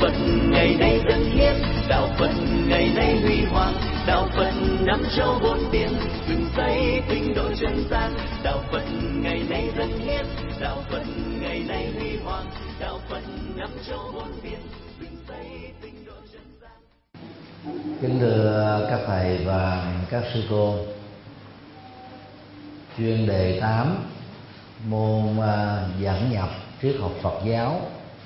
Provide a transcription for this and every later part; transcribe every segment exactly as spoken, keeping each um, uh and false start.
Phật ngày nay dân hiến, đạo Phật ngày nay huy hoàng, đạo Phật năm châu bốn biển, dựng xây tinh độ chân gian. Đạo Phật ngày nay dân hiến, đạo Phật ngày nay huy hoàng, đạo Phật năm châu bốn biển, dựng xây tinh độ chân gian. Kính thưa các thầy và các sư cô, chuyên đề tám môn dẫn nhập triết học Phật giáo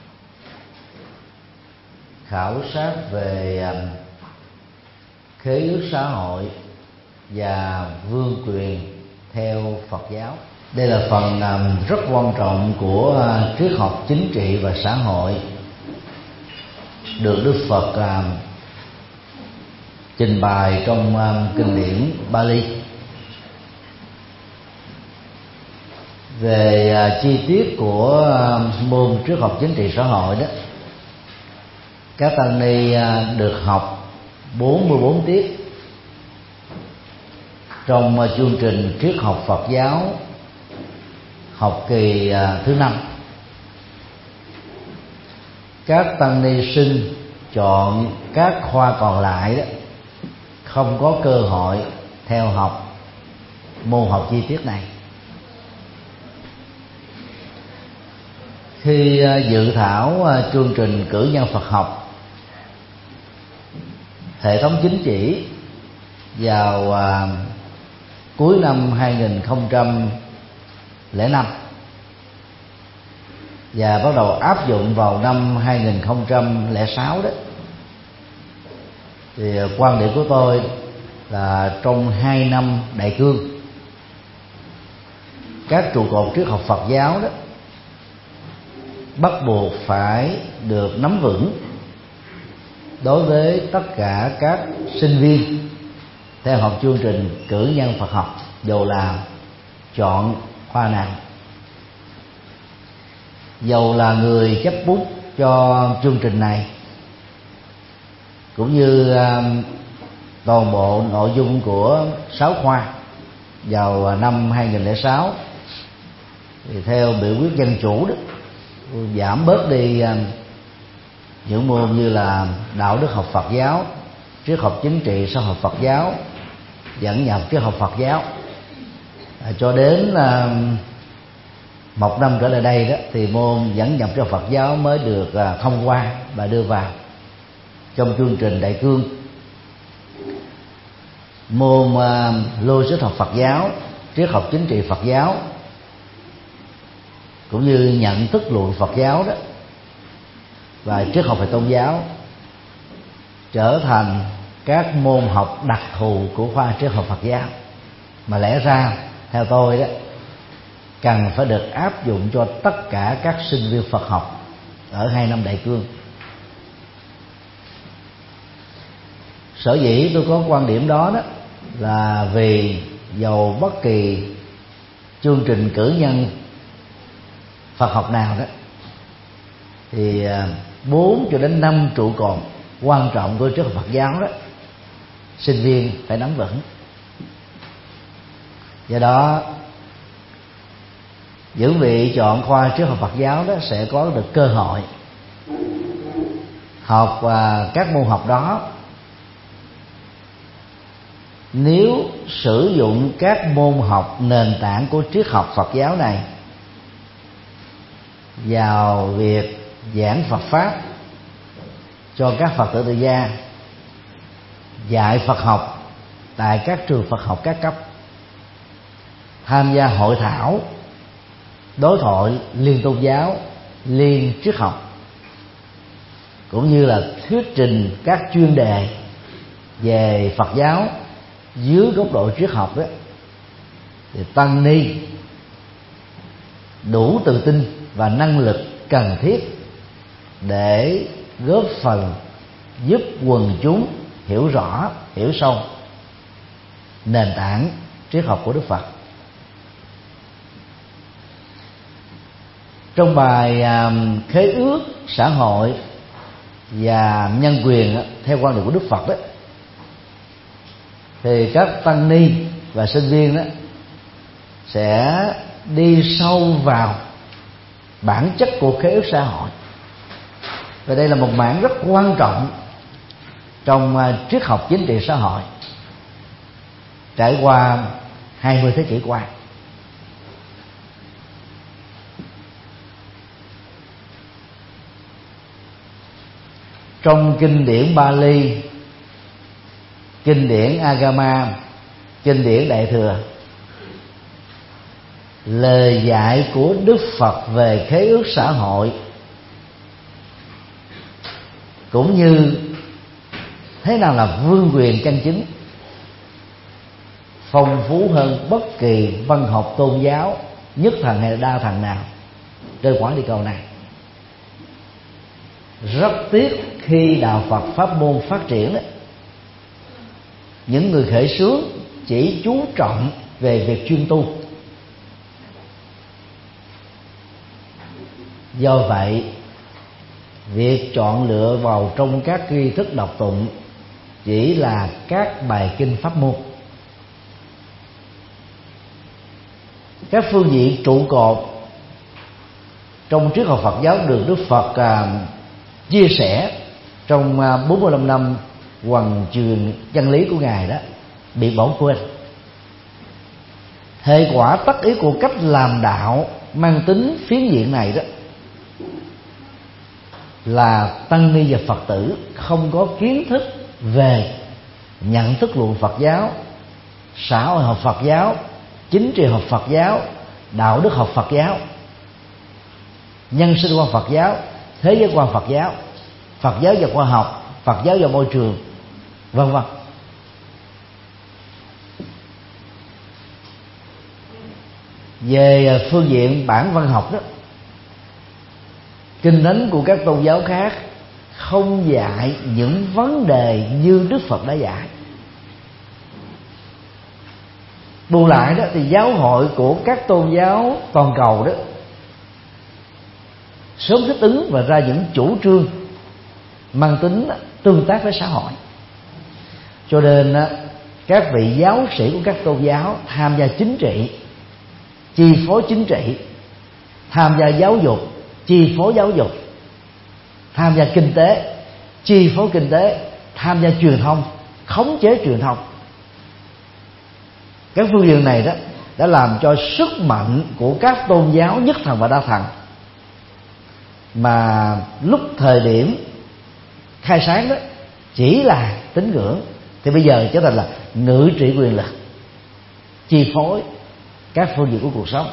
khảo sát về khế ước xã hội và vương quyền theo Phật giáo. Đây là phần rất quan trọng của triết học chính trị và xã hội được Đức Phật trình bày trong kinh điển Bali. Về chi tiết của môn triết học chính trị xã hội đó, các tăng ni được học bốn mươi bốn tiết trong chương trình triết học Phật giáo học kỳ thứ năm. Các tăng ni sinh chọn các khoa còn lại đó không có cơ hội theo học môn học chi tiết này. Khi dự thảo chương trình cử nhân Phật học hệ thống chính trị vào cuối năm hai nghìn không trăm lẻ năm và bắt đầu áp dụng vào năm hai nghìn không trăm lẻ sáu đó, thì quan điểm của tôi là trong hai năm đại cương, các trụ cột triết học Phật giáo đó bắt buộc phải được nắm vững đối với tất cả các sinh viên theo học chương trình cử nhân Phật học, dù là chọn khoa nào. Dầu là người chấp bút cho chương trình này cũng như uh, toàn bộ nội dung của sáu khoa vào năm hai nghìn lẻ sáu, thì theo biểu quyết dân chủ đó giảm bớt đi uh, những môn như là đạo đức học Phật giáo, triết học chính trị xã hội Phật giáo, dẫn nhập triết học Phật giáo, à, cho đến uh, một năm trở lại đây đó thì môn dẫn nhập triết học Phật giáo mới được uh, thông qua và đưa vào trong chương trình đại cương. Môn uh, logic học Phật giáo, triết học chính trị Phật giáo cũng như nhận thức luận Phật giáo đó và triết học về tôn giáo trở thành các môn học đặc thù của khoa triết học Phật giáo, mà lẽ ra theo tôi đó cần phải được áp dụng cho tất cả các sinh viên Phật học ở hai năm đại cương. Sở dĩ tôi có quan điểm đó đó là vì dầu bất kỳ chương trình cử nhân Phật học nào đó thì bốn cho đến năm trụ cột quan trọng của triết học Phật giáo đó sinh viên phải nắm vững. Do đó những vị chọn khoa triết học Phật giáo đó sẽ có được cơ hội học và các môn học đó nếu sử dụng các môn học nền tảng của triết học Phật giáo này vào việc giảng Phật pháp cho các Phật tử tự gia, dạy Phật học tại các trường Phật học các cấp, tham gia hội thảo, đối thoại liên tôn giáo, liên triết học, cũng như là thuyết trình các chuyên đề về Phật giáo dưới góc độ triết học đó, thì tăng ni đủ tự tin và năng lực cần thiết để góp phần giúp quần chúng hiểu rõ, hiểu sâu nền tảng triết học của Đức Phật. Trong bài um, khế ước xã hội và nhân quyền theo quan điểm của Đức Phật đó, thì các tăng ni và sinh viên đó sẽ đi sâu vào bản chất của khế ước xã hội Và đây là một mảng rất quan trọng trong triết học chính trị xã hội trải qua hai mươi thế kỷ qua. Trong kinh điển Bali, kinh điển Agama, kinh điển Đại Thừa, lời dạy của Đức Phật về khế ước xã hội cũng như thế nào là vương quyền chân chính phong phú hơn bất kỳ văn học tôn giáo nhất thần hay đa thần nào trên quả địa cầu này. Rất tiếc khi đạo Phật pháp môn phát triển đó, những người khởi xướng chỉ chú trọng về việc chuyên tu. Do vậy, việc chọn lựa vào trong các nghi thức đọc tụng chỉ là các bài kinh pháp môn. Các phương diện trụ cột trong triết học Phật giáo được Đức Phật à, chia sẻ trong à, bốn mươi lăm năm hoằng truyền chân lý của Ngài đó bị bỏ quên. Hệ quả tất yếu của cách làm đạo mang tính phiến diện này đó là tăng ni và Phật tử không có kiến thức về nhận thức luận Phật giáo, xã hội học Phật giáo, chính trị học Phật giáo, đạo đức học Phật giáo, nhân sinh quan Phật giáo, thế giới quan Phật giáo, Phật giáo và khoa học, Phật giáo và môi trường, vân vân. Về phương diện bản văn học đó, kinh thánh của các tôn giáo khác không dạy những vấn đề như Đức Phật đã dạy. Bù lại đó thì giáo hội của các tôn giáo toàn cầu đó sớm thích ứng và ra những chủ trương mang tính tương tác với xã hội. Cho nên các vị giáo sĩ của các tôn giáo tham gia chính trị, chi phối chính trị, tham gia giáo dục, chi phối giáo dục, tham gia kinh tế, chi phối kinh tế, tham gia truyền thông, khống chế truyền thông. Các phương diện này đó đã làm cho sức mạnh của các tôn giáo nhất thần và đa thần mà lúc thời điểm khai sáng đó chỉ là tín ngưỡng, thì bây giờ trở thành là ngự trị quyền lực, chi phối các phương diện của cuộc sống.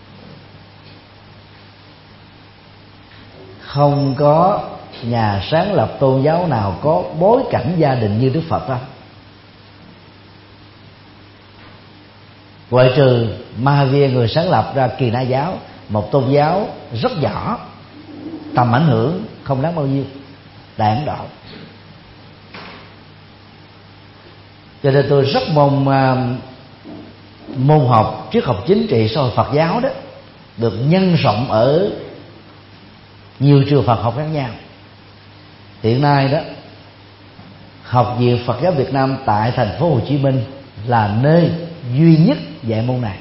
Không có nhà sáng lập tôn giáo nào có bối cảnh gia đình như Đức Phật đâu, ngoại trừ Mahavir, người sáng lập ra Kỳ Na giáo, một tôn giáo rất nhỏ, tầm ảnh hưởng không đáng bao nhiêu, Đại Ấn Độ. Cho nên tôi rất mong uh, môn học triết học chính trị xã hội Phật giáo đó được nhân rộng ở nhiều trường Phật học khác nhau. Hiện nay đó, Học viện Phật giáo Việt Nam tại thành phố Hồ Chí Minh là nơi duy nhất dạy môn này.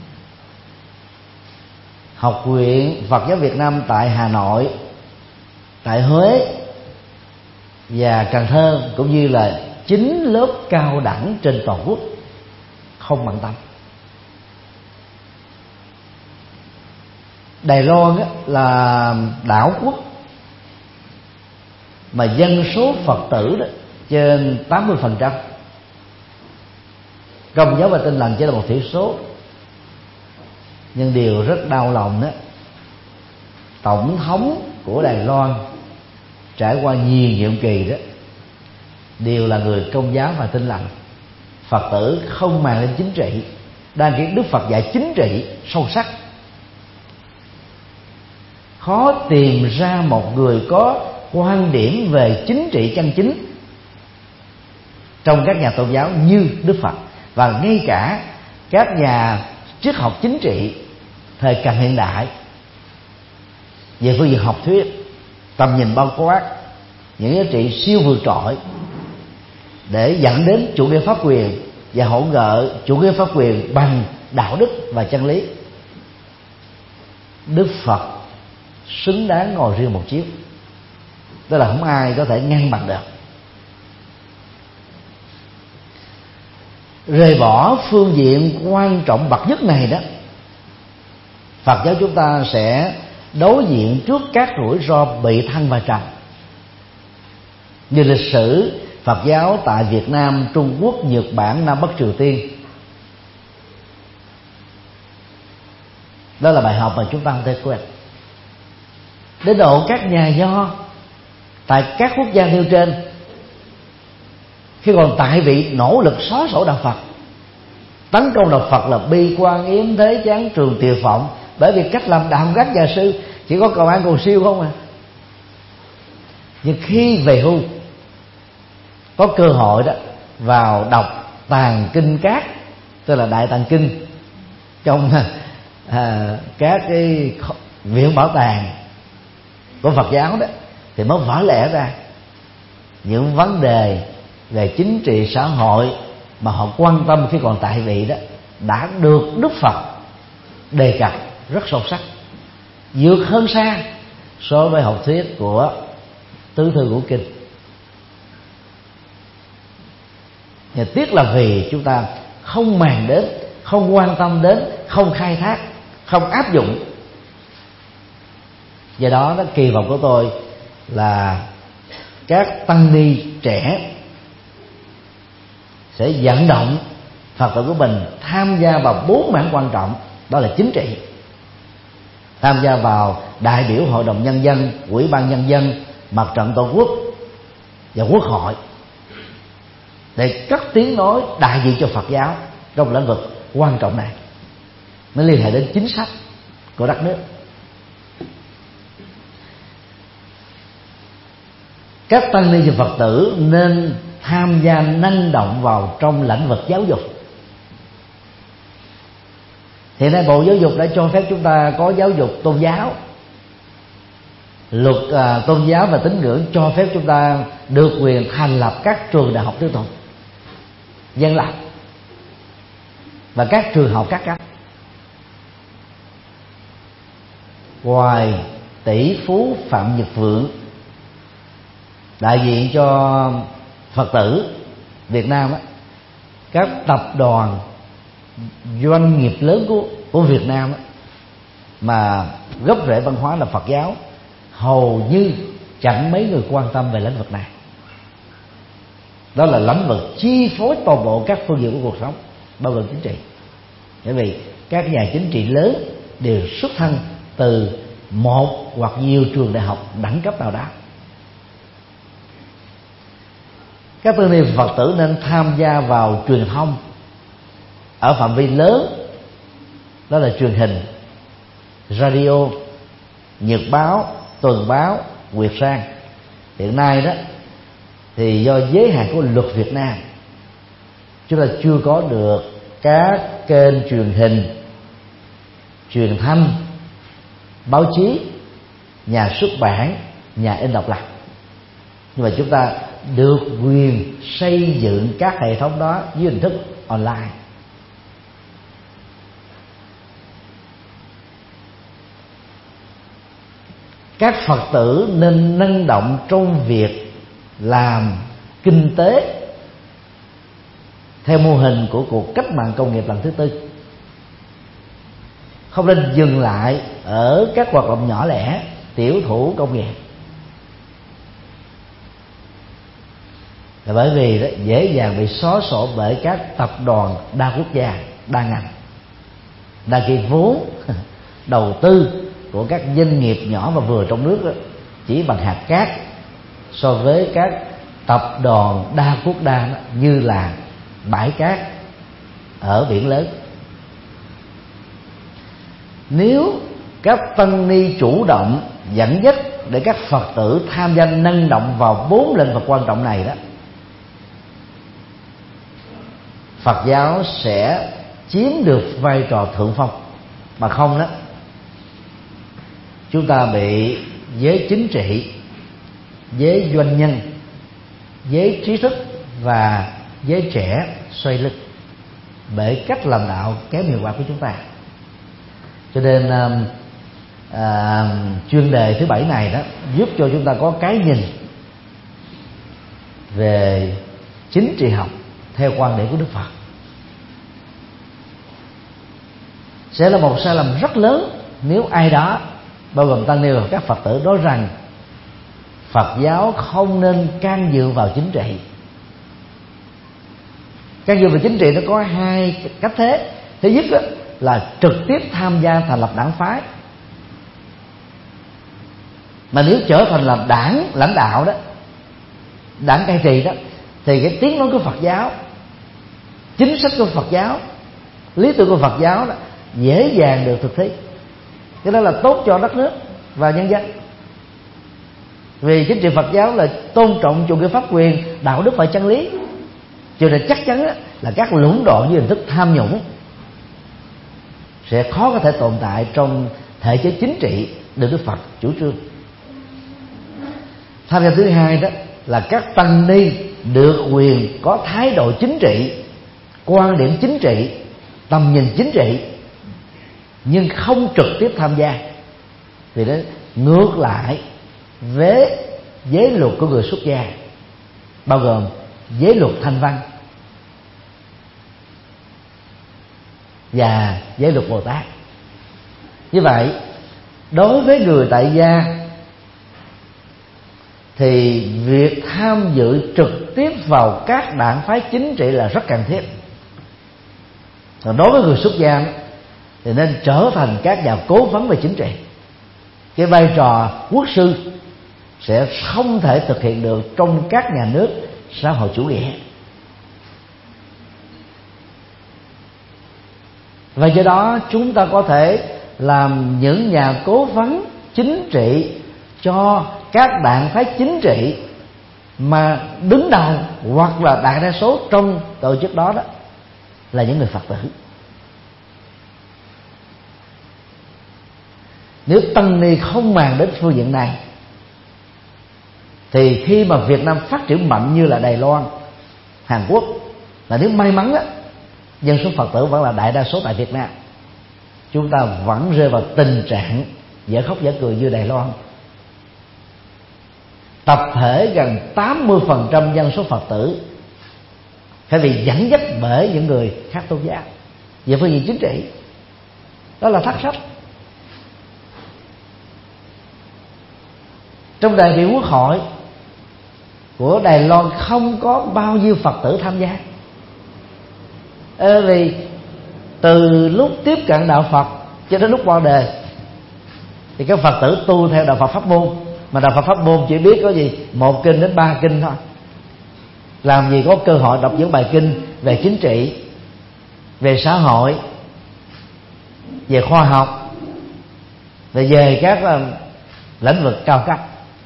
Học viện Phật giáo Việt Nam tại Hà Nội, tại Huế và Cần Thơ cũng như là chín lớp cao đẳng trên toàn quốc không bận tâm. Đài Loan là đảo quốc mà dân số Phật tử đó trên tám mươi phần trăm, Công giáo và Tin lành chỉ là một thiểu số. Nhưng điều rất đau lòng đó, tổng thống của Đài Loan trải qua nhiều nhiệm kỳ đó đều là người Công giáo và Tin lành. Phật tử không màng lên chính trị, đang khi Đức Phật dạy chính trị sâu sắc. Khó tìm ra một người có quan điểm về chính trị chân chính trong các nhà tôn giáo như Đức Phật. Và ngay cả các nhà triết học chính trị thời cận hiện đại về phương diện học thuyết, tầm nhìn bao quát, những giá trị siêu vượt trội để dẫn đến chủ nghĩa pháp quyền và hỗ trợ chủ nghĩa pháp quyền bằng đạo đức và chân lý, Đức Phật xứng đáng ngồi riêng một chiếc. tức là không ai có thể ngăn bằng được. Rời bỏ phương diện quan trọng bậc nhất này đó, Phật giáo chúng ta sẽ đối diện trước các rủi ro bị thăng và trầm. Như lịch sử Phật giáo tại Việt Nam, Trung Quốc, Nhật Bản, Nam Bắc Triều Tiên, đó là bài học mà chúng ta không thể quên. Đến độ các nhà nho tại các quốc gia nêu trên, khi còn tại vị, nỗ lực xóa sổ đạo Phật, tấn công đạo Phật là Bi Quan, Yếm Thế, Chán Trường, Tiều Phộng, bởi vì cách làm đạo các nhà sư chỉ có cầu an cầu siêu không à. Nhưng khi về hưu, có cơ hội đó vào đọc Tàng Kinh Các, tức là Đại Tạng Kinh trong à, các cái viện bảo tàng của Phật giáo đó, thì mới vỡ lẽ ra những vấn đề về chính trị xã hội mà họ quan tâm khi còn tại vị đó đã được Đức Phật đề cập rất sâu sắc, vượt hơn xa so với học thuyết của tứ thư ngũ kinh. Nhưng tiếc là vì chúng ta không màng đến, không quan tâm đến, không khai thác, không áp dụng. Do đó, đó kỳ vọng của tôi là các tăng ni trẻ sẽ vận động Phật tử của mình tham gia vào bốn mảng quan trọng, đó là chính trị, tham gia vào đại biểu Hội đồng Nhân dân, Ủy ban Nhân dân, Mặt trận Tổ quốc và Quốc hội, để cất tiếng nói đại diện cho Phật giáo trong lĩnh vực quan trọng này. Nó liên hệ đến chính sách của đất nước. Các tăng ni và Phật tử nên tham gia năng động vào trong lĩnh vực giáo dục. Hiện nay Bộ Giáo dục đã cho phép chúng ta có giáo dục tôn giáo. Luật à, tôn giáo và tín ngưỡng cho phép chúng ta được quyền thành lập các trường đại học tư thục dân lập và các trường học các cấp. Ngoài tỷ phú Phạm Nhật Vượng, đại diện cho Phật tử Việt Nam á, các tập đoàn doanh nghiệp lớn của, của Việt Nam á, mà gốc rễ văn hóa là Phật giáo, hầu như chẳng mấy người quan tâm về lĩnh vực này. Đó là lĩnh vực chi phối toàn bộ các phương diện của cuộc sống, bao gồm chính trị. Bởi vì các nhà chính trị lớn đều xuất thân từ một hoặc nhiều trường đại học đẳng cấp nào đó. Các tăng ni Phật tử nên tham gia vào truyền thông ở phạm vi lớn, đó là truyền hình, radio, nhật báo, tuần báo, Nguyệt Sang. Hiện nay đó thì do giới hạn của luật Việt Nam, chúng ta chưa có được các kênh truyền hình, truyền thanh, báo chí, nhà xuất bản, nhà in độc lập. Nhưng mà chúng ta được quyền xây dựng các hệ thống đó dưới hình thức online. Các Phật tử nên năng động trong việc làm kinh tế theo mô hình của cuộc cách mạng công nghiệp lần thứ tư, không nên dừng lại ở các hoạt động nhỏ lẻ, tiểu thủ công nghiệp. Là bởi vì đó, dễ dàng bị xóa sổ bởi các tập đoàn đa quốc gia, đa ngành, đa kỳ vốn đầu tư của các doanh nghiệp nhỏ và vừa trong nước đó, chỉ bằng hạt cát so với các tập đoàn đa quốc đa đó, như là bãi cát ở biển lớn. Nếu các tăng ni chủ động dẫn dắt để các Phật tử tham gia năng động vào bốn lĩnh vực quan trọng này đó, Phật giáo sẽ chiếm được vai trò thượng phong. Mà không đó, chúng ta bị giới chính trị, giới doanh nhân, giới trí thức và giới trẻ xoay lưng bởi cách làm đạo kém hiệu quả của chúng ta. Cho nên à, à, chuyên đề thứ bảy này đó giúp cho chúng ta có cái nhìn về chính trị học theo quan điểm của Đức Phật sẽ là một sai lầm rất lớn nếu ai đó, bao gồm tăng ni và các Phật tử, nói rằng Phật giáo không nên can dự vào chính trị. Can dự vào chính trị nó có hai cách thế. Thứ nhất là trực tiếp tham gia thành lập đảng phái, mà nếu trở thành là đảng lãnh đạo đó, đảng cai trị đó, thì cái tiếng nói của Phật giáo, chính sách của Phật giáo, lý tưởng của Phật giáo đó dễ dàng được thực thi. Cái đó là tốt cho đất nước và nhân dân. Vì chính trị Phật giáo là tôn trọng chủ nghĩa pháp quyền, đạo đức và chân lý, cho nên chắc chắn là các lũng đoạn với hình thức tham nhũng sẽ khó có thể tồn tại trong thể chế chính trị được Đức Phật chủ trương. Tham gia thứ hai đó là các tăng ni được quyền có thái độ chính trị, quan điểm chính trị, tầm nhìn chính trị, nhưng không trực tiếp tham gia, vì đó ngược lại với giới luật của người xuất gia, bao gồm giới luật Thanh Văn và giới luật Bồ Tát. Như vậy, đối với người tại gia thì việc tham dự trực tiếp vào các đảng phái chính trị là rất cần thiết. Còn đối với người xuất gia thì nên trở thành các nhà cố vấn về chính trị. Cái vai trò quốc sư sẽ không thể thực hiện được trong các nhà nước xã hội chủ nghĩa. Và do đó chúng ta có thể làm những nhà cố vấn chính trị cho các đảng phái chính trị mà đứng đầu hoặc là đại đa số trong tổ chức đó đó là những người Phật tử. Nếu tăng ni không màng đến phương diện này thì khi mà Việt Nam phát triển mạnh như là Đài Loan, Hàn Quốc, là nếu may mắn đó, dân số Phật tử vẫn là đại đa số tại Việt Nam, chúng ta vẫn rơi vào tình trạng dở khóc dở cười như Đài Loan. Tập thể gần tám mươi phần trăm dân số Phật tử phải bị dẫn dắt bởi những người khác tôn giáo về phương diện chính trị. Đó là thất sách. Trong đại biểu Quốc hội của Đài Loan không có bao nhiêu Phật tử tham gia. Ê, vì từ lúc tiếp cận đạo Phật cho đến lúc qua đời thì các Phật tử tu theo đạo Phật pháp môn, mà đạo Phật pháp môn chỉ biết có gì một kinh đến ba kinh thôi, làm gì có cơ hội đọc những bài kinh về chính trị, về xã hội, về khoa học, về về các uh, lĩnh vực cao cấp.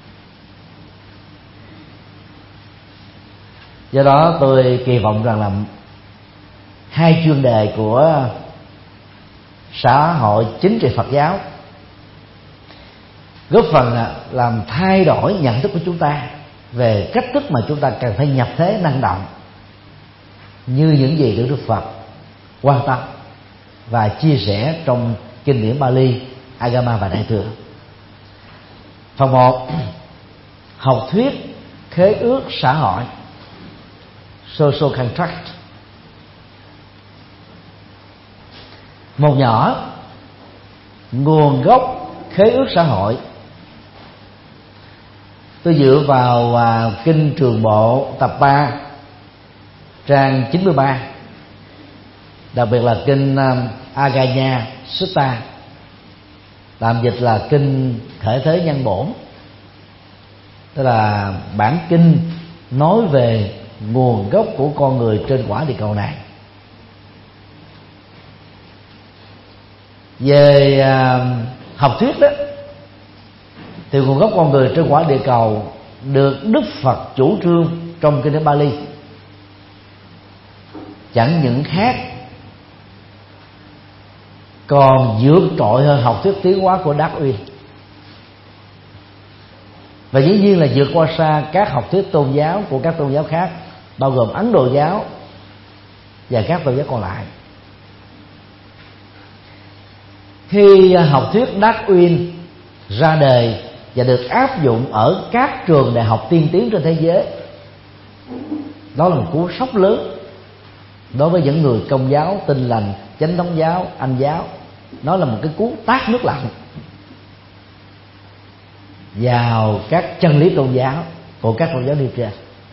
Do đó tôi kỳ vọng rằng là hai chuyên đề của xã hội chính trị Phật giáo góp phần làm thay đổi nhận thức của chúng ta về cách thức mà chúng ta cần phải nhập thế năng động như những gì được Đức Phật quan tâm và chia sẻ trong kinh điển Bali, Agama và Đại thừa. Phần một, học thuyết khế ước xã hội, social contract. Một nhỏ, nguồn gốc khế ước xã hội. Tôi dựa vào à, kinh Trường Bộ tập ba trang chín mươi ba, đặc biệt là kinh um, Aganya Sutta, tạm dịch là kinh Khởi Thế Nhân Bổn, tức là bản kinh nói về nguồn gốc của con người trên quả địa cầu này. Về uh, học thuyết đó thì nguồn gốc con người trên quả địa cầu được Đức Phật chủ trương trong kinh điển Bali chẳng những khác còn vượt trội hơn học thuyết tiến hóa của Darwin, và dĩ nhiên là vượt qua xa các học thuyết tôn giáo của các tôn giáo khác, bao gồm Ấn Độ giáo và các tôn giáo còn lại. Khi học thuyết Darwin ra đời và được áp dụng ở các trường đại học tiên tiến trên thế giới, Đó là một cú sốc lớn đối với những người Công giáo, Tin lành, Chánh thống giáo, Anh giáo. Nó là một cái cú tát nước lạnh vào các chân lý tôn giáo của các tôn giáo nêu trên.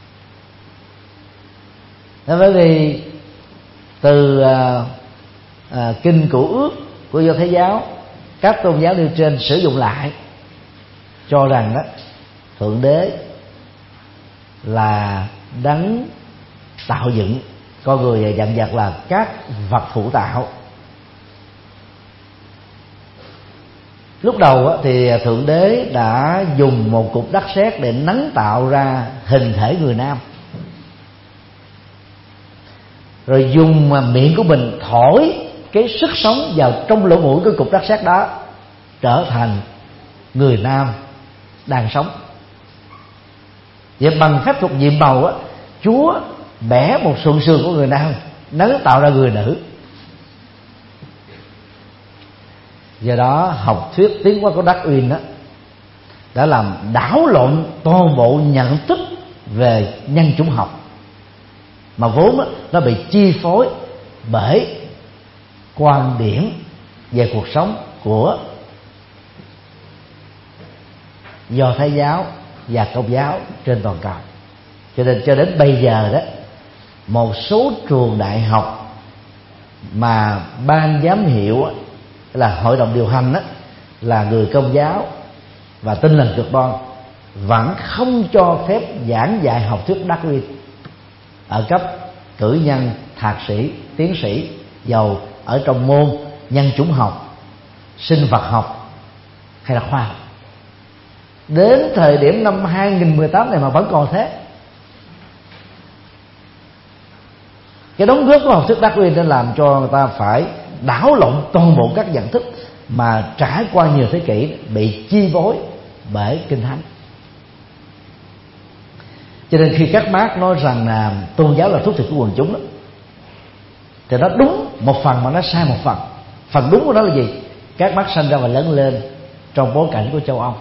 Đó, bởi vì từ à, à, kinh Cựu Ước của Do Thái giáo, các tôn giáo nêu trên sử dụng lại, cho rằng đó Thượng Đế là đấng tạo dựng con người và dặn dặt là các vật thụ tạo. Lúc đầu thì Thượng Đế đã dùng một cục đất sét để nắng tạo ra hình thể người nam, rồi dùng miệng của mình thổi cái sức sống vào trong lỗ mũi của cục đất sét đó, trở thành người nam đang sống. Vậy bằng phép thuật nhiệm màu á, Chúa bẻ một sườn sườn của người nam, nắng tạo ra người nữ. Do đó học thuyết tiến hóa của Darwin đó đã làm đảo lộn toàn bộ nhận thức về nhân chủng học, mà vốn đó, nó bị chi phối bởi quan điểm về cuộc sống của Do Thái giáo và Công giáo trên toàn cầu. Cho nên cho đến bây giờ đó, một số trường đại học mà ban giám hiệu là hội đồng điều hành đó là người Công giáo và Tin lành cực đoan vẫn không cho phép giảng dạy học thuyết Darwin ở cấp cử nhân, thạc sĩ, tiến sĩ, dầu ở trong môn nhân chủng học, sinh vật học hay là khoa học. Đến thời điểm năm hai không một tám này mà vẫn còn thế. Cái đóng góp của học thuyết Darwin đã làm cho người ta phải đảo lộn toàn bộ các nhận thức mà trải qua nhiều thế kỷ bị chi phối bởi Kinh Thánh. Cho nên khi các Marx nói rằng là tôn giáo là thuốc thịt của quần chúng đó, thì nó đúng một phần mà nó sai một phần. Phần đúng của nó là gì? Các Marx sinh ra và lớn lên trong bối cảnh của châu Âu,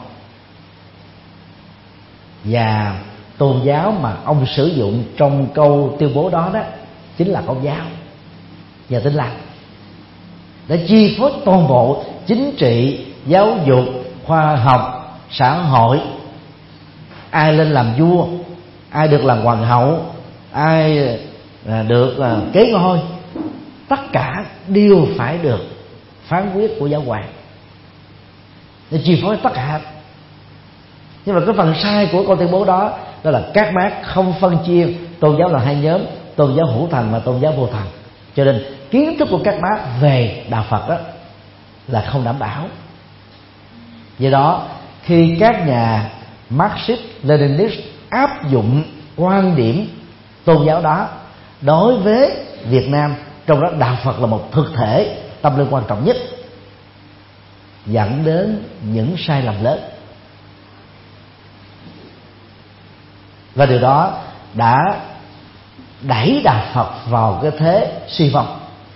và tôn giáo mà ông sử dụng trong câu tuyên bố đó đó chính là Công giáo và Tin lành, đã chi phối toàn bộ chính trị, giáo dục, khoa học, xã hội. Ai lên làm vua, ai được làm hoàng hậu, ai được kế ngôi, tất cả đều phải được phán quyết của giáo hoàng để chi phối tất cả. Nhưng mà cái phần sai của con tuyên bố đó đó là các Marx không phân chia tôn giáo là hai nhóm, tôn giáo hữu thần và tôn giáo vô thần. Cho nên kiến thức của các Marx về đạo Phật đó là không đảm bảo. Do đó khi các nhà Marxist Leninist áp dụng quan điểm tôn giáo đó đối với Việt Nam, trong đó đạo Phật là một thực thể tâm linh quan trọng nhất, dẫn đến những sai lầm lớn. Và điều đó đã đẩy đạo Phật vào cái thế suy vong.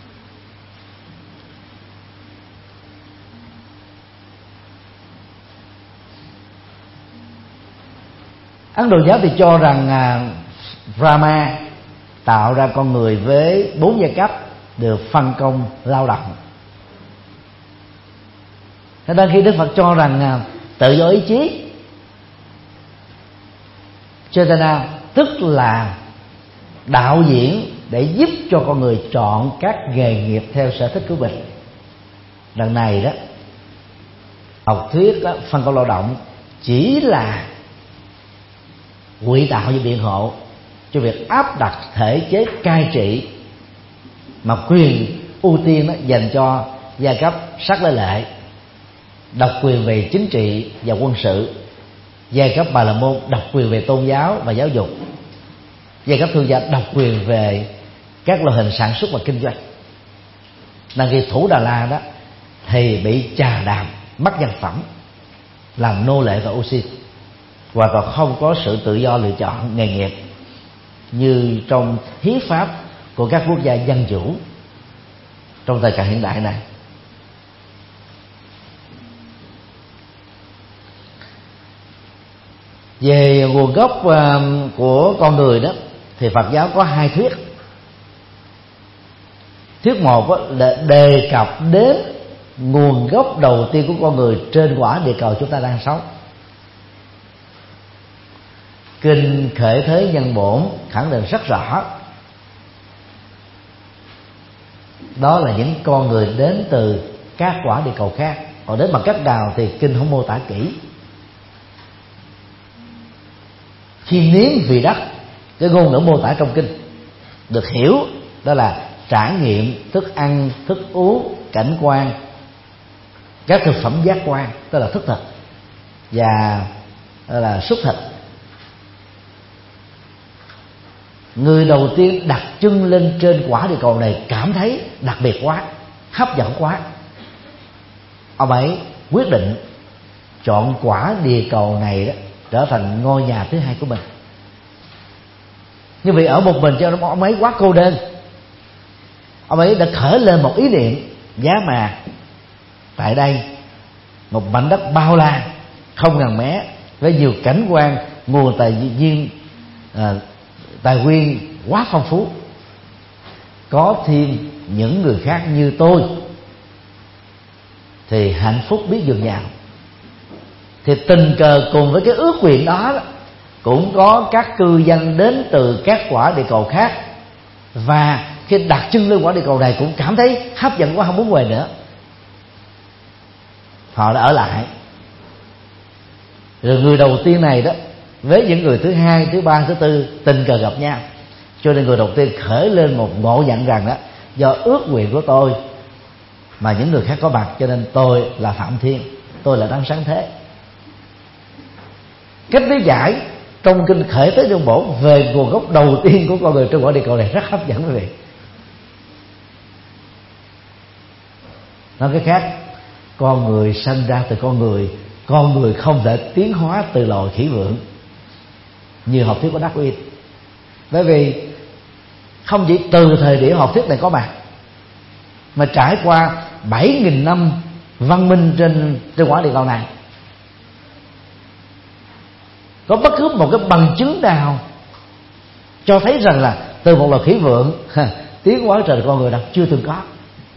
Ấn Độ giáo thì cho rằng à, Brahma tạo ra con người với bốn giai cấp được phân công lao động. Thế nên khi Đức Phật cho rằng à, tự do ý chí Chaitanya tức là đạo diễn để giúp cho con người chọn các nghề nghiệp theo sở thích của mình. Lần này đó, học thuyết đó, phân công lao động chỉ là ngụy tạo và biện hộ cho việc áp đặt thể chế cai trị mà quyền ưu tiên đó dành cho giai cấp sắc lê lệ, độc quyền về chính trị và quân sự, giai cấp Bà La Môn độc quyền về tôn giáo và giáo dục, giai cấp thương gia độc quyền về các loại hình sản xuất và kinh doanh. Nên khi Thủ Đà La đó thì bị chà đàm, mất nhân phẩm, làm nô lệ và ô xin, và còn không có sự tự do lựa chọn nghề nghiệp như trong hiến pháp của các quốc gia dân chủ trong thời kỳ hiện đại này. Về nguồn gốc của con người đó thì Phật giáo có hai thuyết. Thuyết một là đề cập đến nguồn gốc đầu tiên của con người trên quả địa cầu chúng ta đang sống. Kinh Khởi Thế Nhân Bổn khẳng định rất rõ, đó là những con người đến từ các quả địa cầu khác. Còn đến bằng cách nào thì kinh không mô tả kỹ. Khi nếm vị đất, cái ngôn ngữ mô tả trong kinh được hiểu đó là trải nghiệm thức ăn, thức uống, cảnh quan, các thực phẩm giác quan, tức là thức thực và là xúc thịt. Người đầu tiên đặt chân lên trên quả địa cầu này cảm thấy đặc biệt quá, hấp dẫn quá. Ông ấy quyết định chọn quả địa cầu này đó trở thành ngôi nhà thứ hai của mình. Như vậy ở một mình cho ông ấy quá cô đơn, ông ấy đã khởi lên một ý niệm giá mà tại đây, một mảnh đất bao la không ngần mé với nhiều cảnh quan, nguồn tài nguyên à, tài nguyên quá phong phú, có thêm những người khác như tôi thì hạnh phúc biết dường nào. Thì tình cờ cùng với cái ước nguyện đó cũng có các cư dân đến từ các quả địa cầu khác, và khi đặt chân lên quả địa cầu này cũng cảm thấy hấp dẫn quá, không muốn về nữa. Họ đã ở lại. Rồi người đầu tiên này đó với những người thứ hai, thứ ba, thứ tư tình cờ gặp nhau, cho nên người đầu tiên khởi lên một ngộ nhận rằng đó do ước nguyện của tôi mà những người khác có mặt, cho nên tôi là Phạm Thiên, tôi là đấng sáng thế. Cách lý giải trong kinh Khởi Thế Nhân Bổn về nguồn gốc đầu tiên của con người trên quả địa cầu này rất hấp dẫn quý vị. Nói cái khác, con người sanh ra từ con người, con người không thể tiến hóa từ loài khỉ vượn như học thuyết của Darwin. Bởi vì không chỉ từ thời điểm học thuyết này có mặt, mà trải qua bảy nghìn năm văn minh trên trên quả địa cầu này, có bất cứ một cái bằng chứng nào cho thấy rằng là từ một loài khỉ vượn tiến hóa trở thành con người đâu, chưa từng có.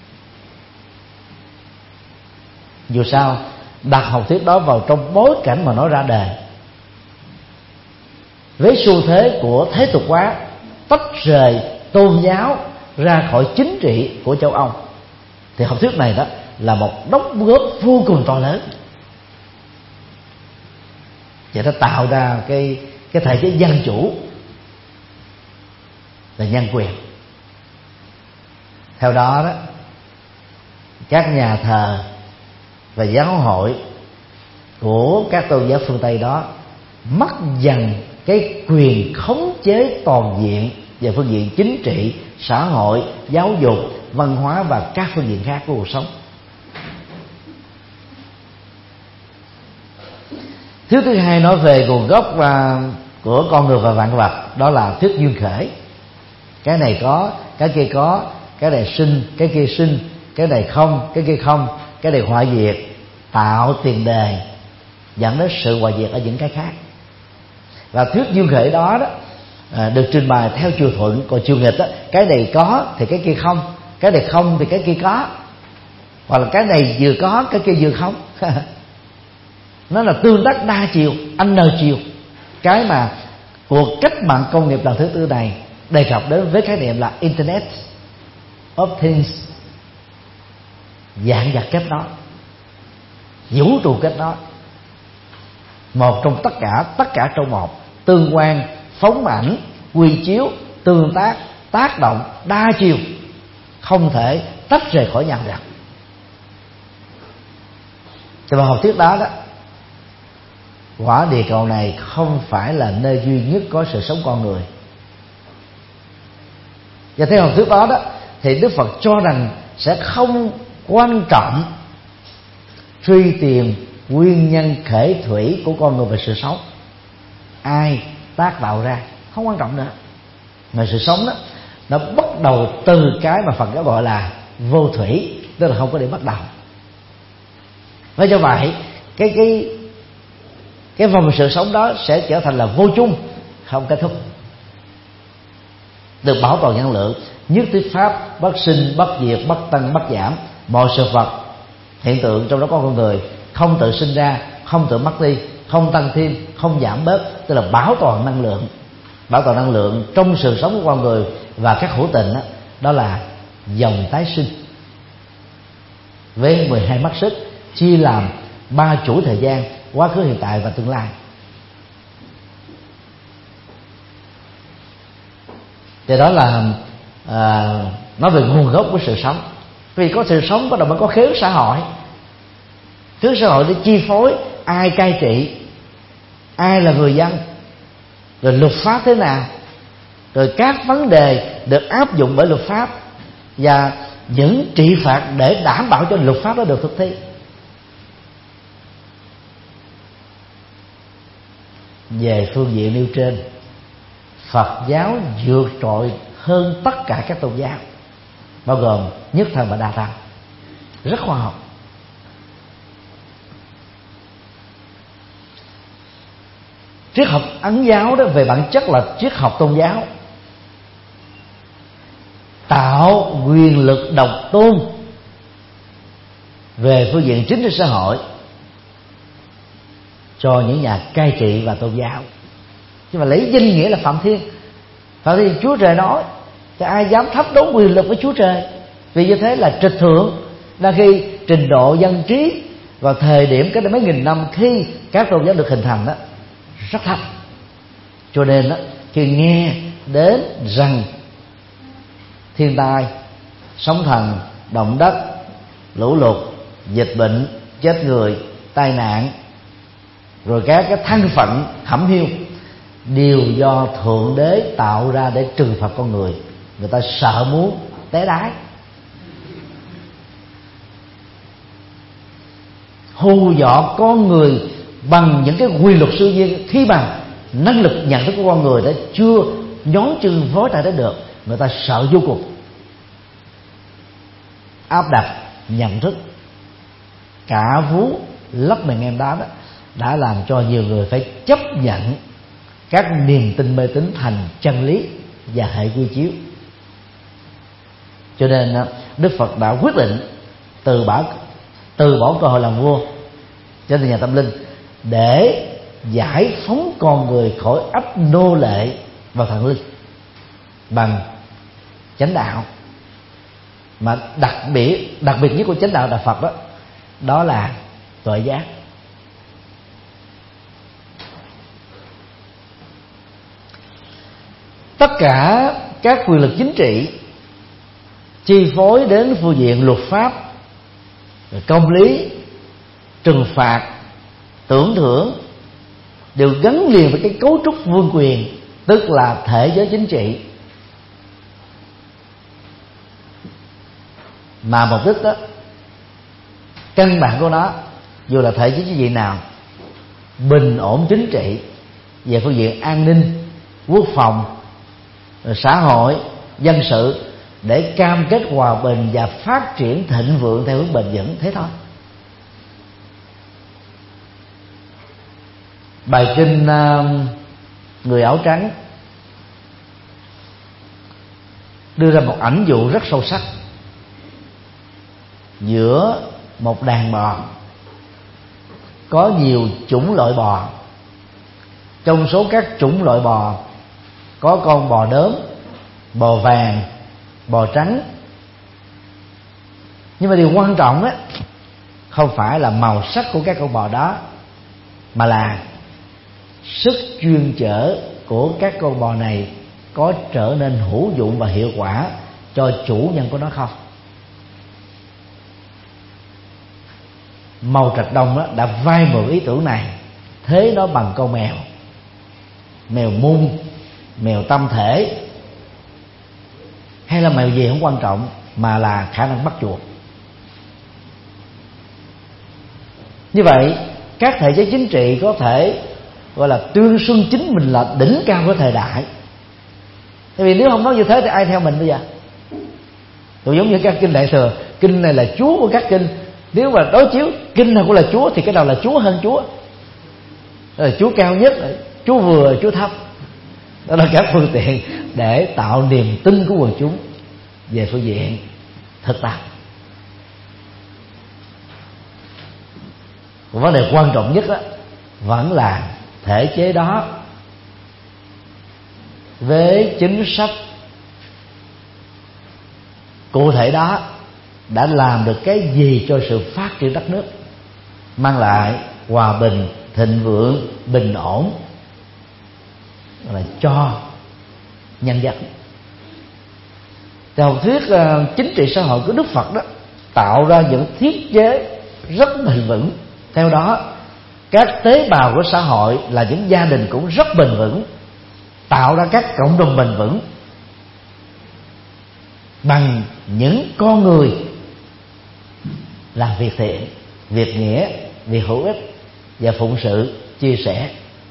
Dù sao đặt học thuyết đó vào trong bối cảnh mà nó ra đời, với xu thế của thế tục hóa tách rời tôn giáo ra khỏi chính trị của châu Âu, thì học thuyết này đó là một đóng góp vô cùng to lớn. Vậy nó tạo ra cái cái thể chế dân chủ là nhân quyền. Theo đó đó, các nhà thờ và giáo hội của các tôn giáo phương Tây đó mất dần cái quyền khống chế toàn diện về phương diện chính trị, xã hội, giáo dục, văn hóa và các phương diện khác của cuộc sống. Thứ thứ hai nói về nguồn gốc và của con người và vạn vật, đó là thuyết duyên khởi. Cái này có, cái kia có, cái này sinh, cái kia sinh, cái này không, cái kia không, cái này hoại diệt, tạo tiền đề dẫn đến sự hoại diệt ở những cái khác. Và thuyết duyên khởi đó, đó à, được trình bày theo chiều thuận, còn chiều nghịch đó, cái này có thì cái kia không, cái này không thì cái kia có, hoặc là cái này vừa có, cái kia vừa không. Nó là tương tác đa chiều, n chiều. Cái mà cuộc cách mạng công nghiệp lần thứ tư này đề cập đến với khái niệm là Internet of Things, dạng vật kết nối, vũ trụ kết nối, một trong tất cả, tất cả trong một, tương quan, phóng ảnh, quy chiếu, tương tác, tác động đa chiều, không thể tách rời khỏi nhau được. Thì vào học thuyết đó đó, quả địa cầu này không phải là nơi duy nhất có sự sống con người. Và theo học thuyết đó đó, thì Đức Phật cho rằng sẽ không quan trọng truy tìm nguyên nhân khởi thủy của con người về sự sống, ai tác tạo ra, không quan trọng nữa. Mà sự sống đó nó bắt đầu từ cái mà Phật giáo gọi là vô thủy, tức là không có điểm bắt đầu. Và do vậy cái cái cái vòng sự sống đó sẽ trở thành là vô chung, không kết thúc. được bảo toàn năng lượng, nhất thiết pháp bất sinh bất diệt, bất tăng bất giảm. Mọi sự vật hiện tượng trong đó có con người không tự sinh ra, không tự mất đi, không tăng thêm, không giảm bớt, tức là bảo toàn năng lượng. Bảo toàn năng lượng trong sự sống của con người và các hữu tình đó, đó là dòng tái sinh với mười hai mắt xích chia làm ba chuỗi thời gian: quá khứ, hiện tại và tương lai. Thì đó là à, nói về nguồn gốc của sự sống. Vì có sự sống bắt đầu mới có khế ước xã hội. Khế ước xã hội để chi phối ai cai trị, ai là người dân, rồi luật pháp thế nào, rồi các vấn đề được áp dụng bởi luật pháp và những trị phạt để đảm bảo cho luật pháp đó được thực thi. Về phương diện nêu trên, Phật giáo vượt trội hơn tất cả các tôn giáo, bao gồm nhất thần và đa thần, rất khoa học. Triết học Ấn giáo đó về bản chất là triết học tôn giáo, tạo quyền lực độc tôn về phương diện chính trị xã hội cho những nhà cai trị và tôn giáo. Nhưng mà lấy danh nghĩa là Phạm Thiên. Phạm Thiên Chúa Trời nói, thì ai dám thách đố quyền lực với Chúa Trời? Vì như thế là trịch thượng. Đang khi trình độ dân trí vào thời điểm cách đây mấy nghìn năm khi các tôn giáo được hình thành đó rất thấp. Cho nên đó, khi nghe đến rằng thiên tai, sóng thần, động đất, lũ lụt, dịch bệnh, chết người, tai nạn, rồi các cái thân phận hẩm hiu đều do Thượng Đế tạo ra để trừng phạt con người, người ta sợ muốn té đái, hù dọa con người bằng những cái quy luật siêu nhiên. Khi mà năng lực nhận thức của con người đã chưa nhón chân vói tay đến được, người ta sợ vô cùng, áp đặt nhận thức cả vú lấp mình em đó, đó đã làm cho nhiều người phải chấp nhận các niềm tin mê tín thành chân lý và hệ quy chiếu. Cho nên Đức Phật đã quyết định từ bỏ từ bỏ cơ hội làm vua cho nhà tâm linh để giải phóng con người khỏi ách nô lệ vào thần linh bằng chánh đạo. Mà đặc biệt đặc biệt nhất của chánh đạo Đạo Phật đó đó là tuệ giác. Tất cả các quyền lực chính trị chi phối đến phương diện luật pháp, công lý, trừng phạt, tưởng thưởng đều gắn liền với cái cấu trúc vương quyền, tức là thể giới chính trị. Mà mục đích đó, căn bản của nó, dù là thể chế chính trị nào, bình ổn chính trị về phương diện an ninh, quốc phòng, xã hội, dân sự, để cam kết hòa bình và phát triển thịnh vượng theo hướng bền vững, thế thôi. Bài kinh Người áo trắng đưa ra một ảnh dụ rất sâu sắc giữa một đàn bò có nhiều chủng loại bò. Trong số các chủng loại bò có con bò đốm, bò vàng, bò trắng. Nhưng mà điều quan trọng á không phải là màu sắc của các con bò đó, mà là sức chuyên chở của các con bò này có trở nên hữu dụng và hiệu quả cho chủ nhân của nó không. Màu Trạch Đông đó đã vay mượn ý tưởng này, thế nó bằng con mèo, mèo mung, mèo tâm thể hay là mèo gì không quan trọng, mà là khả năng bắt chuột. Như vậy các thể chế chính trị có thể gọi là tuyên xưng chính mình là đỉnh cao của thời đại. Tại vì nếu không nói như thế thì ai theo mình bây giờ? Cũng giống như các kinh Đại Thừa, kinh này là chúa của các kinh. Nếu mà đối chiếu kinh nào cũng là chúa thì cái nào là chúa hơn chúa? Là chúa cao nhất, chúa vừa, chúa thấp. Đó là các phương tiện để tạo niềm tin của quần chúng về phương diện thực tập. Vấn đề quan trọng nhất đó vẫn là thể chế đó với chính sách cụ thể đó đã làm được cái gì cho sự phát triển đất nước, mang lại hòa bình, thịnh vượng, bình ổn là cho nhân dân. Theo thuyết uh, chính trị xã hội của Đức Phật đó, tạo ra những thiết chế rất bền vững. Theo đó, các tế bào của xã hội là những gia đình cũng rất bền vững, tạo ra các cộng đồng bền vững bằng những con người làm việc thiện, việc nghĩa, việc hữu ích và phụng sự, chia sẻ.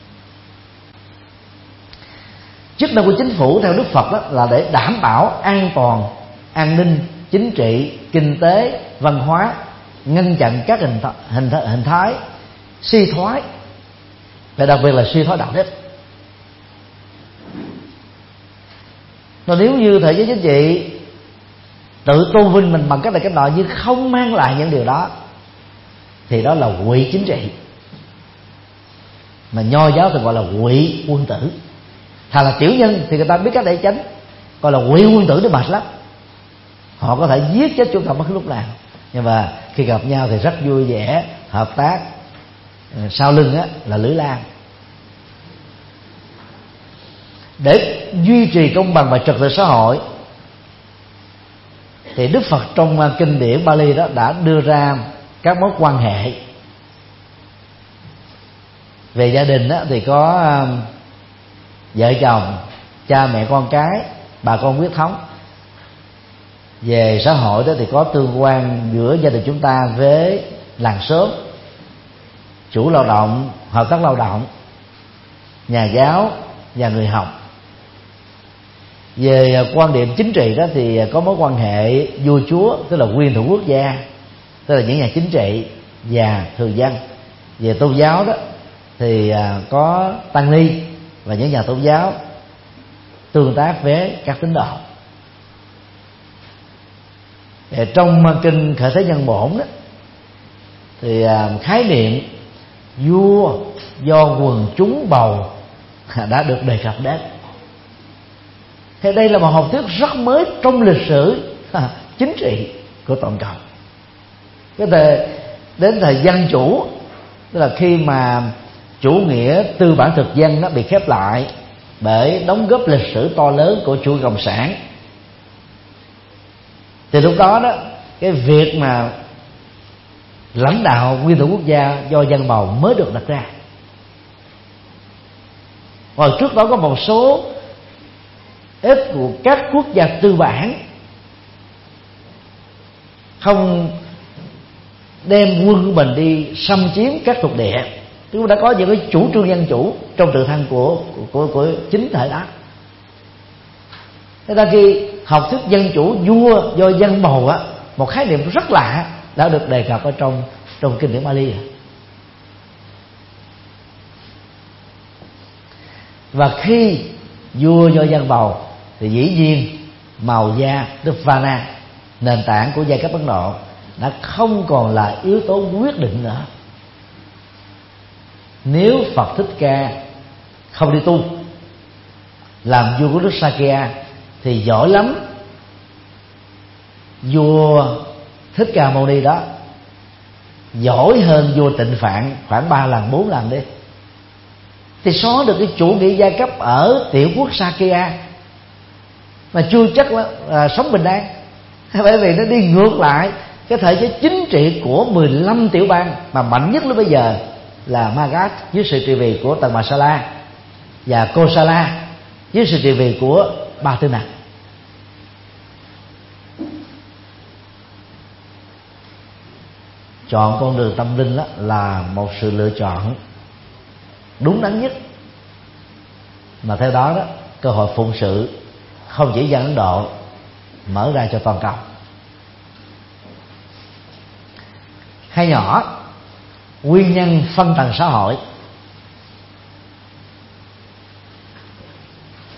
Chức năng của chính phủ theo Đức Phật đó là để đảm bảo an toàn, an ninh, chính trị, kinh tế, văn hóa, ngăn chặn các hình, th- hình, th- hình thái suy thoái, và đặc biệt là suy thoái đạo đức. Và nếu như thể chế chính trị tự tôn vinh mình bằng cách này cách nọ nhưng không mang lại những điều đó, thì đó là ngụy chính trị, mà Nho giáo thì gọi là ngụy quân tử. Thà là tiểu nhân thì người ta biết cách để tránh, gọi là ngụy quân tử thì mệt lắm. Họ có thể giết chết chúng ta bất cứ lúc nào, nhưng mà khi gặp nhau thì rất vui vẻ, hợp tác. Sau lưng á là lưỡi lao. Để duy trì công bằng và trật tự xã hội thì Đức Phật trong kinh điển Bali đó đã đưa ra các mối quan hệ. Về gia đình đó thì có vợ chồng, cha mẹ con cái, bà con huyết thống. Về xã hội đó thì có tương quan giữa gia đình chúng ta với làng xóm, chủ lao động, hợp tác lao động, nhà giáo và người học. Về quan điểm chính trị đó thì có mối quan hệ vua chúa, tức là nguyên thủ quốc gia, tức là những nhà chính trị và thường dân. Về tôn giáo đó thì có tăng ni và những nhà tôn giáo tương tác với các tín đồ. Trong kinh Khởi Thế Nhân Bổn đó thì khái niệm vua do quần chúng bầu đã được đề cập đến. Thế đây là một học thuyết rất mới trong lịch sử chính trị của toàn cầu. Cái thời đến thời dân chủ, tức là khi mà chủ nghĩa tư bản thực dân nó bị khép lại bởi đóng góp lịch sử to lớn của chủ nghĩa cộng sản, thì lúc đó đó cái việc mà lãnh đạo nguyên thủ quốc gia do dân bầu mới được đặt ra. Và trước đó có một số ít của các quốc gia tư bản không đem quân của mình đi xâm chiếm các thuộc địa, chúng đã có những cái chủ trương dân chủ trong tự thân của của của chính thể đó. Thế ra khi học thuyết dân chủ vua do dân bầu á, một khái niệm rất lạ đã được đề cập ở trong trong kinh điển Bali. Và khi vua do dân bầu thì dĩ nhiên màu da, tức Vana, nền tảng của giai cấp Ấn Độ, đã không còn là yếu tố quyết định nữa. Nếu Phật Thích Ca không đi tu làm vua của nước Sakya thì giỏi lắm vua Thích Ca Mâu Ni đó giỏi hơn vua Tịnh Phạn khoảng ba lần bốn lần đi, thì xóa được cái chủ nghĩa giai cấp ở tiểu quốc Sakya mà chưa chắc là, là sống bình an. Bởi vì nó đi ngược lại cái thể chế chính trị của mười lăm tiểu bang mà mạnh nhất lúc bây giờ là Magadha dưới sự trị vì của Tần Masala và Kosala dưới sự trị vì của Ba Tư Nặc. Chọn con đường tâm linh đó là một sự lựa chọn đúng đắn nhất, mà theo đó đó cơ hội phụng sự không chỉ dân Ấn Độ mở ra cho toàn cầu. Hai nhỏ, nguyên nhân phân tầng xã hội.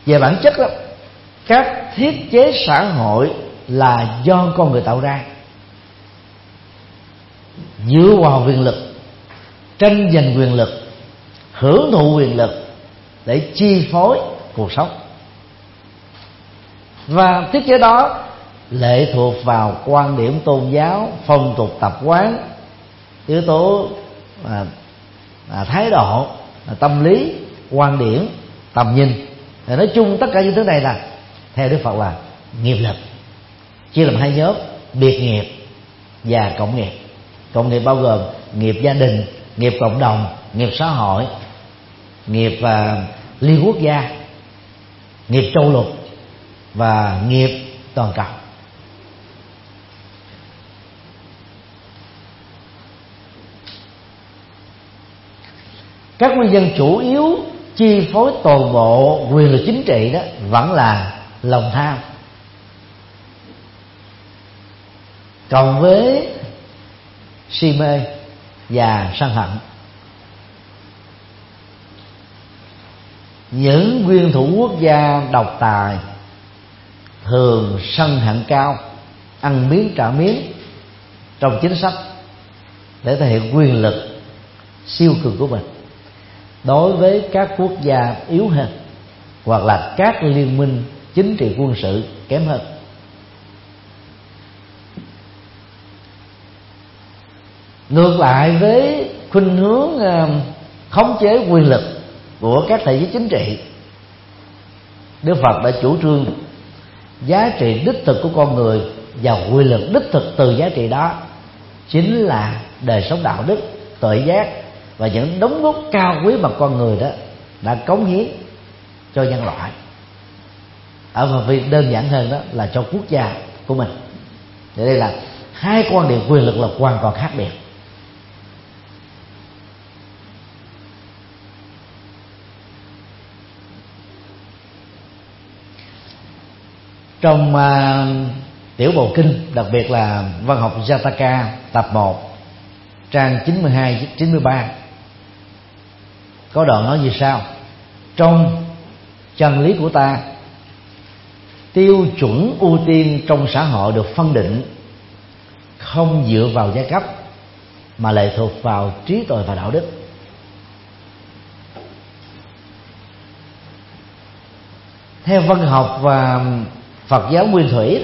Về bản chất đó, các thiết chế xã hội là do con người tạo ra, dựa vào quyền lực, tranh giành quyền lực, hưởng thụ quyền lực để chi phối cuộc sống. Và thiết chế đó lệ thuộc vào quan điểm tôn giáo, phong tục tập quán, yếu tố à, à, thái độ, à, tâm lý, quan điểm, tầm nhìn. Thì nói chung tất cả những thứ này là theo Đức Phật là nghiệp lực, chia làm hai nhóm: biệt nghiệp và cộng nghiệp. Cộng nghiệp bao gồm nghiệp gia đình, nghiệp cộng đồng, nghiệp xã hội, nghiệp và liên quốc gia, nghiệp châu lục và nghiệp toàn cầu. Các nguyên nhân chủ yếu chi phối toàn bộ quyền lực chính trị đó vẫn là lòng tham, cộng với si mê và sân hận. Những nguyên thủ quốc gia độc tài thường sân hận cao, ăn miếng trả miếng trong chính sách để thể hiện quyền lực siêu cường của mình đối với các quốc gia yếu hơn hoặc là các liên minh chính trị quân sự kém hơn. Ngược lại với khuynh hướng khống chế quyền lực của các thể chế chính trị, Đức Phật đã chủ trương giá trị đích thực của con người và quyền lực đích thực từ giá trị đó chính là đời sống đạo đức, tuệ giác và những đóng góp cao quý mà con người đó đã cống hiến cho nhân loại. Ở phần việc đơn giản hơn đó là cho quốc gia của mình. Thì đây là hai quan điểm quyền lực là hoàn toàn khác biệt. Trong uh, tiểu bộ kinh, đặc biệt là văn học Jataka tập một trang chín mươi hai chín mươi ba, có đoạn nói như sau: trong chân lý của ta, tiêu chuẩn ưu tiên trong xã hội được phân định không dựa vào giai cấp mà lệ thuộc vào trí tuệ và đạo đức. Theo văn học và Phật giáo nguyên thủy,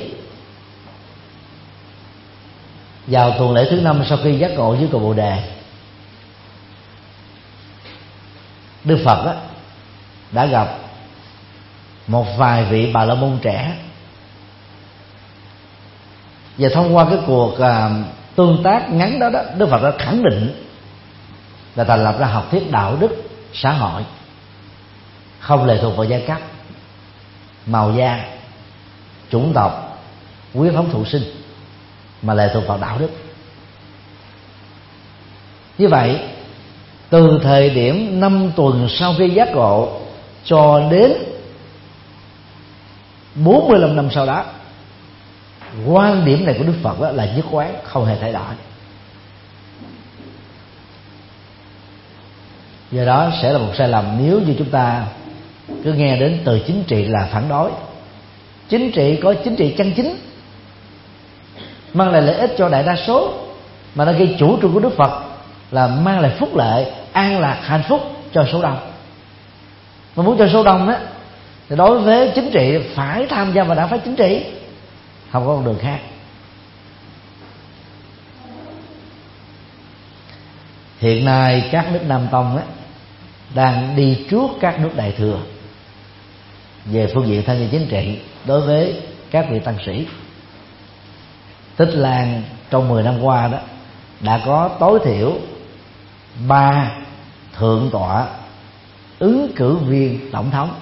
vào tuần lễ thứ năm sau khi giác ngộ dưới cầu Bồ Đề, Đức Phật đó đã gặp một vài vị Bà La Môn trẻ, và thông qua cái cuộc à, tương tác ngắn đó, đó Đức Phật đã khẳng định là thành lập ra học thuyết đạo đức xã hội không lệ thuộc vào giai cấp, màu da, chủng tộc, huyết thống thụ sinh, mà lệ thuộc vào đạo đức. Như vậy, từ thời điểm năm tuần sau khi giác ngộ cho đến bốn mươi lăm năm sau đó, quan điểm này của Đức Phật đó là nhất quán, không hề thay đổi. Do đó sẽ là một sai lầm nếu như chúng ta cứ nghe đến từ chính trị là phản đối. Chính trị có chính trị chân chính, mang lại lợi ích cho đại đa số, mà nó gây chủ trương của Đức Phật là mang lại phúc lợi, an lạc, hạnh phúc cho số đông. Mà muốn cho số đông đó thì đối với chính trị phải tham gia vào đảng phái chính trị, không có con đường khác. Hiện nay các nước Nam Tông đó đang đi trước các nước Đại Thừa về phương diện tham gia chính trị đối với các vị tăng sĩ. Tích Lan trong mười năm qua đó đã có tối thiểu ba thượng tọa ứng cử viên tổng thống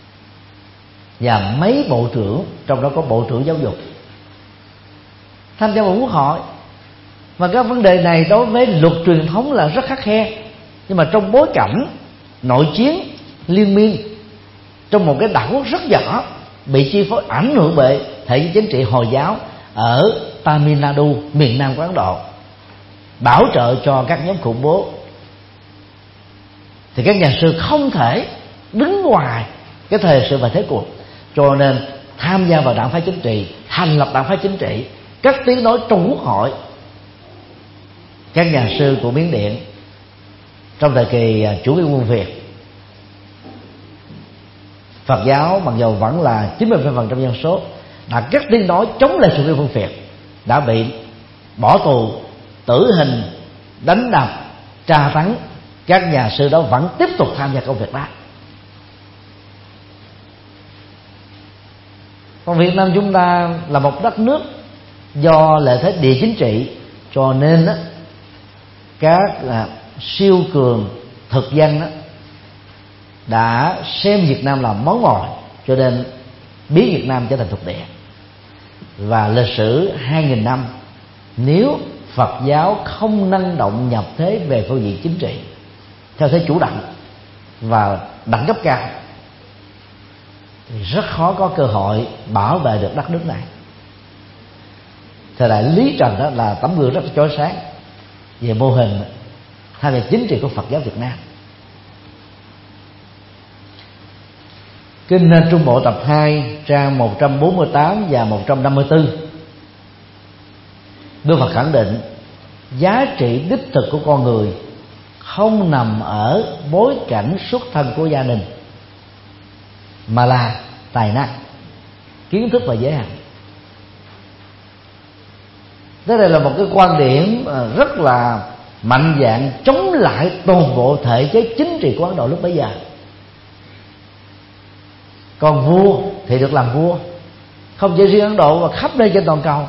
và mấy bộ trưởng, trong đó có bộ trưởng giáo dục, tham gia vào quốc hội. Và các vấn đề này đối với luật truyền thống là rất khắt khe, nhưng mà trong bối cảnh nội chiến liên miên trong một cái đảo quốc rất nhỏ bị chi phối ảnh hưởng bởi thể chế chính trị Hồi giáo ở Tamil Nadu, miền Nam của Ấn Độ, bảo trợ cho các nhóm khủng bố, thì các nhà sư không thể đứng ngoài cái thời sự và thế cuộc. Cho nên tham gia vào đảng phái chính trị, thành lập đảng phái chính trị, các tiếng nói trong quốc hội. Các nhà sư của Miến Điện trong thời kỳ chủ nghĩa quân Việt, Phật giáo mặc dù vẫn là chín mươi phần trăm dân số, đã cắt tiếng nói chống lại chủ nghĩa quân Việt, đã bị bỏ tù, tử hình, đánh đập, tra tấn. Các nhà sư đó vẫn tiếp tục tham gia công việc đó. Còn Việt Nam chúng ta là một đất nước do lợi thế địa chính trị, cho nên đó, các à, siêu cường thực dân đó, đã xem Việt Nam là món mồi, cho nên biến Việt Nam trở thành thuộc địa. Và lịch sử hai nghìn năm, nếu Phật giáo không năng động nhập thế về phương diện chính trị theo thế chủ động và đẳng cấp cao, thì rất khó có cơ hội bảo vệ được đất nước này. Thời đại Lý Trần đó là tấm gương rất chói sáng về mô hình hay về chính trị của Phật giáo Việt Nam. Kinh Trung Bộ tập hai trang một trăm bốn mươi tám và một trăm năm mươi tư, Đức Phật khẳng định giá trị đích thực của con người không nằm ở bối cảnh xuất thân của gia đình, mà là tài năng, kiến thức và giới hạn. Thế đây là một cái quan điểm rất là mạnh dạn chống lại toàn bộ thể chế chính trị của Ấn Độ lúc bấy giờ. Còn vua thì được làm vua, không chỉ riêng Ấn Độ mà khắp nơi trên toàn cầu.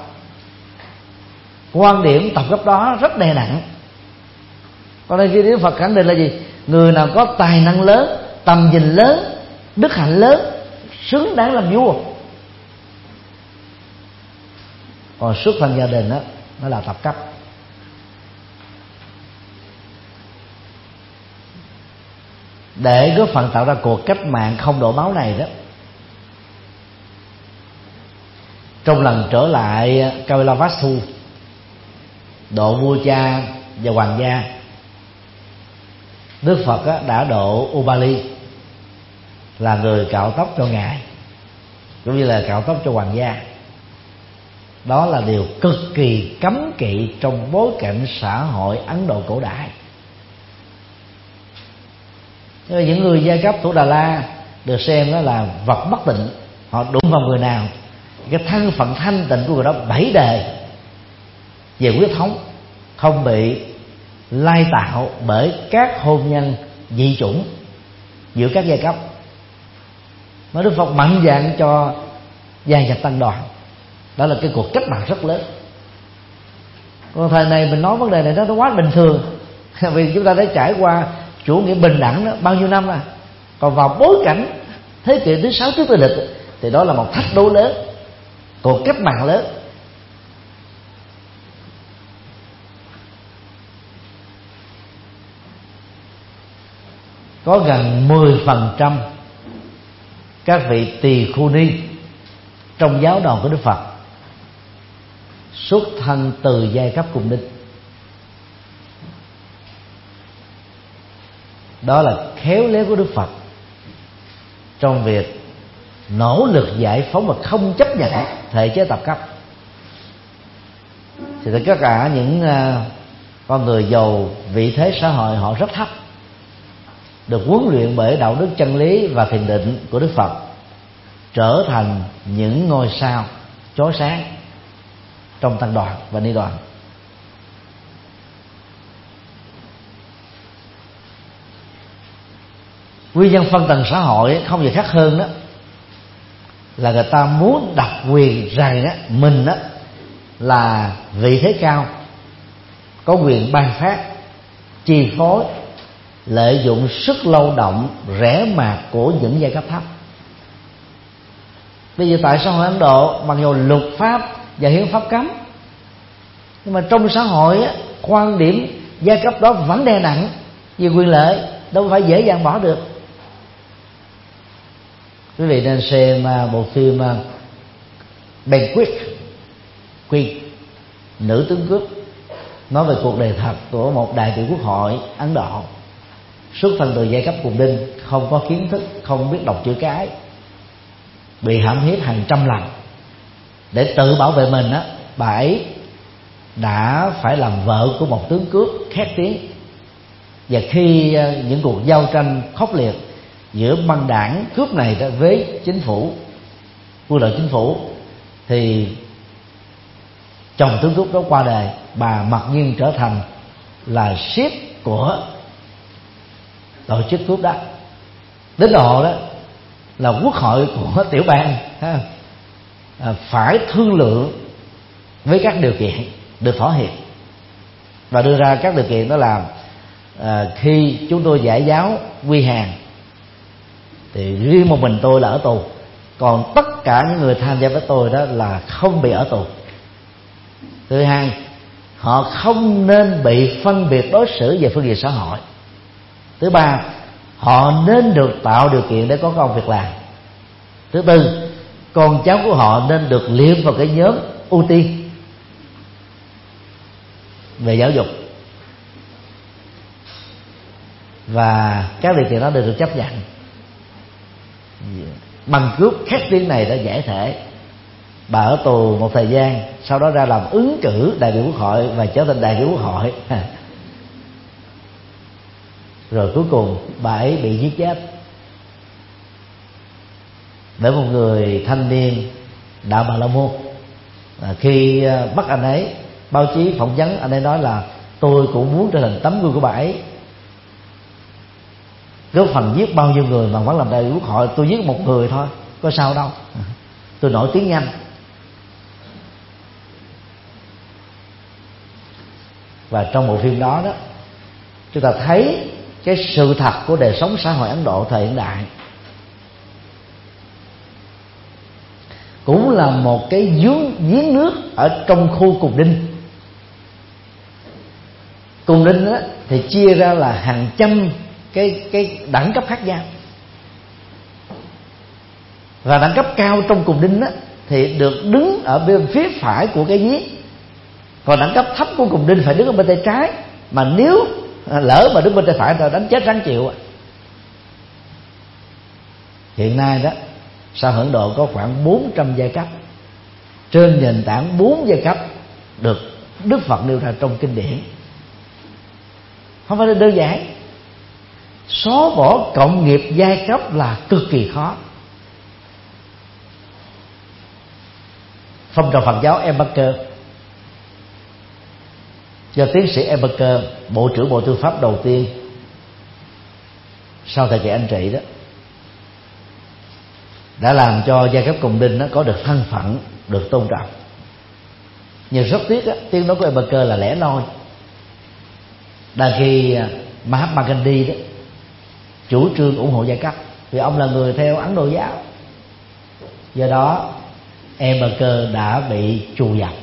Quan điểm tập cấp đó rất đè nặng. Còn đây khi Đức Phật khẳng định là gì? Người nào có tài năng lớn, tầm nhìn lớn, đức hạnh lớn, xứng đáng làm vua. Còn xuất thân gia đình đó, nó là tập cấp. Để góp phần tạo ra cuộc cách mạng không đổ máu này đó, trong lần trở lại Kapilavastu, độ vua cha và hoàng gia, Đức Phật đã độ Ubali là người cạo tóc cho ngài, cũng như là cạo tóc cho hoàng gia. Đó là điều cực kỳ cấm kỵ trong bối cảnh xã hội Ấn Độ cổ đại. Những người giai cấp Thủ Đà La được xem đó là vật bất tịnh, họ đụng vào người nào, cái thân phận thanh tịnh của người đó bảy đời về huyết thống không bị lai tạo bởi các hôn nhân dị chủng giữa các giai cấp. Mà Đức Phật mạnh dạn cho gia nhập tăng đoàn. Đó là cái cuộc cách mạng rất lớn. Còn thời này mình nói vấn đề này nó quá bình thường, vì chúng ta đã trải qua chủ nghĩa bình đẳng đó bao nhiêu năm rồi. Còn vào bối cảnh thế kỷ thứ sáu trước Tây lịch thì đó là một thách đố lớn, cuộc cách mạng lớn. Có gần mười phần trăm các vị tỳ khu ni trong giáo đoàn của Đức Phật xuất thân từ giai cấp cung đinh. Đó là khéo léo của Đức Phật trong việc nỗ lực giải phóng và không chấp nhận thể chế tập cấp. Thì tất cả những con người giàu vị thế xã hội họ rất thấp, được huấn luyện bởi đạo đức chân lý và thiền định của Đức Phật, trở thành những ngôi sao chói sáng trong tăng đoàn và ni đoàn. Nguyên nhân phân tầng xã hội không gì khác hơn đó là người ta muốn đặc quyền rằng á, mình á, là vị thế cao, có quyền ban phát, chi phối, lợi dụng sức lao động rẻ mạt của những giai cấp thấp. Bây giờ tại xã hội Ấn Độ, mặc dù luật pháp và hiến pháp cấm, nhưng mà trong xã hội á, quan điểm giai cấp đó vẫn đè nặng về quyền lợi, đâu phải dễ dàng bỏ được. Quý vị nên xem bộ phim Ben Quick, Queen, nữ tướng cướp, nói về cuộc đời thật của một đại biểu quốc hội Ấn Độ. xuất thân từ giai cấp cùng đinh, không có kiến thức, không biết đọc chữ cái, bị hãm hiếp hàng trăm lần. Để tự bảo vệ mình á, bà ấy đã phải làm vợ của một tướng cướp khét tiếng. Và khi những cuộc giao tranh khốc liệt giữa băng đảng cướp này với chính phủ, quân đội chính phủ, thì chồng tướng cướp đó qua đời, bà mặc nhiên trở thành là sếp của tổ chức cướp đó. Đến độ đó là quốc hội của tiểu bang ha, phải thương lượng với các điều kiện được thỏa hiệp và đưa ra các điều kiện, đó là à, khi chúng tôi giải giáo quy hàng thì riêng một mình tôi là ở tù, còn tất cả những người tham gia với tôi đó là không bị ở tù. Thứ hai, họ không nên bị phân biệt đối xử về phương diện xã hội. Thứ ba, họ nên được tạo điều kiện để có công việc làm. Thứ tư, con cháu của họ nên được liệt vào cái nhóm ưu tiên về giáo dục. Và các điều kiện đó đều được chấp nhận. Bằng cướp khét tiếng này đã giải thể. Bà ở tù một thời gian, sau đó ra làm ứng cử đại biểu quốc hội và trở thành đại biểu quốc hội. Rồi cuối cùng bà ấy bị giết chết bởi một người thanh niên đạo Bà La Môn. À, khi bắt anh ấy, báo chí phỏng vấn, anh ấy nói là tôi cũng muốn trở thành tấm gương của bà ấy, góp phần giết bao nhiêu người mà vẫn làm đại biểu quốc hội. Tôi giết một người thôi, có sao đâu, tôi nổi tiếng nhanh. Và trong bộ phim đó đó, chúng ta thấy cái sự thật của đời sống xã hội Ấn Độ thời hiện đại. Cũng là một cái giếng giếng nước ở trong khu cùng đinh. Cùng đinh đó, thì chia ra là hàng trăm cái cái đẳng cấp khác nhau. Và đẳng cấp cao trong cùng đinh đó, thì được đứng ở bên phía phải của cái giếng, còn đẳng cấp thấp của cùng đinh phải đứng ở bên tay trái. Mà nếu lỡ mà đứng bên tay phải rồi đánh chết ráng chịu. Hiện nay đó, xã hội Ấn Độ có khoảng bốn trăm giai cấp, trên nền tảng bốn giai cấp được Đức Phật nêu ra trong kinh điển. Không phải là đơn giản. Xóa bỏ cộng nghiệp giai cấp là cực kỳ khó. Phong trào Phật giáo Ambedkar do tiến sĩ Ambedkar, bộ trưởng Bộ Tư pháp đầu tiên sau thời kỳ anh trị đó, đã làm cho giai cấp cùng đinh nó có được thân phận, được tôn trọng. Nhưng rất tiếc á, tiếng nói của Ambedkar là lẻ loi. Đang khi Mahatma Gandhi đó chủ trương ủng hộ giai cấp, vì ông là người theo Ấn Độ giáo. Do đó Ambedkar đã bị trù dập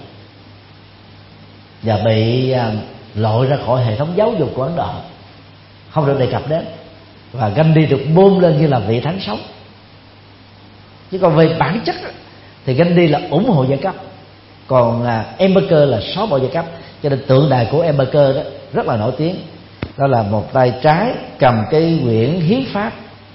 và bị loại ra khỏi hệ thống giáo dục của Ấn Độ, không được đề cập đến. Và Gandhi được bơm lên như là vị thánh sống. Chứ còn về bản chất thì Gandhi là ủng hộ giai cấp, còn Ambedkar là xóa bỏ giai cấp. Cho nên tượng đài của Ambedkar đó rất là nổi tiếng. Đó là một tay trái cầm cái quyển hiến pháp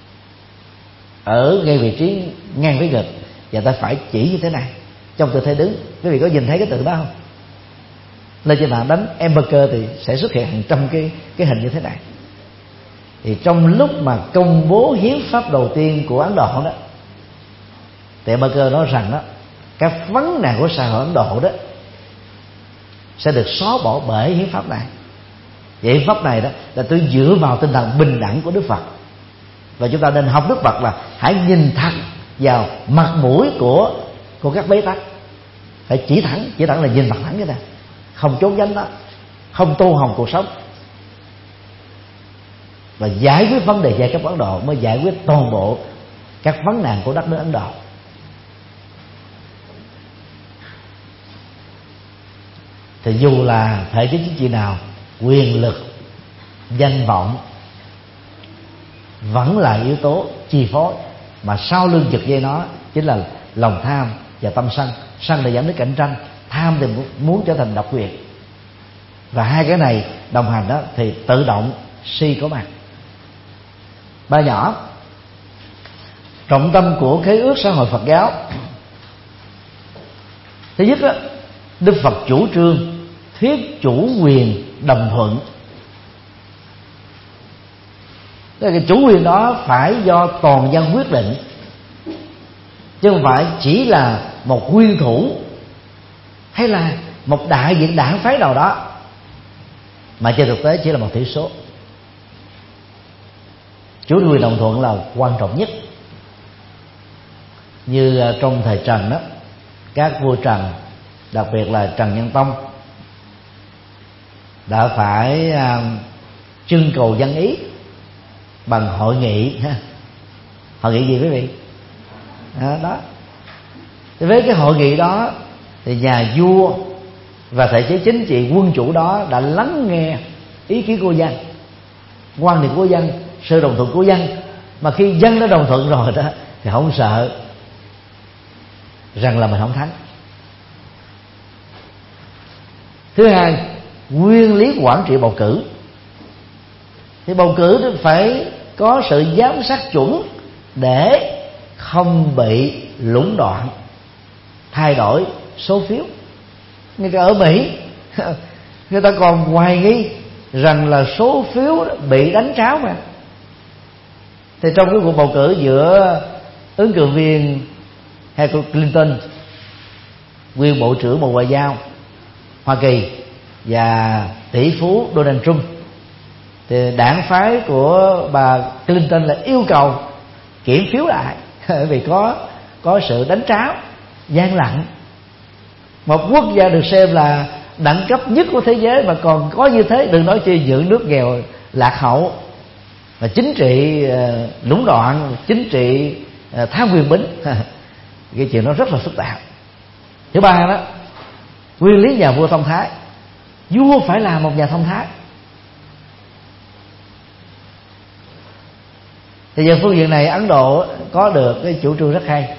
ở ngay vị trí ngang với ngực, và tay phải chỉ như thế này trong tư thế đứng. Quý vị có nhìn thấy cái tượng đó không? Lên trên mạng đánh Ambedkar thì sẽ xuất hiện hàng trăm cái cái hình như thế này. Thì trong lúc mà công bố hiến pháp đầu tiên của Ấn Độ đó, thì Ambedkar nói rằng đó, các vấn nạn của xã hội Ấn Độ đó sẽ được xóa bỏ bởi hiến pháp này. Vậy hiến pháp này đó là tôi dựa vào tinh thần bình đẳng của Đức Phật. Và chúng ta nên học Đức Phật là hãy nhìn thật vào mặt mũi của của các bế tắc, phải chỉ thẳng, chỉ thẳng là nhìn mặt thẳng cái này, không trốn tránh đó, không tô hồng cuộc sống. Và giải quyết vấn đề giai cấp Ấn Độ mới giải quyết toàn bộ các vấn nạn của đất nước Ấn Độ. Thì dù là thể chế chính trị nào, quyền lực, danh vọng vẫn là yếu tố chi phối, mà sau lưng giật dây nó chính là lòng tham và tâm sân. Sân là dẫn đến cạnh tranh, tham thì muốn trở thành độc quyền. Và hai cái này đồng hành đó thì tự động si có mặt. ba nhỏ. Trọng tâm của khế ước xã hội Phật giáo, thứ nhất đó, Đức Phật chủ trương thuyết chủ quyền đồng thuận. Tức là cái chủ quyền đó phải do toàn dân quyết định, chứ không phải chỉ là một nguyên thủ hay là một đại diện đảng phái nào đó, mà trên thực tế chỉ là một thiểu số. Chủ quyền đồng thuận là quan trọng nhất. Như trong thời Trần đó, các vua Trần, đặc biệt là Trần Nhân Tông, đã phải uh, trưng cầu dân ý bằng hội nghị. Hội nghị gì quý vị? À, đó. Thì với cái hội nghị đó thì nhà vua và thể chế chính trị quân chủ đó đã lắng nghe ý kiến của dân, quan điểm của dân, sự đồng thuận của dân. Mà khi dân đã đồng thuận rồi đó thì không sợ rằng là mình không thắng. Thứ hai, nguyên lý quản trị bầu cử. Thì bầu cử phải có sự giám sát chuẩn để không bị lũng đoạn, thay đổi số phiếu. Ngay cả ở Mỹ người ta còn hoài nghi rằng là số phiếu bị đánh tráo mà. Thì trong cái cuộc bầu cử giữa ứng cử viên Hillary Clinton, nguyên bộ trưởng Bộ Ngoại giao Hoa Kỳ, và tỷ phú Donald Trump, thì đảng phái của bà Clinton là yêu cầu kiểm phiếu lại vì có có sự đánh tráo, gian lận. Một quốc gia được xem là đẳng cấp nhất của thế giới mà còn có như thế, đừng nói chi những nước nghèo lạc hậu và chính trị uh, lũng đoạn, chính trị uh, tham quyền bính. Cái chuyện đó rất là phức tạp. Thứ ba đó, nguyên lý nhà vua thông thái. Vua phải là một nhà thông thái. Thì về phương diện này Ấn Độ có được cái chủ trương rất hay.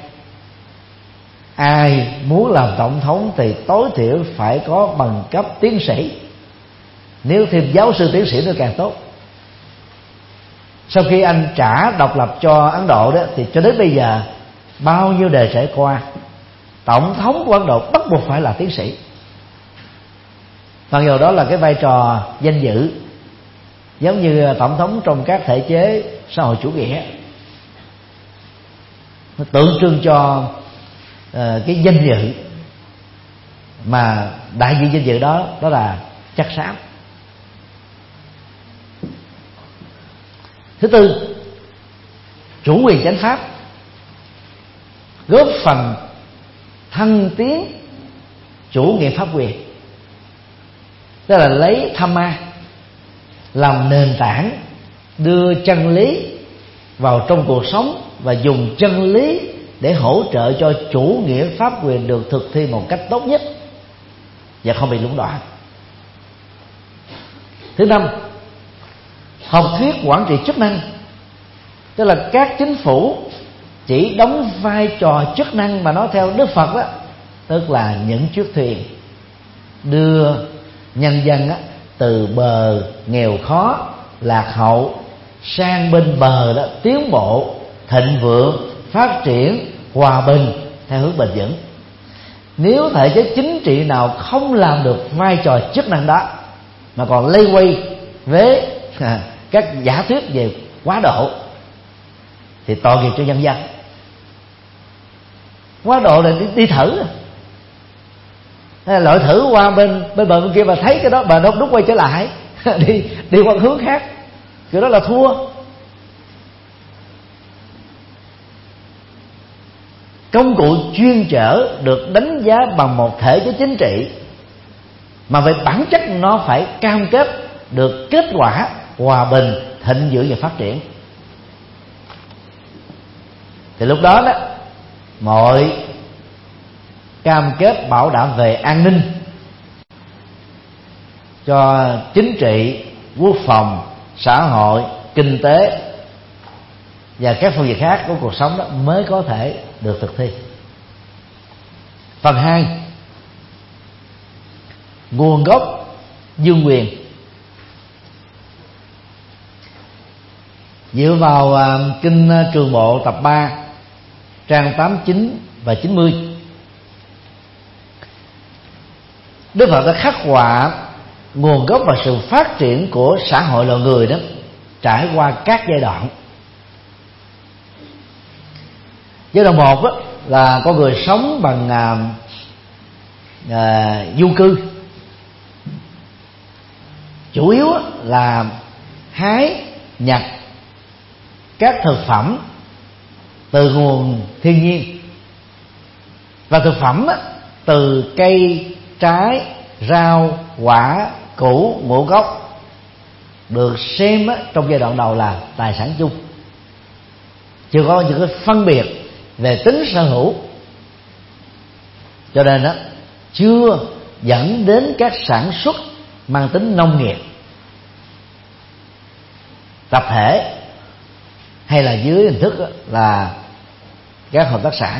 Ai muốn làm tổng thống thì tối thiểu phải có bằng cấp tiến sĩ, nếu thêm giáo sư tiến sĩ nữa càng tốt. Sau khi anh trả độc lập cho Ấn Độ đó, thì cho đến bây giờ bao nhiêu đời trải qua, tổng thống của Ấn Độ bắt buộc phải là tiến sĩ. Mặc dù đó là cái vai trò danh dự, giống như tổng thống trong các thể chế xã hội chủ nghĩa, nó tượng trưng cho uh, cái danh dự, mà đại diện danh dự đó đó là chắc xáo. Thứ tư, chủ quyền chánh pháp, góp phần thăng tiến chủ nghĩa pháp quyền. Tức là lấy tham ma làm nền tảng, đưa chân lý vào trong cuộc sống và dùng chân lý để hỗ trợ cho chủ nghĩa pháp quyền được thực thi một cách tốt nhất và không bị lũng đoạn. Thứ năm, học thuyết quản trị chức năng. Tức là các chính phủ chỉ đóng vai trò chức năng mà nói theo Đức Phật đó, tức là những chiếc thuyền đưa nhân dân á, từ bờ nghèo khó lạc hậu sang bên bờ đó tiến bộ, thịnh vượng, phát triển, hòa bình theo hướng bền vững. Nếu thể chế chính trị nào không làm được vai trò chức năng đó mà còn lây quay với à, các giả thuyết về quá độ thì tội nghiệp cho nhân dân. Quá độ là đi, đi thử, loại thử qua bên bên bờ bên kia mà thấy cái đó bà đốt đúc quay trở lại đi đi qua hướng khác, kiểu đó là thua. Công cụ chuyên chở được đánh giá bằng một thể chế chính trị mà về bản chất nó phải cam kết được kết quả hòa bình, thịnh vượng và phát triển. Thì lúc đó đó mọi cam kết bảo đảm về an ninh cho chính trị, quốc phòng, xã hội, kinh tế và các phương diện khác của cuộc sống đó mới có thể được thực thi. Phần hai, nguồn gốc dương quyền. Dựa vào uh, kinh Trường Bộ tập ba trang tám mươi chín và chín mươi, Đức Phật đã khắc họa nguồn gốc và sự phát triển của xã hội loài người đó trải qua các giai đoạn. Giai đoạn một đó là con người sống bằng à, à, du cư, chủ yếu là hái nhặt các thực phẩm từ nguồn thiên nhiên, và thực phẩm á, từ cây, trái, rau, quả, củ, ngũ cốc được xem á, trong giai đoạn đầu là tài sản chung, chưa có những cái phân biệt về tính sở hữu, cho nên đó chưa dẫn đến các sản xuất mang tính nông nghiệp tập thể hay là dưới hình thức là các hợp tác xã.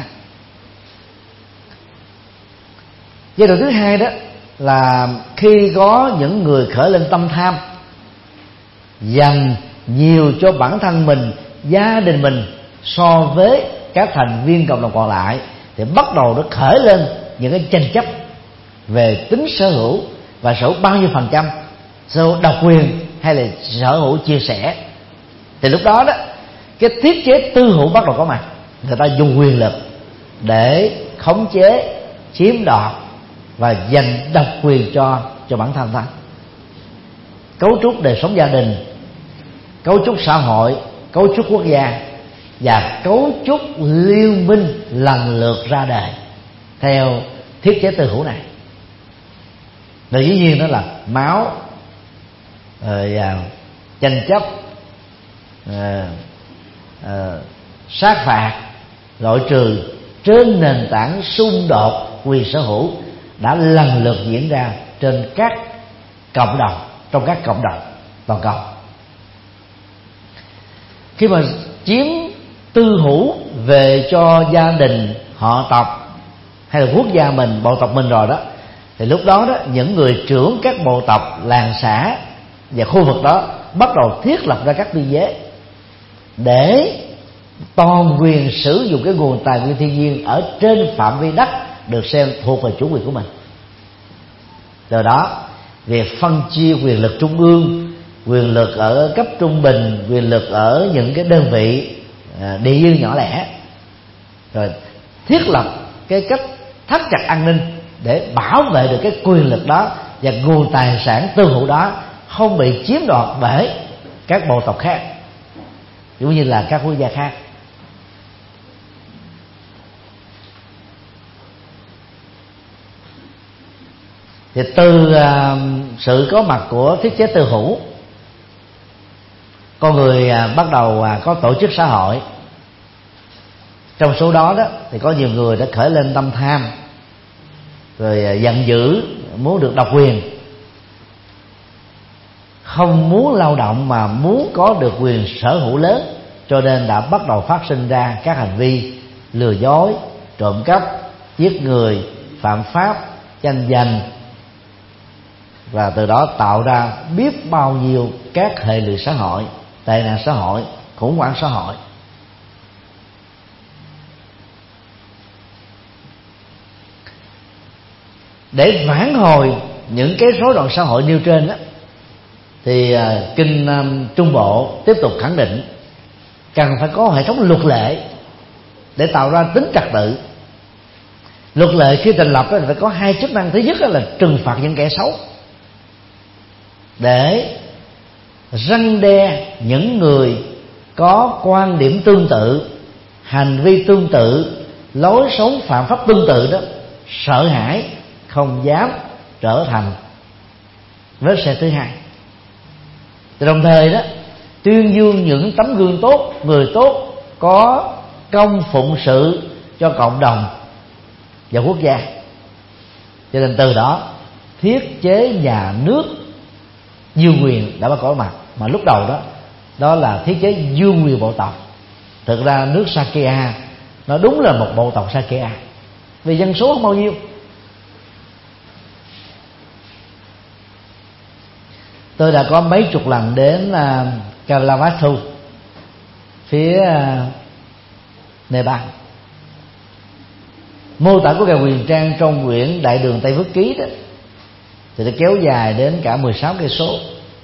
Giai đoạn thứ hai đó là khi có những người khởi lên tâm tham, dành nhiều cho bản thân mình, gia đình mình so với các thành viên cộng đồng còn lại, thì bắt đầu nó khởi lên những cái tranh chấp về tính sở hữu và sở hữu bao nhiêu phần trăm, sở hữu độc quyền hay là sở hữu chia sẻ. Thì lúc đó đó cái thiết chế tư hữu bắt đầu có mặt, người ta dùng quyền lực để khống chế, chiếm đoạt và dành độc quyền cho cho bản thân ta. Cấu trúc đời sống gia đình, cấu trúc xã hội, cấu trúc quốc gia và cấu trúc liên minh lần lượt ra đời theo thiết chế tư hữu này. Và dĩ nhiên đó là máu, rồi tranh chấp, à, à, sát phạt, loại trừ trên nền tảng xung đột quyền sở hữu đã lần lượt diễn ra trên các cộng đồng, trong các cộng đồng toàn cầu. Khi mà chiếm tư hữu về cho gia đình, họ tộc hay là quốc gia mình, bộ tộc mình rồi đó, thì lúc đó đó những người trưởng các bộ tộc, làng xã và khu vực đó bắt đầu thiết lập ra các biên giới để toàn quyền sử dụng cái nguồn tài nguyên thiên nhiên ở trên phạm vi đất được xem thuộc về chủ quyền của mình. Từ đó việc phân chia quyền lực trung ương, quyền lực ở cấp trung bình, quyền lực ở những cái đơn vị địa dư nhỏ lẻ, rồi thiết lập cái cách thắt chặt an ninh để bảo vệ được cái quyền lực đó và nguồn tài sản tư hữu đó không bị chiếm đoạt bởi các bộ tộc khác, cũng như là các quốc gia khác. Thì từ uh, sự có mặt của thiết chế tư hữu, con người uh, bắt đầu uh, có tổ chức xã hội. Trong số đó đó thì có nhiều người đã khởi lên tâm tham, rồi uh, giận dữ, muốn được độc quyền, không muốn lao động mà muốn có được quyền sở hữu lớn, cho nên đã bắt đầu phát sinh ra các hành vi lừa dối, trộm cắp, giết người, phạm pháp, tranh giành, và từ đó tạo ra biết bao nhiêu các hệ lụy xã hội, tệ nạn xã hội, khủng hoảng xã hội. Để vãn hồi những cái rối loạn xã hội nêu trên đó, thì uh, kinh um, Trung Bộ tiếp tục khẳng định cần phải có hệ thống luật lệ để tạo ra tính trật tự. Luật lệ khi thành lập đó thì phải có hai chức năng. Thứ nhất là trừng phạt những kẻ xấu, để răn đe những người có quan điểm tương tự, hành vi tương tự, lối sống phạm pháp tương tự đó, sợ hãi, không dám trở thành vết xe thứ hai. Đồng thời đó tuyên dương những tấm gương tốt, người tốt có công phụng sự cho cộng đồng và quốc gia. Cho nên từ đó thiết chế nhà nước dương quyền đã bắt có mặt. Mà lúc đầu đó đó là thiết chế dương quyền bộ tộc. Thực ra nước Sakya nó đúng là một bộ tộc Sakya, vì dân số không bao nhiêu. Tôi đã có mấy chục lần đến uh, Kalamvathu phía Nepal. Mô tả của Ngài Huyền Trang trong quyển Đại Đường Tây Phước Ký đó thì nó kéo dài đến cả mười sáu cây số.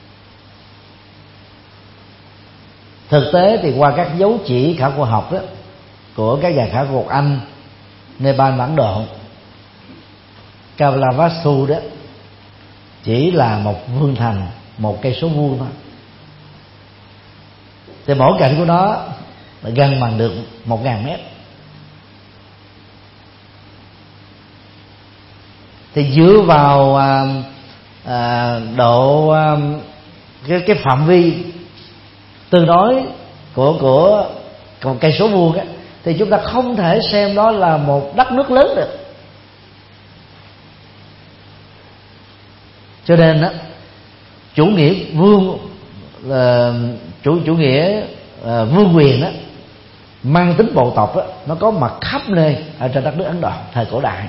Thực tế thì qua các dấu chỉ khảo cổ học đó của các nhà khảo cổ học Anh, Nepal và Ấn Độ, Kavalavastu đó chỉ là một vương thành một cây số vuông thôi, thì mỗi cạnh của nó là gần bằng được một ngàn mét. Thì dựa vào à, à, độ à, cái, cái phạm vi tương đối của của một cây số vuông á, thì chúng ta không thể xem đó là một đất nước lớn được. Cho nên á, chủ nghĩa vương là chủ chủ nghĩa à, vương quyền đó mang tính bộ tộc đó, nó có mặt khắp nơi ở trên đất nước Ấn Độ thời cổ đại.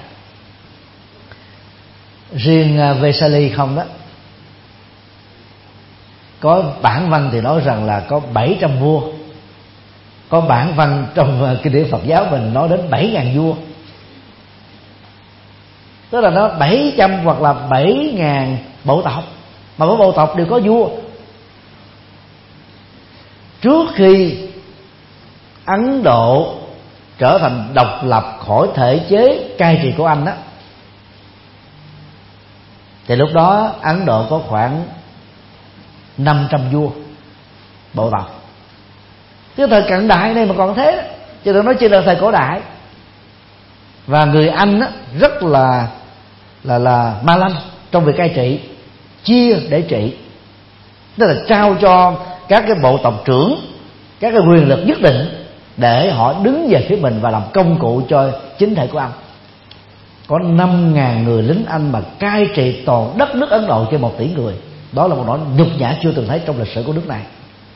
Riêng Vesali không đó, có bản văn thì nói rằng là có bảy trăm vua, có bản văn trong kinh điển Phật giáo mình nói đến bảy ngàn vua, tức là nó bảy trăm hoặc là bảy ngàn bộ tộc, mà mỗi bộ tộc đều có vua. Trước khi Ấn Độ trở thành độc lập khỏi thể chế cai trị của Anh đó, thì lúc đó Ấn Độ có khoảng năm trăm vua bộ tộc. Cái thời cận đại này mà còn thế đó, chứ đừng nói chỉ là thời cổ đại. Và người Anh đó, rất là là là ma lanh trong việc cai trị, chia để trị, tức là trao cho các cái bộ tộc trưởng các cái quyền lực nhất định để họ đứng về phía mình và làm công cụ cho chính thể của Anh. Có năm ngàn người lính Anh mà cai trị toàn đất nước Ấn Độ trên một tỷ người. Đó là một nỗi nhục nhã chưa từng thấy trong lịch sử của nước này.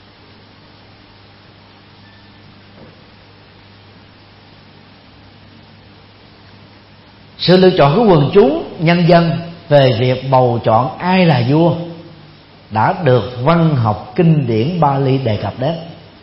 Sự lựa chọn của quần chúng nhân dân về việc bầu chọn ai là vua đã được văn học kinh điển Bali đề cập đến.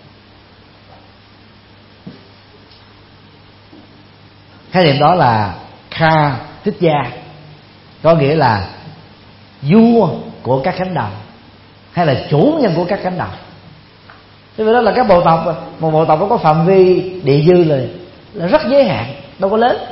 Khái niệm đó là Kha Thích Gia, có nghĩa là vua của các cánh đồng hay là chủ nhân của các cánh đồng. Thế vậy đó là các bộ tộc, một bộ tộc nó có phạm vi địa dư là, là rất giới hạn, đâu có lớn.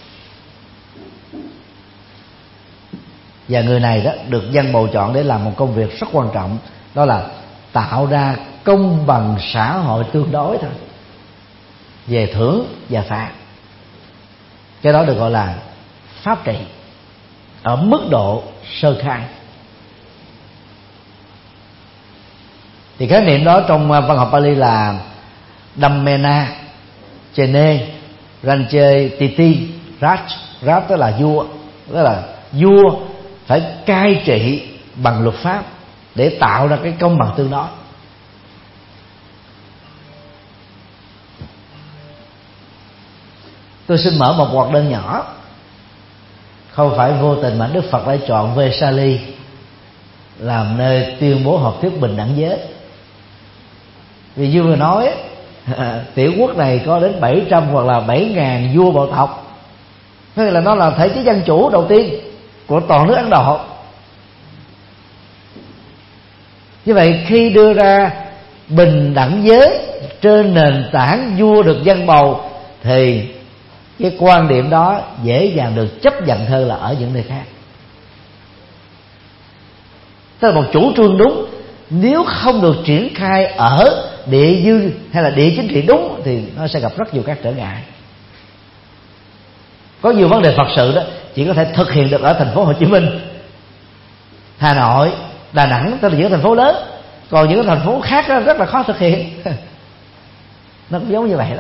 Và người này đó được dân bầu chọn để làm một công việc rất quan trọng, đó là tạo ra công bằng xã hội tương đối thôi, về thưởng và phạt. Cái đó được gọi là pháp trị ở mức độ sơ khai. Thì khái niệm đó trong văn học Pali là Dhammena, Chene, Ranche, Titi, Raj. Raj tức là vua, tức là vua phải cai trị bằng luật pháp để tạo ra cái công bằng tương đối. Tôi xin mở một hoạt đơn nhỏ. Không phải vô tình mà Đức Phật đã chọn Vesali làm nơi tuyên bố hợp thuyết bình đẳng giới. Vì như vừa nói, tiểu quốc này có đến bảy trăm hoặc là bảy ngàn vua bộ tộc, nên là nó là thể chế dân chủ đầu tiên của toàn nước Ấn Độ. Như vậy khi đưa ra bình đẳng giới trên nền tảng vua được dân bầu, thì cái quan điểm đó dễ dàng được chấp nhận hơn là ở những nơi khác. Tức là một chủ trương đúng, nếu không được triển khai ở địa dư hay là địa chính trị đúng thì nó sẽ gặp rất nhiều các trở ngại. Có nhiều vấn đề Phật sự đó chỉ có thể thực hiện được ở thành phố Hồ Chí Minh, Hà Nội, Đà Nẵng, tức là những thành phố lớn. Còn những thành phố khác đó rất là khó thực hiện. Nó cũng giống như vậy đó.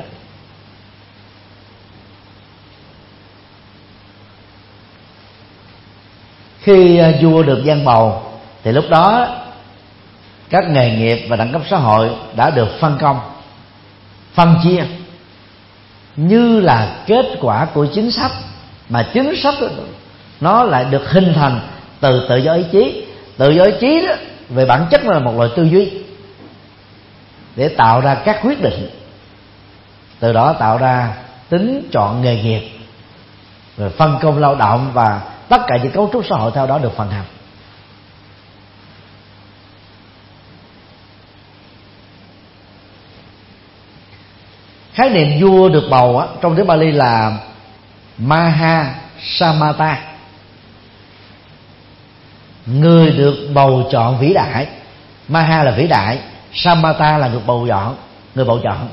Khi vua được gian bầu thì lúc đó các nghề nghiệp và đẳng cấp xã hội đã được phân công, phân chia như là kết quả của chính sách, mà chính sách đó, nó lại được hình thành từ tự do ý chí. Tự do ý chí đó về bản chất là một loại tư duy. để tạo ra các quyết định, từ đó tạo ra tính chọn nghề nghiệp, rồi phân công lao động, và tất cả những cấu trúc xã hội theo đó được phân hành. Khái niệm vua được bầu á, trong tiếng Bali là Maha Samata, người được bầu chọn vĩ đại. Maha là vĩ đại, Samata là người bầu chọn, người bầu chọn.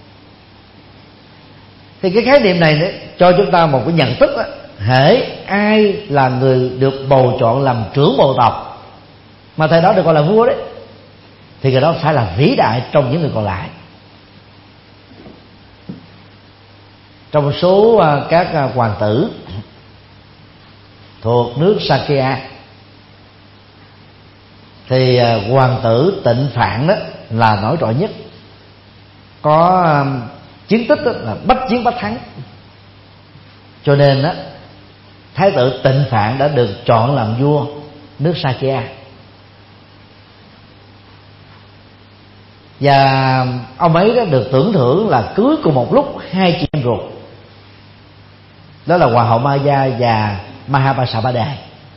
Thì cái khái niệm này đấy, cho chúng ta một cái nhận thức đó, hễ ai là người được bầu chọn làm trưởng bộ tộc, mà thời đó được gọi là vua đấy, thì người đó phải là vĩ đại trong những người còn lại. Trong số các hoàng tử thuộc nước Sakya thì hoàng tử Tịnh Phạn đó là nổi trội nhất, có chiến tích là bách chiến bách thắng, cho nên đó, thái tử Tịnh Phạn đã được chọn làm vua nước Sakya. Và ông ấy đã được tưởng thưởng là cưới cùng một lúc hai chị em ruột, đó là hoàng hậu Maya và Mahapasapade.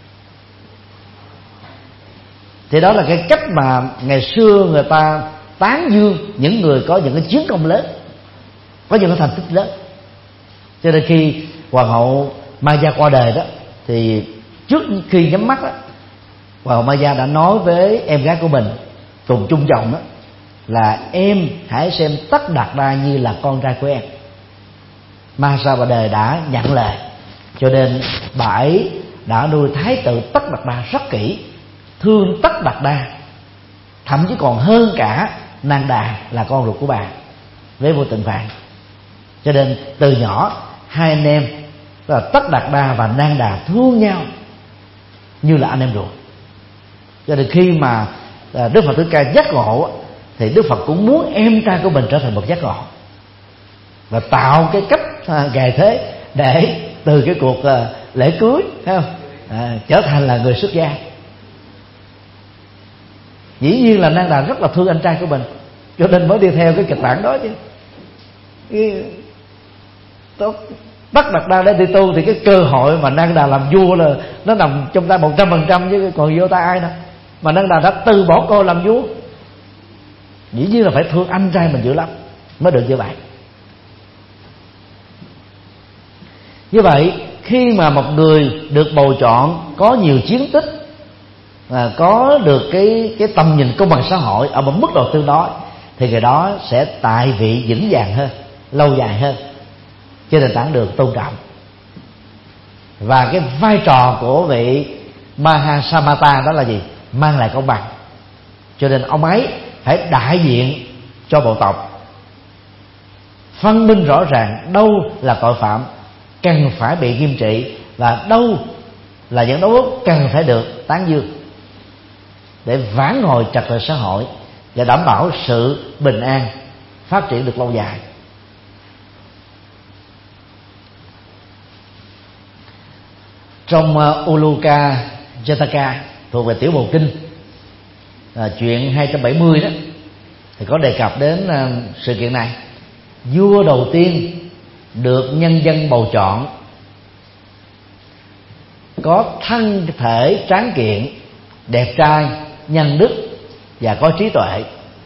Thì đó là cái cách mà ngày xưa người ta tán dương những người có những cái chiến công lớn, có những cái thành tích lớn. Cho nên khi hoàng hậu Maya qua đời đó, thì trước khi nhắm mắt đó, hoàng hậu Maya đã nói với em gái của mình cùng chung chồng đó là em hãy xem Tất Đạt Đa như là con trai của em. Mahapasapade đã nhận lời, cho nên bà ấy đã nuôi thái tử Tất Đạt Đa rất kỹ, thương Tất Đạt Đa, thậm chí còn hơn cả Nang Đà là con ruột của bà với vua Tịnh Phạn. Cho nên từ nhỏ hai anh em là Tất Đạt Đa và Nang Đà thương nhau như là anh em ruột. Cho nên khi mà Đức Phật Thích Ca giác ngộ thì Đức Phật cũng muốn em trai của mình trở thành một giác ngộ, và tạo cái cách gài thế để từ cái cuộc lễ cưới, thấy không? À, trở thành là người xuất gia. Dĩ nhiên là Nang Đà rất là thương anh trai của mình, cho nên mới đi theo cái kịch bản đó chứ. Cái Tất Đạt Đa để đi tu thì cái cơ hội mà Nang Đà làm vua là nó nằm trong tay một trăm phần trăm, chứ còn vô tay ai đâu. Mà Nang Đà đã từ bỏ cô làm vua, dĩ nhiên là phải thương anh trai mình dữ lắm mới được như vậy. Như vậy khi mà một người được bầu chọn có nhiều chiến tích, và có được cái cái tầm nhìn công bằng xã hội ở một mức độ tương đối, thì người đó sẽ tại vị vững vàng hơn, lâu dài hơn, trên nền tảng được tôn trọng. Và cái vai trò của vị Mahasamata đó là gì? Mang lại công bằng. Cho nên ông ấy phải đại diện cho bộ tộc, phân minh rõ ràng đâu là tội phạm cần phải bị nghiêm trị, và đâu là những dấu ước cần phải được tán dương, để vãn hồi trật tự xã hội và đảm bảo sự bình an phát triển được lâu dài. Trong uh, Uluka Jataka thuộc về Tiểu Bộ Kinh, à, chuyện hai trăm bảy mươi đó, thì có đề cập đến uh, sự kiện này. Vua đầu tiên được nhân dân bầu chọn có thân thể tráng kiện, đẹp trai, nhân đức và có trí tuệ,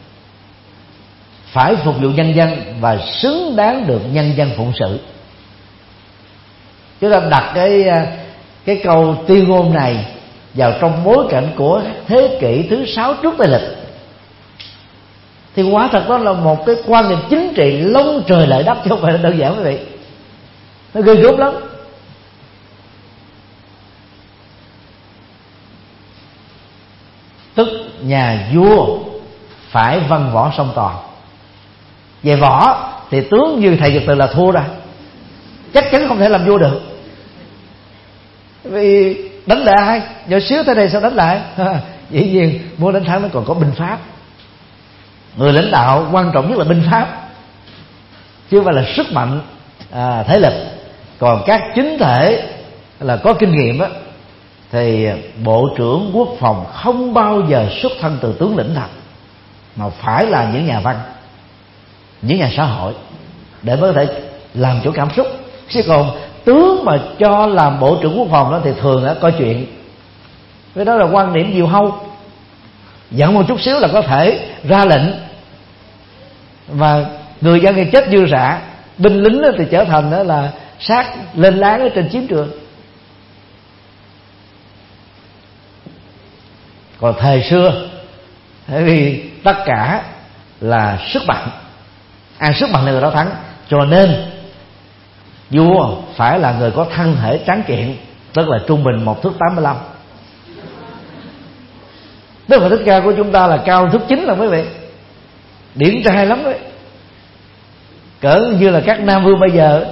phải phục vụ nhân dân và xứng đáng được nhân dân phụng sự. Chúng ta đặt cái cái câu tuyên ngôn này vào trong bối cảnh của thế kỷ thứ sáu trước Tây lịch, thì quả thật đó là một cái quan niệm chính trị lông trời lệ đất, chứ không phải là đơn giản quý vị. Nó ghê gớm lắm. Tức nhà vua phải văn võ song toàn. Về võ thì tướng như thầy Nhật Từ là thua ra, chắc chắn không thể làm vua được, vì đánh lại ai nhỏ xíu tới đây sao đánh lại. Dĩ nhiên muốn đánh thắng nó còn có binh pháp. Người lãnh đạo quan trọng nhất là binh pháp, chứ không phải là sức mạnh à, thể lực. Còn các chính thể là có kinh nghiệm á, thì bộ trưởng quốc phòng không bao giờ xuất thân từ tướng lĩnh thật, mà phải là những nhà văn. những nhà xã hội để mới có thể làm chủ cảm xúc. Chứ còn tướng mà cho làm bộ trưởng quốc phòng đó thì thường đã coi chuyện, cái đó là quan điểm diều hâu, giận một chút xíu là có thể ra lệnh, và người dân thì chết dư rạ, binh lính thì trở thành đó là sát lên láng ở trên chiến trường. Còn thời xưa, bởi vì tất cả là sức mạnh, ai sức mạnh là người đó thắng, cho nên vua phải là người có thân thể tráng kiện, tức là trung bình một thước tám mươi lăm. Đức Phật Thích Ca của chúng ta là cao thước chín là quý vị, điển trai lắm đấy, cỡ như là các nam vương bây giờ.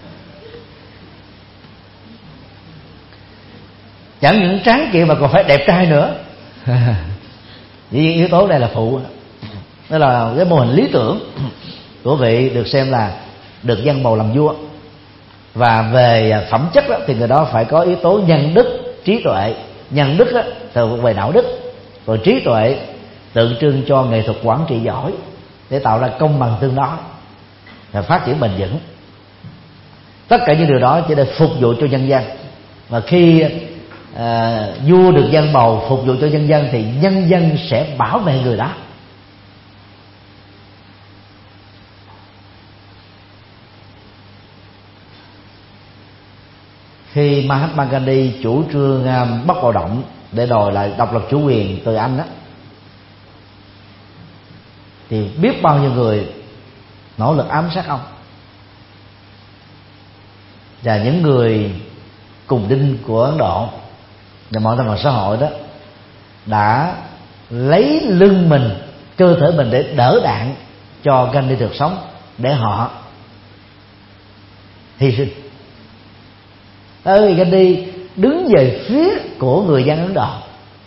Chẳng những tráng kiện mà còn phải đẹp trai nữa. Những yếu tố này là phụ. Đó là cái mô hình lý tưởng của vị được xem là được dân bầu làm vua. Và về phẩm chất đó, thì người đó phải có yếu tố nhân đức, trí tuệ. Nhân đức đó, từ về đạo đức, còn trí tuệ tượng trưng cho nghệ thuật quản trị giỏi, để tạo ra công bằng tương đối và phát triển bền vững. Tất cả những điều đó chỉ để phục vụ cho nhân dân. Và khi à, vua được dân bầu phục vụ cho nhân dân thì nhân dân sẽ bảo vệ người đó. Khi Mahatma Gandhi chủ trương uh, bất bạo động để đòi lại độc lập chủ quyền từ Anh đó, thì biết bao nhiêu người nỗ lực ám sát ông. Và những người cùng đinh của Ấn Độ và mọi thành phần xã hội đó đã lấy lưng mình, cơ thể mình để đỡ đạn cho Gandhi được sống, để họ hy sinh. Ơi, Gandhi đứng về phía của người dân Ấn Độ.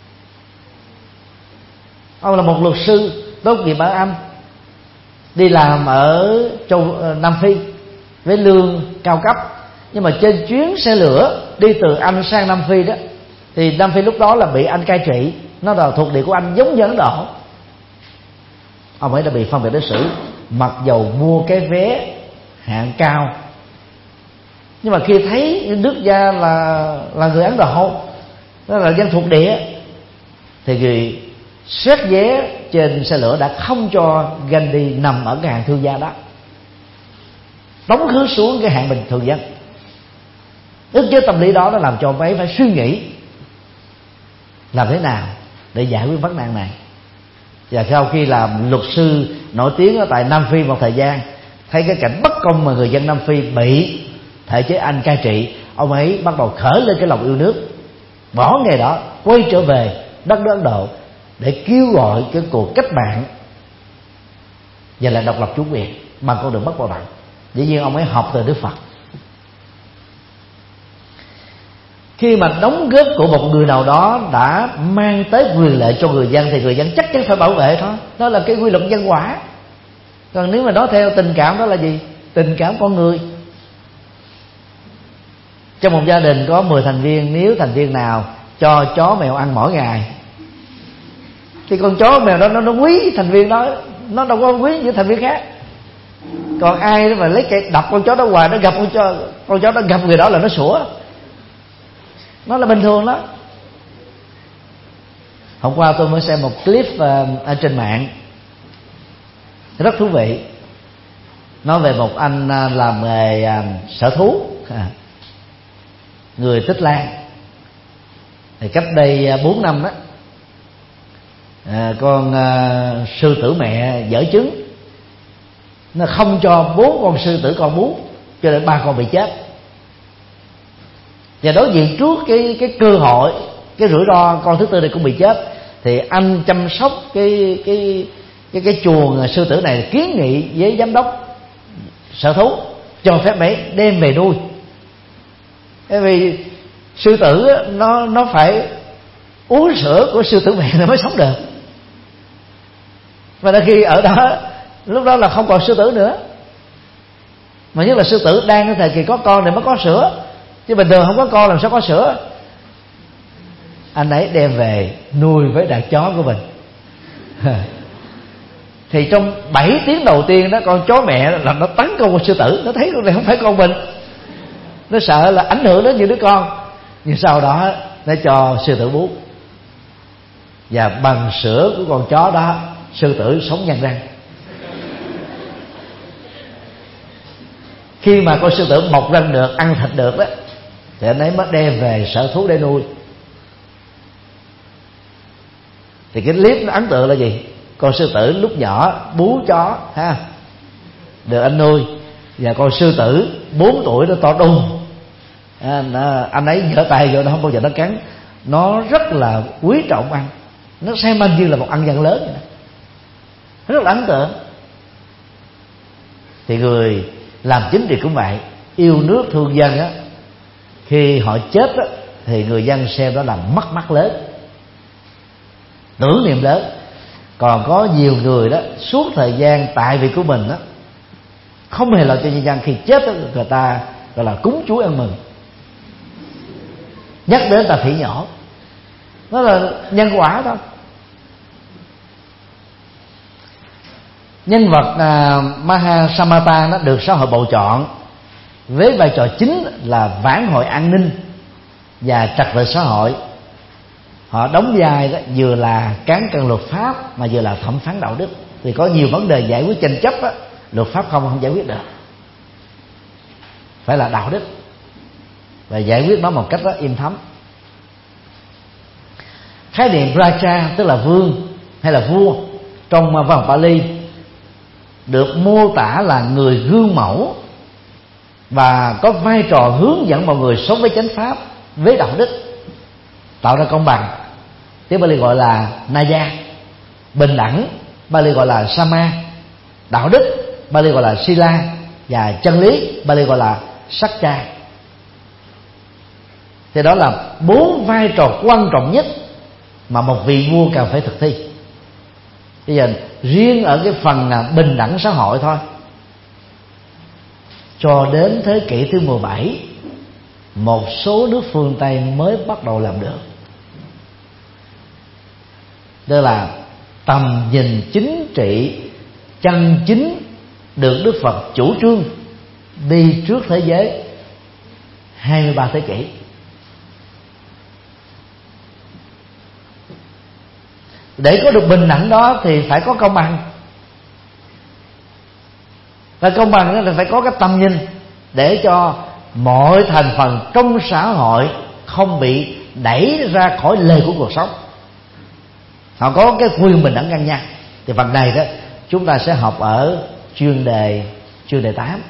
Ông là một luật sư tốt nghiệp ở Anh, đi làm ở châu Nam Phi với lương cao cấp, nhưng mà trên chuyến xe lửa đi từ Anh sang Nam Phi đó, thì Nam Phi lúc đó là bị Anh cai trị, nó là thuộc địa của Anh giống như Ấn Độ. Ông ấy đã bị phân biệt đối xử, mặc dầu mua cái vé hạng cao, nhưng mà khi thấy nước gia là là người Ấn Độ, đó là dân thuộc địa, thì người xét vé trên xe lửa đã không cho Gandhi nằm ở cái hạng thương gia đó, tống khứ xuống cái hạng bình thường dân. Ức chế tâm lý đó nó làm cho ông ấy phải suy nghĩ làm thế nào để giải quyết vấn nạn này. Và sau khi làm luật sư nổi tiếng ở tại Nam Phi một thời gian, thấy cái cảnh bất công mà người dân Nam Phi bị thể chế Anh cai trị, ông ấy bắt đầu khởi lên cái lòng yêu nước, bỏ nghề đó, quay trở về đất nước Ấn Độ để kêu gọi cái cuộc cách mạng và là độc lập chủ quyền bằng con đường bất bạo động. Dĩ nhiên ông ấy học từ Đức Phật. Khi mà đóng góp của một người nào đó đã mang tới quyền lợi cho người dân thì người dân chắc chắn phải bảo vệ thôi. Đó là cái quy luật nhân quả. Còn nếu mà nói theo tình cảm, đó là gì? Tình cảm con người. Trong một gia đình có mười thành viên, nếu thành viên nào cho chó mèo ăn mỗi ngày thì con chó mèo đó nó, nó quý thành viên đó, nó đâu có quý những thành viên khác. Còn ai mà lấy cây đập con chó đó hoài, nó gặp con chó, con chó đó gặp người đó là nó sủa, nó là bình thường đó. Hôm qua tôi mới xem một clip uh, ở trên mạng rất thú vị, nói về một anh uh, làm nghề uh, sở thú, à, người Tích Lan. Thì cách đây uh, bốn năm đó, à, con uh, sư tử mẹ dở trứng, nó không cho bốn con sư tử con bú, cho nên ba con bị chết. Và đối diện trước cái cái cơ hội, cái rủi ro con thứ tư này cũng bị chết, thì anh chăm sóc cái cái cái cái chuồng sư tử này kiến nghị với giám đốc sở thú cho phép mấy đem về nuôi. Bởi vì sư tử nó nó phải uống sữa của sư tử mẹ nó mới sống được. Và khi ở đó lúc đó là không còn sư tử nữa, mà nhất là sư tử đang cái thời kỳ có con thì mới có sữa, chứ bình thường không có con làm sao có sữa. Anh ấy đem về nuôi với đàn chó của mình. thì trong bảy tiếng đầu tiên đó, con chó mẹ là nó tấn công con sư tử, nó thấy con này không phải con mình, nó sợ là ảnh hưởng đến những đứa con, nhưng sau đó nó cho sư tử bú, và bằng sữa của con chó đó sư tử sống nhăn răng. Khi mà con sư tử mọc răng được, ăn thịt được đó, thì anh ấy mới đem về sở thú để nuôi. Thì cái clip nó ấn tượng là gì? Con sư tử lúc nhỏ bú chó ha, được anh nuôi, và con sư tử bốn tuổi nó to đùng, à, nó, anh ấy giở tay vô nó không bao giờ nó cắn, nó rất là quý trọng ăn, nó xem anh như là một ăn gian lớn vậy đó. Rất là ấn tượng. Thì người làm chính trị cũng vậy, yêu nước thương dân á, khi họ chết á, thì người dân xem đó là mất mát lớn, tưởng niệm lớn. Còn có nhiều người đó suốt thời gian tại vị của mình đó không hề lo cho nhân dân, khi chết đó, người ta gọi là cúng Chúa ăn mừng, nhắc đến ta phỉ nhổ, đó là nhân quả thôi. Nhân vật uh, Mahasamata nó được xã hội bầu chọn với vai trò chính là vãn hồi an ninh và trật tự xã hội. Họ đóng vai đó vừa là cán cân luật pháp mà vừa là thẩm phán đạo đức. Thì có nhiều vấn đề giải quyết tranh chấp đó, luật pháp không không giải quyết được, phải là đạo đức, và giải quyết nó một cách rất im thấm. Khái niệm Raja tức là vương hay là vua trong văn học Pali được mô tả là người gương mẫu và có vai trò hướng dẫn mọi người sống với chánh pháp, với đạo đức, tạo ra công bằng. Tiếng Pali gọi là Naya. Bình đẳng Pali gọi là Sama. Đạo đức Pali gọi là Sila. Và chân lý Pali gọi là Satya. Thì đó là bốn vai trò quan trọng nhất mà một vị vua cần phải thực thi. Bây giờ riêng ở cái phần là bình đẳng xã hội thôi, cho đến thế kỷ thứ mười bảy, một số nước phương Tây mới bắt đầu làm được. Đó là tầm nhìn chính trị chân chính được Đức Phật chủ trương đi trước thế giới hai mươi ba thế kỷ. Để có được bình đẳng đó thì phải có công bằng. Và công bằng đó là phải có cái tầm nhìn để cho mọi thành phần trong xã hội không bị đẩy ra khỏi lề của cuộc sống. Họ có cái quyền bình đẳng ngang nhau. Thì phần này đó chúng ta sẽ học ở chuyên đề chuyên đề tám.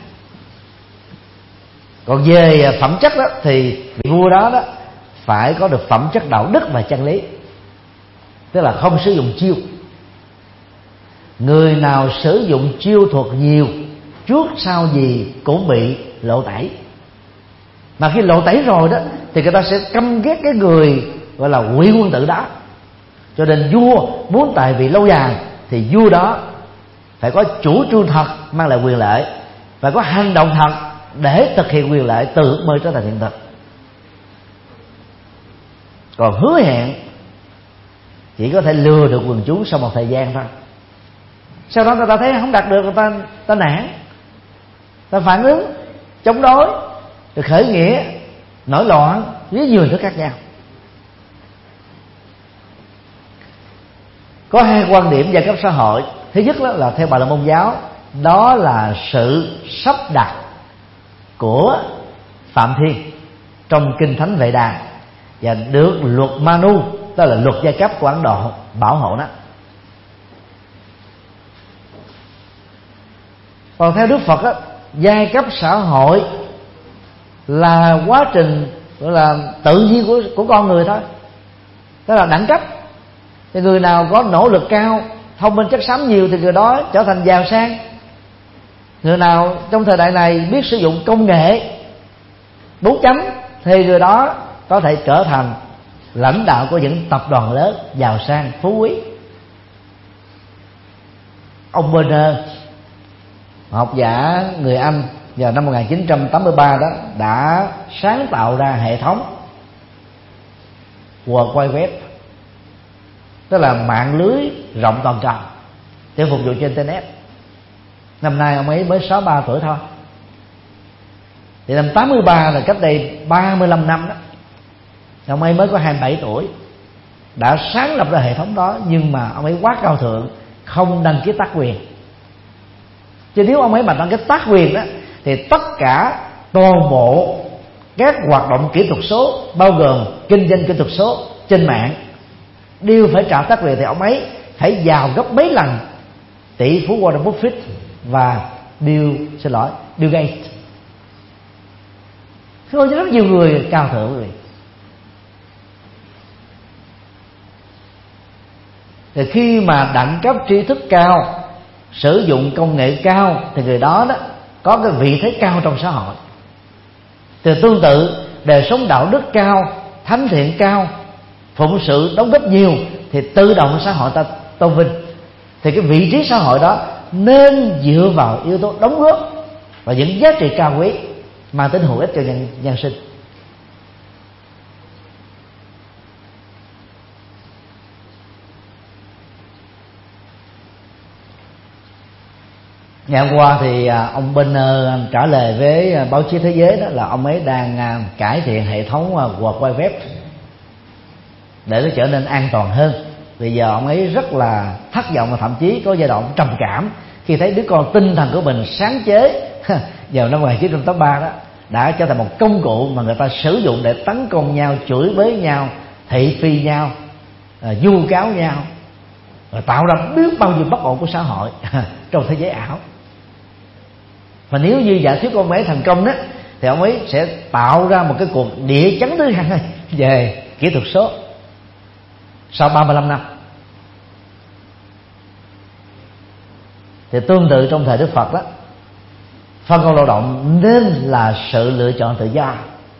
Còn về phẩm chất đó thì vị vua đó đó phải có được phẩm chất đạo đức và chân lý, tức là không sử dụng chiêu. Người nào sử dụng chiêu thuật nhiều, trước sau gì cũng bị lộ tẩy. Mà khi lộ tẩy rồi đó thì người ta sẽ căm ghét cái người gọi là quỷ quân tử đó. Cho nên vua muốn tại vị lâu dài thì vua đó phải có chủ trương thật mang lại quyền lợi, phải có hành động thật để thực hiện quyền lợi từ ước mơ trở thành hiện thực. Còn hứa hẹn chỉ có thể lừa được quần chúng sau một thời gian thôi. Sau đó người ta thấy không đạt được, người ta ta nản, ta phản ứng, chống đối, rồi khởi nghĩa, nổi loạn với nhiều hình thức khác nhau. Có hai quan điểm giai cấp xã hội. Thứ nhất đó là theo Bà La Môn giáo, đó là sự sắp đặt của Phạm Thiên trong kinh thánh Vệ Đà, và được luật Manu, đó là luật giai cấp của Ấn Độ, bảo hộ nó. Còn theo Đức Phật á, giai cấp xã hội là quá trình gọi là tự nhiên của, của con người thôi, đó là đẳng cấp. Thì người nào có nỗ lực cao, thông minh chất xám nhiều thì người đó trở thành giàu sang. Người nào trong thời đại này biết sử dụng công nghệ bốn chấm thì người đó có thể trở thành lãnh đạo của những tập đoàn lớn, giàu sang, phú quý. Ông Bonner, học giả người Anh, vào năm một nghìn chín trăm tám mươi ba đó đã sáng tạo ra hệ thống World Wide Web, tức là mạng lưới rộng toàn cầu. để phục vụ trên internet. Năm nay ông ấy mới sáu mươi ba tuổi thôi. Thì năm tám mươi ba là cách đây ba mươi lăm năm đó, ông ấy mới có hai mươi bảy tuổi, đã sáng lập ra hệ thống đó. Nhưng mà ông ấy quá cao thượng, không đăng ký tác quyền. Chứ nếu ông ấy mà đăng ký tác quyền đó, thì tất cả toàn bộ các hoạt động kỹ thuật số, bao gồm kinh doanh kỹ thuật số trên mạng, đều phải trả tác quyền. Thì ông ấy phải giàu gấp mấy lần tỷ phú Warren Buffett và Bill xin lỗi Bill Gates. Có rất nhiều người cao thượng rồi. Thì khi mà đẳng cấp tri thức cao, sử dụng công nghệ cao, thì người đó đó có cái vị thế cao trong xã hội. Thì tương tự, đời sống đạo đức cao, thánh thiện cao, phụng sự đóng góp nhiều, thì tự động xã hội ta tôn vinh. Thì cái vị trí xã hội đó nên dựa vào yếu tố đóng góp và những giá trị cao quý mang tính hữu ích cho nhân, nhân sinh. Ngày hôm qua thì ông Benner trả lời với báo chí thế giới đó là ông ấy đang cải thiện hệ thống World Wide Web để nó trở nên an toàn hơn. Bây giờ ông ấy rất là thất vọng và thậm chí có giai đoạn trầm cảm khi thấy đứa con tinh thần của mình sáng chế vào năm một nghìn chín trăm tám mươi ba đó đã trở thành một công cụ mà người ta sử dụng để tấn công nhau, chửi bới nhau, thị phi nhau, vu cáo nhau, và tạo ra biết bao nhiêu bất ổn của xã hội trong thế giới ảo. Và nếu như giả thuyết của ông ấy thành công đó, thì ông ấy sẽ tạo ra một cái cuộc địa chấn thứ hai về kỹ thuật số sau ba mươi lăm năm. Thì tương tự trong thời Đức Phật đó, phân công lao động nên là sự lựa chọn tự do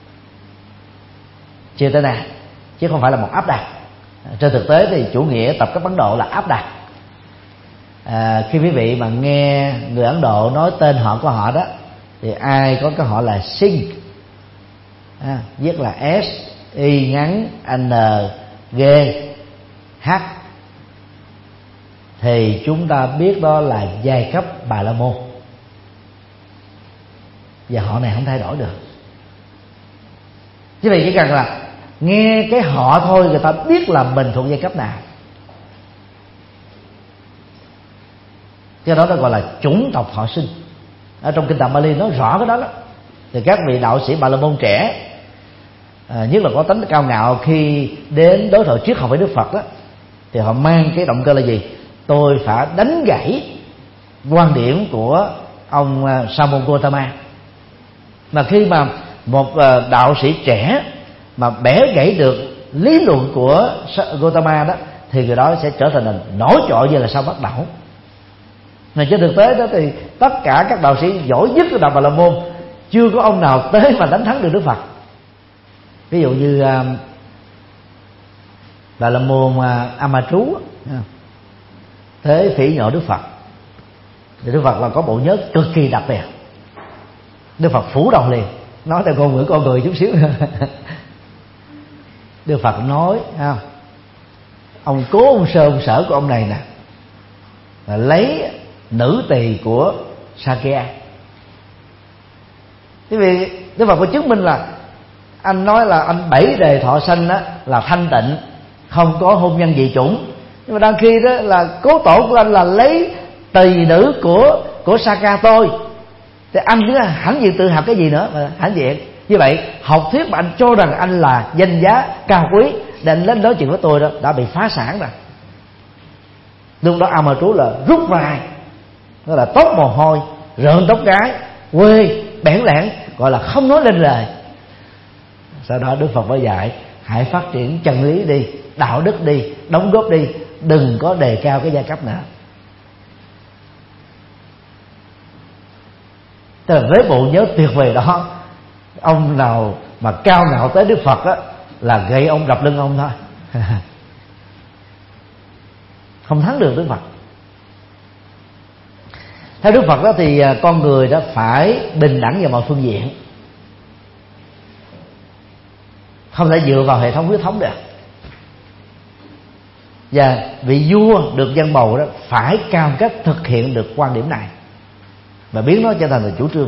chưa tới nay, chứ không phải là một áp đặt. Trên thực tế thì chủ nghĩa tập cấp Ấn Độ là áp đặt. À, khi quý vị mà nghe người Ấn Độ nói tên họ của họ đó, thì ai có cái họ là Singh, à, viết là S Y ngắn N G H, thì chúng ta biết đó là giai cấp Bà La Môn, và họ này không thay đổi được. Chứ vậy chỉ cần là nghe cái họ thôi, người ta biết là mình thuộc giai cấp nào. Cho đó nó gọi là chủng tộc họ sinh. Ở trong kinh Tạng Bali nói rõ cái đó đó. Thì các vị đạo sĩ Bà La Môn trẻ, à, nhất là có tính cao ngạo, khi đến đối thoại triết học với Đức Phật đó, thì họ mang cái động cơ là gì? Tôi phải đánh gãy quan điểm của ông Sa môn Gotama. Mà khi mà một đạo sĩ trẻ mà bẻ gãy được lý luận của Gotama đó, thì người đó sẽ trở thành nổi trội như là sao bắt đầu. Mà trên thực tế đó thì tất cả các đạo sĩ giỏi nhất của đạo Bà La Môn chưa có ông nào tới mà đánh thắng được Đức Phật. Ví dụ như Bà La Môn Ama Trú thế phỉ nhổ Đức Phật, thì Đức Phật là có bộ nhớ cực kỳ đặc biệt. Đức Phật phủ đầu liền, nói theo ngôn ngữ con người chút xíu. Đức Phật nói không, ông cố ông sơ ông sở của ông này nè là lấy nữ tỳ của Sakya. Thế vì Đức Phật có chứng minh là anh nói là anh bảy đời thọ sanh đó là thanh tịnh, không có hôn nhân dị chủng. Nhưng mà đang khi đó là cố tổ của anh là lấy tỳ nữ của của Sakya tôi, thì anh chứ hãnh diện tự hào cái gì nữa mà hãnh diện. Như vậy học thuyết mà anh cho rằng anh là danh giá cao quý để anh lên nói chuyện với tôi đó đã bị phá sản rồi. Lúc đó Ama Trú là rút vai, đó là tóc mồ hôi, rợn tóc gái, quê bẽn lẽn, gọi là không nói lên lời. Sau đó Đức Phật mới dạy hãy phát triển chân lý đi, đạo đức đi, đóng góp đi, đừng có đề cao cái giai cấp nữa. Tức là với bộ nhớ tuyệt vời đó, ông nào mà cao ngạo tới Đức Phật đó là gậy ông đập lưng ông thôi. Không thắng được Đức Phật. Theo Đức Phật đó thì con người đó phải bình đẳng vào mọi phương diện, không thể dựa vào hệ thống huyết thống được. Và vị vua được dân bầu đó phải cam kết thực hiện được quan điểm này và biến nó trở thành một chủ trương.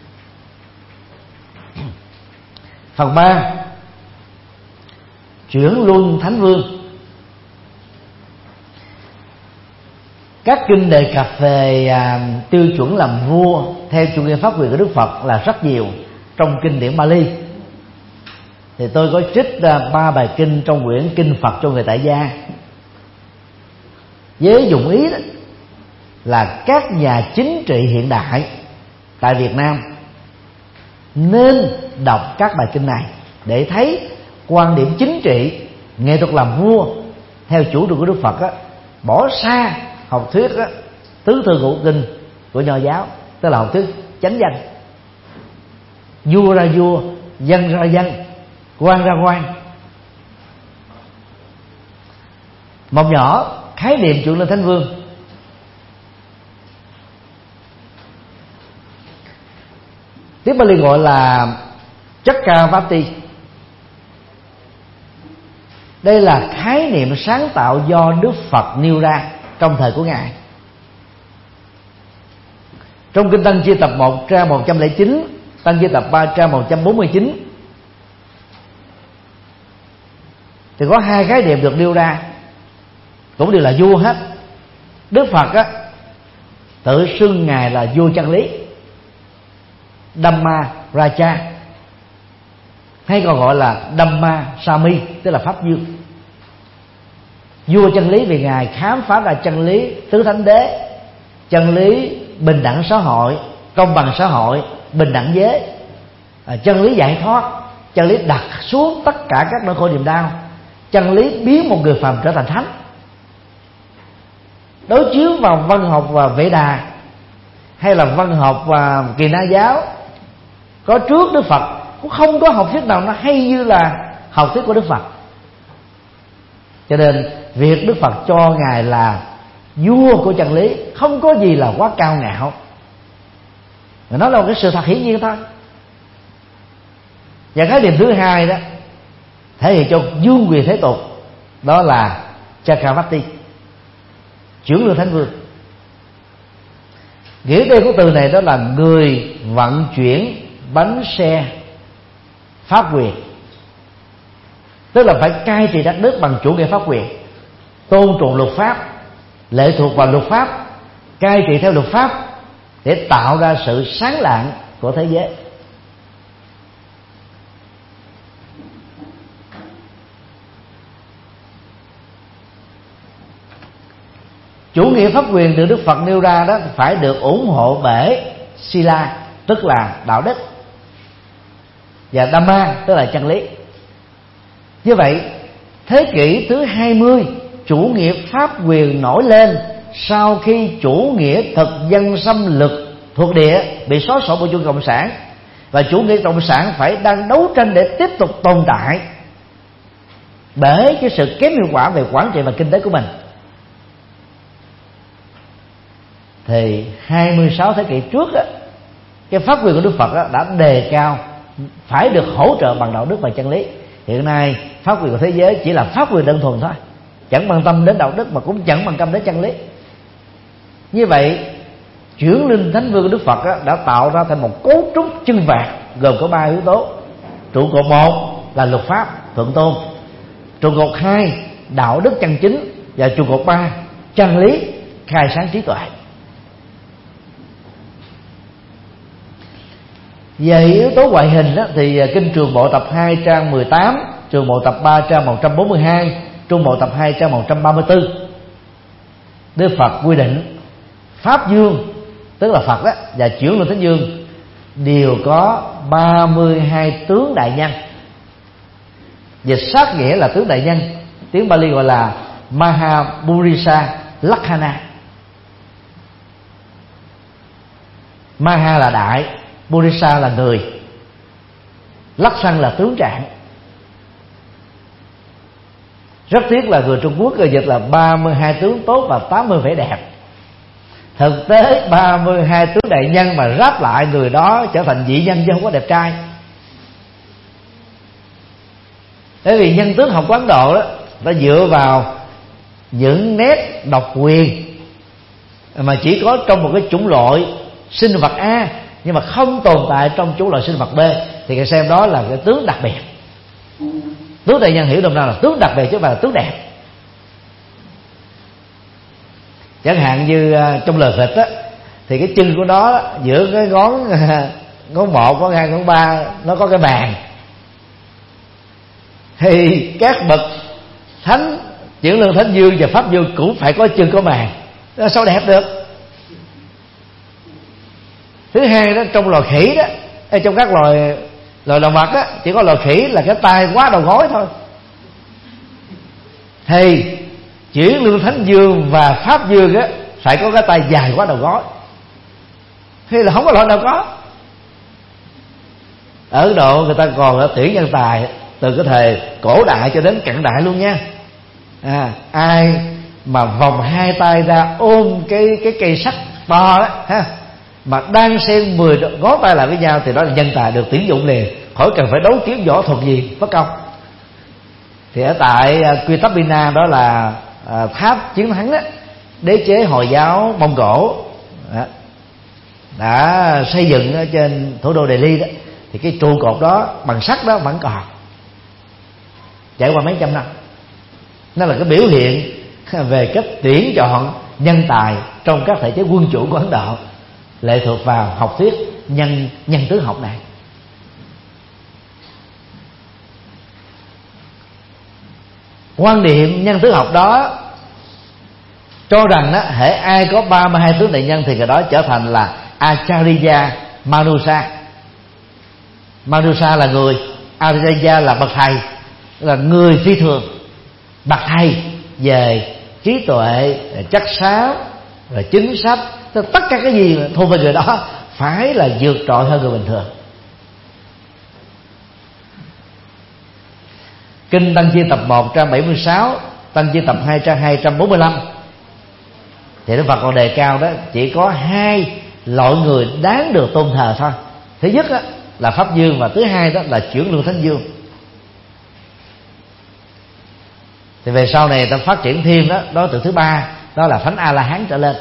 Phần ba, chuyển luân thánh vương. Các kinh đề cập về à, tiêu chuẩn làm vua theo chủ nghĩa pháp quyền của Đức Phật là rất nhiều trong kinh điển Bali. Thì tôi có trích ra ba bài kinh trong quyển Kinh Phật cho người tại gia, với dụng ý đó là các nhà chính trị hiện đại tại Việt Nam nên đọc các bài kinh này để thấy quan điểm chính trị, nghệ thuật làm vua theo chủ trương của Đức Phật á, bỏ xa học thuyết á, tứ thư ngũ kinh của Nho giáo, tức là học thuyết chánh danh, vua ra vua, dân ra dân, quan ra quan. Một nhỏ khái niệm chuyển lên thánh vương. Tiếng Bali gọi là Chakravarti. Đây là khái niệm sáng tạo do Đức Phật nêu ra trong thời của Ngài. Trong kinh Tăng Chi tập một trang một trăm lẻ chín, Tăng Chi tập ba trang một trăm bốn mươi chín thì có hai khái niệm được nêu ra, cũng đều là vua hết. Đức Phật á, tự xưng Ngài là vua chân lý, Dhamma Raja, hay còn gọi là Dhamma Sami, tức là pháp vương. Vua chân lý vì Ngài khám phá ra chân lý tứ thánh đế, chân lý bình đẳng xã hội, công bằng xã hội, bình đẳng giới, chân lý giải thoát, chân lý đặt xuống tất cả các nỗi khổ niềm đau, chân lý biến một người phàm trở thành thánh. Đối chiếu vào văn học và Vệ Đà hay là văn học và Kỳ Na giáo có trước Đức Phật, cũng không có học thuyết nào nó hay như là học thuyết của Đức Phật. Cho nên việc Đức Phật cho Ngài là vua của chân lý không có gì là quá cao ngạo, mà nó là một cái sự thật hiển nhiên thôi. Và cái điểm thứ hai đó thể hiện cho vương quyền thế tục, đó là Chakravarti, chuyển luân thánh vương. Nghĩa đen của từ này đó là người vận chuyển bánh xe pháp quyền, tức là phải cai trị đất nước bằng chủ nghĩa pháp quyền, tôn trọng luật pháp, lệ thuộc vào luật pháp, cai trị theo luật pháp để tạo ra sự sáng lạng của thế giới. Chủ nghĩa pháp quyền được Đức Phật nêu ra đó phải được ủng hộ bởi Sila, tức là đạo đức, và Dhamma, tức là chân lý. Như vậy, thế kỷ thứ hai mươi, chủ nghĩa pháp quyền nổi lên sau khi chủ nghĩa thực dân xâm lược thuộc địa bị xóa sổ bởi chủ nghĩa cộng sản, và chủ nghĩa cộng sản phải đang đấu tranh để tiếp tục tồn tại bởi cái sự kém hiệu quả về quản trị và kinh tế của mình. Thì hai mươi sáu thế kỷ trước á, cái pháp quyền của Đức Phật á, đã đề cao phải được hỗ trợ bằng đạo đức và chân lý. Hiện nay pháp quyền của thế giới chỉ là pháp quyền đơn thuần thôi, chẳng quan tâm đến đạo đức mà cũng chẳng quan tâm đến chân lý. Như vậy chuyển luân thánh vương của Đức Phật á, đã tạo ra thành một cấu trúc chân vạc gồm có ba yếu tố. Trụ cột một là luật pháp thượng tôn, trụ cột hai đạo đức chân chính, và trụ cột ba chân lý khai sáng trí tuệ. Về yếu tố ngoại hình đó, thì kinh Trường Bộ tập hai trang mười tám, Trường Bộ tập ba trang một trăm bốn mươi hai, Trung Bộ tập hai trang một trăm ba mươi tư, Đức Phật quy định Pháp vương, tức là Phật đó, và chuyển luân thánh vương đều có ba mươi hai tướng đại nhân. Dịch sát nghĩa là tướng đại nhân, tiếng Bali gọi là Mahaburisa Lakhana. Maha là đại, Burisa là người, Laksan là tướng trạng. Rất tiếc là người Trung Quốc người dịch là ba mươi hai tướng tốt và tám mươi vẻ đẹp. Thực tế ba mươi hai tướng đại nhân mà ráp lại người đó trở thành dị nhân chứ không có đẹp trai. Bởi vì nhân tướng học của Ấn Độ đó, nó dựa vào những nét độc quyền mà chỉ có trong một cái chủng loại sinh vật A nhưng mà không tồn tại trong chủng loại sinh vật B, thì cái xem đó là cái tướng đặc biệt. Tướng đại nhân hiểu đồng nào là tướng đặc biệt chứ không phải là tướng đẹp. Chẳng hạn như trong lời vịt á, thì cái chân của nó giữa cái ngón ngón một, ngón hai, ngón ba nó có cái bàn, thì các bậc thánh Chuyển Lương Thánh Dương và Pháp Dương cũng phải có chân có màng, nó sao đẹp được. Thứ hai đó, trong loài khỉ đó, trong các loài loài động vật á, chỉ có loài khỉ là cái tay quá đầu gối thôi. Thì Chuyển Lương Thánh Dương và Pháp Dương á phải có cái tay dài quá đầu gối, hay là không có loại nào có. Ở Ấn Độ người ta còn ở tuyển nhân tài từ cái thời cổ đại cho đến cận đại luôn nha. À, ai mà vòng hai tay ra ôm cái cái cây sắt to đó ha, mà đang xen mười ngón tay lại với nhau thì đó là nhân tài được tuyển dụng liền, khỏi cần phải đấu kiếm võ thuật gì bất công. Thì ở tại Quy Tắc Pina, đó là à, tháp chiến thắng đó, đế chế Hồi giáo Mông Cổ đó, đã xây dựng ở trên thủ đô Delhi đó, thì cái trụ cột đó bằng sắt đó vẫn còn, trải qua mấy trăm năm. Nó là cái biểu hiện về cách tuyển chọn nhân tài trong các thể chế quân chủ của Ấn Độ, lệ thuộc vào học thuyết nhân nhân tứ học này. Quan điểm nhân tứ học đó cho rằng đó, hễ ai có ba mươi hai tướng đại nhân thì người đó trở thành là Acharya Manusa. Manusa là người, Acharya là bậc thầy, là người phi thường, bậc thầy về trí tuệ, chất xám, rồi chính sách, tất cả cái gì thuộc về người đó phải là vượt trội hơn người bình thường. Kinh Tăng Chi tập một trang bảy mươi sáu, Tăng Chi tập hai trang hai trăm bốn mươi lăm thì Đức Phật còn đề cao đó chỉ có hai loại người đáng được tôn thờ thôi. Thứ nhất đó, là Pháp Dương, và thứ hai đó là Chuyển Lương Thánh Dương. Thì về sau này ta phát triển thêm đó, đó từ thứ ba, đó là Thánh A La Hán trở lên.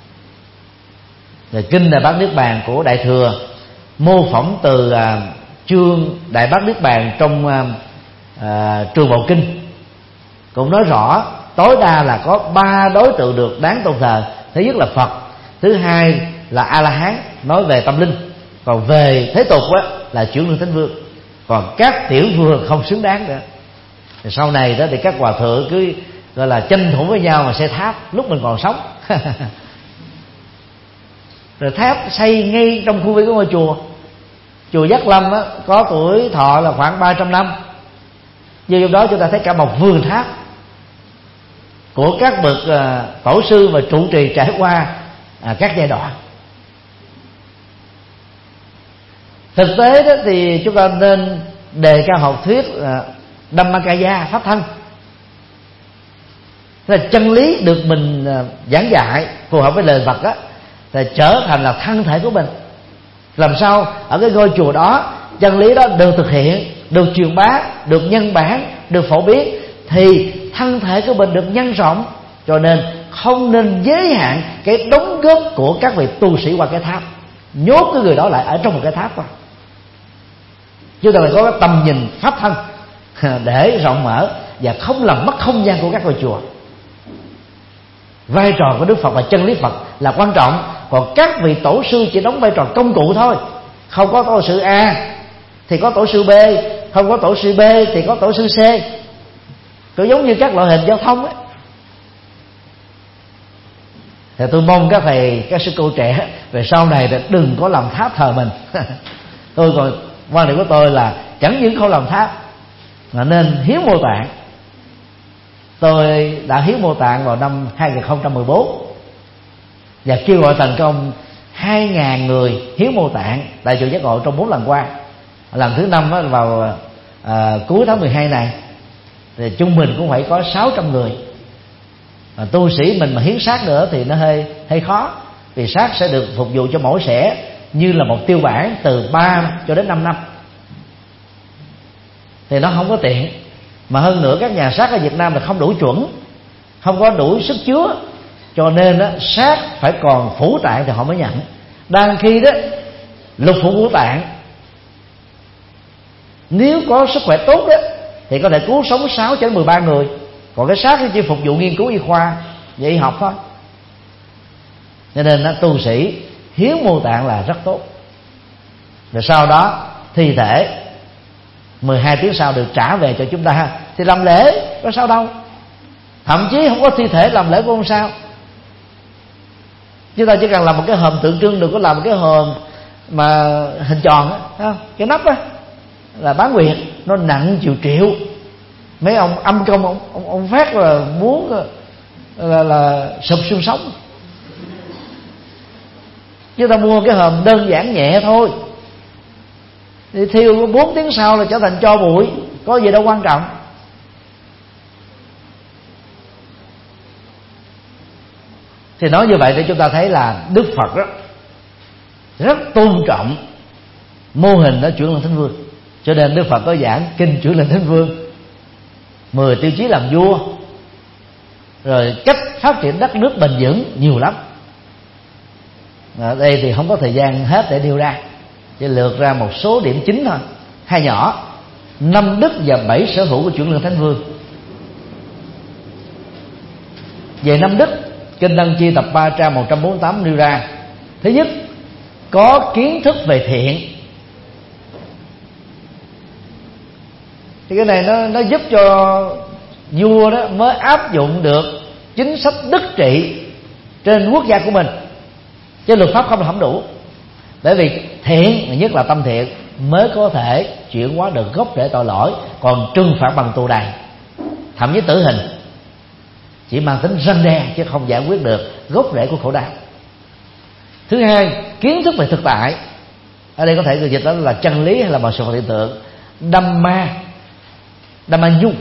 Rồi kinh Đại Bát Niết Bàn của Đại Thừa mô phỏng từ à, chương Đại Bát Niết Bàn trong à, à, Trường Bộ Kinh cũng nói rõ tối đa là có ba đối tượng được đáng tôn thờ. Thứ nhất là Phật, thứ hai là A La Hán nói về tâm linh, còn về thế tục á là Chuyển Lương Thánh Vương, còn các tiểu vương không xứng đáng nữa. Thì sau này đó thì các hòa thượng cứ gọi là tranh thủ với nhau mà xây tháp lúc mình còn sống. Rồi tháp xây ngay trong khu vực của ngôi chùa. Chùa Giác Lâm đó, có tuổi thọ là khoảng ba trăm năm. Như trong đó chúng ta thấy cả một vườn tháp của các bậc uh, tổ sư và trụ trì trải qua uh, các giai đoạn. Thực tế đó thì chúng ta nên đề cao học thuyết uh, Dhammakaya, pháp thân. Thế là chân lý được mình uh, giảng dạy phù hợp với lời Phật đó, thì trở thành là thân thể của mình. Làm sao ở cái ngôi chùa đó chân lý đó được thực hiện, được truyền bá, được nhân bản, được phổ biến, thì thân thể của mình được nhân rộng. Cho nên không nên giới hạn cái đóng góp của các vị tu sĩ qua cái tháp, nhốt cái người đó lại ở trong một cái tháp qua. Chúng ta phải có cái tầm nhìn pháp thân để rộng mở và không làm mất không gian của các ngôi chùa. Vai trò của Đức Phật và chân lý Phật là quan trọng, còn các vị tổ sư chỉ đóng vai trò công cụ thôi. Không có tổ sư A thì có tổ sư B, không có tổ sư B thì có tổ sư C. Cũng giống như các loại hình giao thông ấy. Thì tôi mong các thầy, các sư cô trẻ về sau này thì đừng có làm tháp thờ mình. Tôi còn quan điểm của tôi là chẳng những không làm tháp mà nên hiến mô tạng. Tôi đã hiến mô tạng vào năm hai không một bốn và kêu gọi thành công hai nghìn người hiến mô tạng tại chùa Giác Ngộ trong bốn lần qua. Lần thứ năm đó, vào à, cuối tháng mười hai này thì trung bình cũng phải có sáu trăm người. À, tu sĩ mình mà hiến xác nữa thì nó hơi hơi khó, vì xác sẽ được phục vụ cho mổ xẻ như là một tiêu bản từ ba cho đến năm năm, thì nó không có tiện. Mà hơn nữa các nhà xác ở Việt Nam là không đủ chuẩn, không có đủ sức chứa, cho nên đó, xác phải còn phủ tạng thì họ mới nhận. Đang khi đó lục phủ ngũ tạng nếu có sức khỏe tốt đó thì có thể cứu sống sáu đến mười ba người, còn cái xác thì chỉ phục vụ nghiên cứu y khoa và y học thôi. Cho nên đó, tu sĩ hiến mô tạng là rất tốt. Rồi sau đó thi thể mười hai tiếng sau được trả về cho chúng ta thì làm lễ có sao đâu. Thậm chí không có thi thể làm lễ cũng không sao. Chúng ta chỉ cần làm một cái hòm tượng trưng, đừng có làm một cái hòm mà hình tròn á, cái nắp á là bán nguyệt, nó nặng triệu triệu. Mấy ông âm công ông, ông, ông phát là muốn là, là, là sụp xương sống. Chúng ta mua cái hòm đơn giản nhẹ thôi, thì thiêu bốn tiếng sau là trở thành tro bụi, có gì đâu quan trọng. Thì nói như vậy để chúng ta thấy là Đức Phật rất, rất tôn trọng mô hình đó chuyển lần Thánh Vương. Cho nên Đức Phật có giảng kinh chuyển lần Thánh Vương, mười tiêu chí làm vua, rồi cách phát triển đất nước bền vững nhiều lắm. Ở đây thì không có thời gian hết để nêu ra, chỉ lược ra một số điểm chính thôi, hai nhỏ: năm đức và bảy sở hữu của chuyển lần Thánh Vương. Về năm đức, Kinh Lăng Chi tập ba trang một trăm bốn mươi tám nêu ra: thứ nhất, có kiến thức về thiện. Thì cái này nó nó giúp cho vua đó mới áp dụng được chính sách đức trị trên quốc gia của mình, chứ luật pháp không là không đủ. Bởi vì thiện, nhất là tâm thiện, mới có thể chuyển hóa được gốc rễ tội lỗi. Còn trừng phạt bằng tù đày, thậm chí tử hình, chỉ mang tính răn đe chứ không giải quyết được gốc rễ của khổ đau. Thứ hai, kiến thức về thực tại. Ở đây có thể được dịch đó là chân lý hay là một sự vật hiện tượng. Dhamma, Dhamma nhu.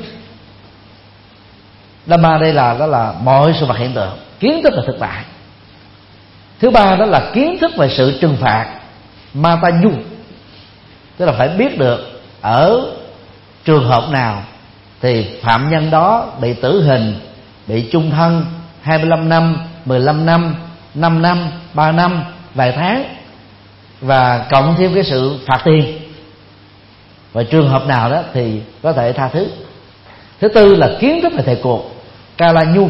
Dhamma đây là đó là mọi sự vật hiện tượng, kiến thức về thực tại. Thứ ba đó là kiến thức về sự trừng phạt, Mata nhu, tức là phải biết được ở trường hợp nào thì phạm nhân đó bị tử hình, bị chung thân, hai mươi lăm năm, mười lăm năm, năm năm, ba năm, vài tháng, và cộng thêm cái sự phạt tiền, và trường hợp nào đó thì có thể tha thứ. Thứ tư là kiến thức về thời cuộc, Kala nhu,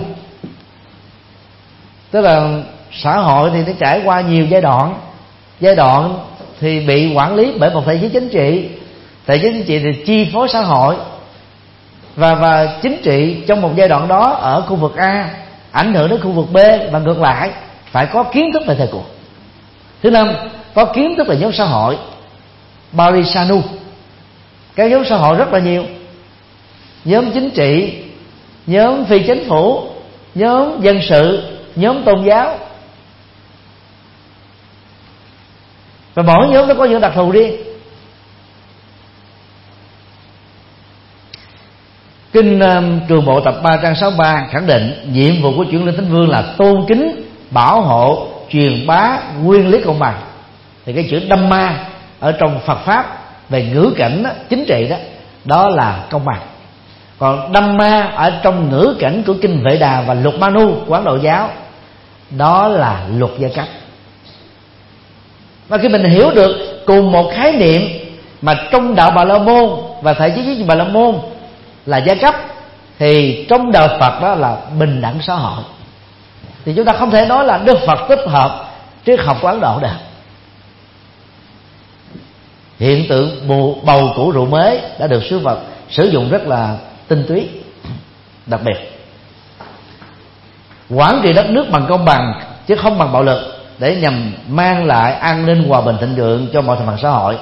tức là xã hội thì nó trải qua nhiều giai đoạn. Giai đoạn thì bị quản lý bởi một thể chế chính trị, thể chế chính trị thì chi phối xã hội, và và chính trị trong một giai đoạn đó ở khu vực A ảnh hưởng đến khu vực B và ngược lại, phải có kiến thức về thời cuộc. Thứ năm, có kiến thức về nhóm xã hội, Parisanu. Các nhóm xã hội rất là nhiều: nhóm chính trị, nhóm phi chính phủ, nhóm dân sự, nhóm tôn giáo, và mỗi nhóm nó có những đặc thù riêng. Kinh um, Trường Bộ tập ba trang sáu mươi ba khẳng định nhiệm vụ của chuyển linh Thánh Vương là tôn kính, bảo hộ, truyền bá nguyên lý công bằng. Thì cái chữ Dhamma ở trong Phật pháp về ngữ cảnh đó, chính trị đó, đó là công bằng. Còn Dhamma ở trong ngữ cảnh của kinh Vệ Đà và luật Manu của Ấn Độ giáo, đó là luật giai cấp. Và khi mình hiểu được cùng một khái niệm mà trong đạo Bà La Môn và thể chế chính trị Bà La Môn là giai cấp, thì trong đạo Phật đó là bình đẳng xã hội. Thì chúng ta không thể nói là Đức Phật tích hợp triết học của Ấn Độ được. Hiện tượng bầu củ rượu mới đã được sư Phật sử dụng rất là tinh túy, đặc biệt. Quản trị đất nước bằng công bằng chứ không bằng bạo lực, để nhằm mang lại an ninh, hòa bình, thịnh vượng cho mọi thành phần xã hội.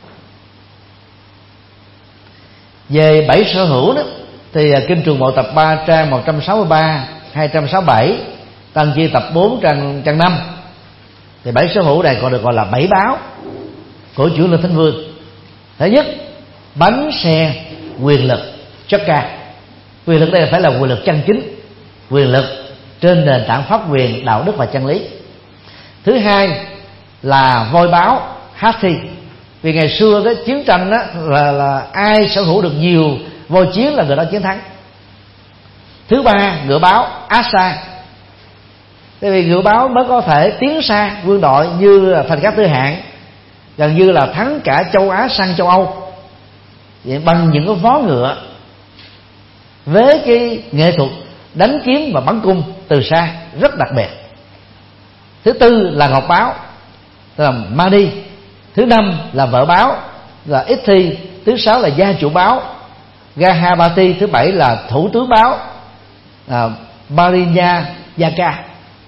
Về bảy sở hữu đó, thì Kinh Trường Bộ tập ba trang một trăm sáu mươi ba, hai trăm sáu mươi bảy, Tăng Chi tập bốn trang trang năm, thì bảy sở hữu này còn được gọi là bảy báo của chuyển linh Thánh Vương. Thứ nhất, bánh xe quyền lực chất ca. Quyền lực đây phải là quyền lực chân chính, quyền lực trên nền tảng pháp quyền, đạo đức và chân lý. Thứ hai là voi báo, Hathi. Vì ngày xưa cái chiến tranh đó là, là ai sở hữu được nhiều voi chiến là người đó chiến thắng. Thứ ba, ngựa báo Asa. Tại vì ngựa báo mới có thể tiến xa quân đội như là Thành Cát Tư Hạng, gần như là thắng cả châu Á sang châu Âu vậy, bằng những cái vó ngựa, với cái nghệ thuật đánh kiếm và bắn cung từ xa rất đặc biệt. Thứ tư là ngọc báo, tức là Mani. Thứ năm là vợ báo là Ithi. Thứ sáu là gia chủ báo Gahabati. Thứ bảy là thủ tướng báo là Barinya Yaka.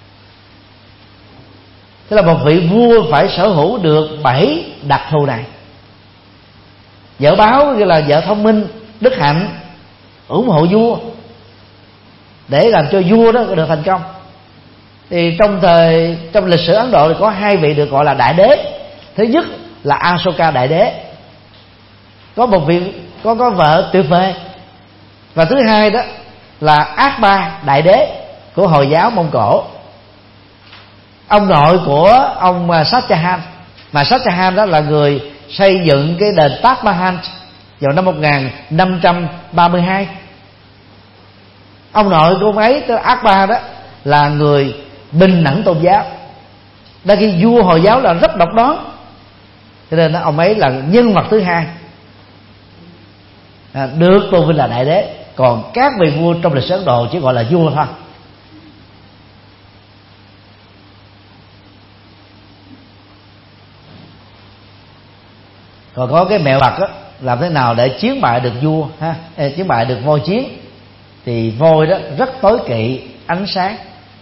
Thế là một vị vua phải sở hữu được bảy đặc thù này. Vợ báo gọi là vợ thông minh, đức hạnh, ủng hộ vua để làm cho vua đó được thành công. Thì trong thời trong lịch sử Ấn Độ thì có hai vị được gọi là đại đế. Thứ nhất là Asoka đại đế, có một vị có có vợ tuyệt vời. Và thứ hai đó là Akbar đại đế của Hồi giáo Mông Cổ, ông nội của ông Shah Jahan. Mà Shah Jahan đó là người xây dựng cái đền Taj Mahal vào năm một nghìn năm trăm ba mươi hai. Ông nội của ông ấy, tức là Akbar đó, là người bình đẳng tôn giáo. Đa khi vua Hồi giáo là rất độc đoán, cho nên ông ấy là nhân vật thứ hai à, được tôn vinh là đại đế. Còn các vị vua trong lịch sử Ấn Độ chỉ gọi là vua thôi. Còn có cái mẹo vặt đó, làm thế nào để chiến bại được vua ha, chiến bại được voi chiến. Thì voi đó rất tối kỵ ánh sáng.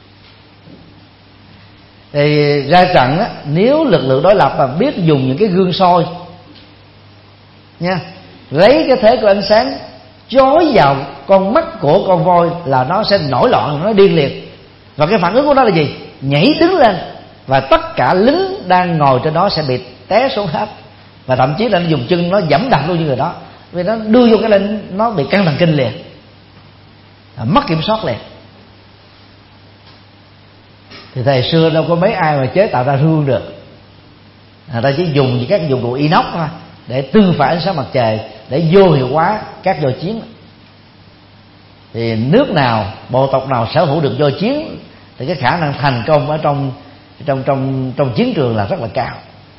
Thì ra trận á, nếu lực lượng đối lập mà biết dùng những cái gương soi nha, lấy cái thế của ánh sáng chói vào con mắt của con voi là nó sẽ nổi loạn, nó điên liệt. Và cái phản ứng của nó là gì? Nhảy đứng lên, và tất cả lính đang ngồi trên đó sẽ bị té xuống hết. Và thậm chí là nó dùng chân nó giẫm đạp luôn như người đó, vì nó đưa vô cái lên nó bị căng thẳng kinh liền, mất kiểm soát liền. Thì thời xưa đâu có mấy ai mà chế tạo ra gương được, người ta chỉ dùng những các dụng cụ inox thôi để tương phản ánh sáng mặt trời để vô hiệu hóa các voi chiến. Thì nước nào, bộ tộc nào sở hữu được voi chiến thì cái khả năng thành công ở trong trong trong trong chiến trường là rất là cao.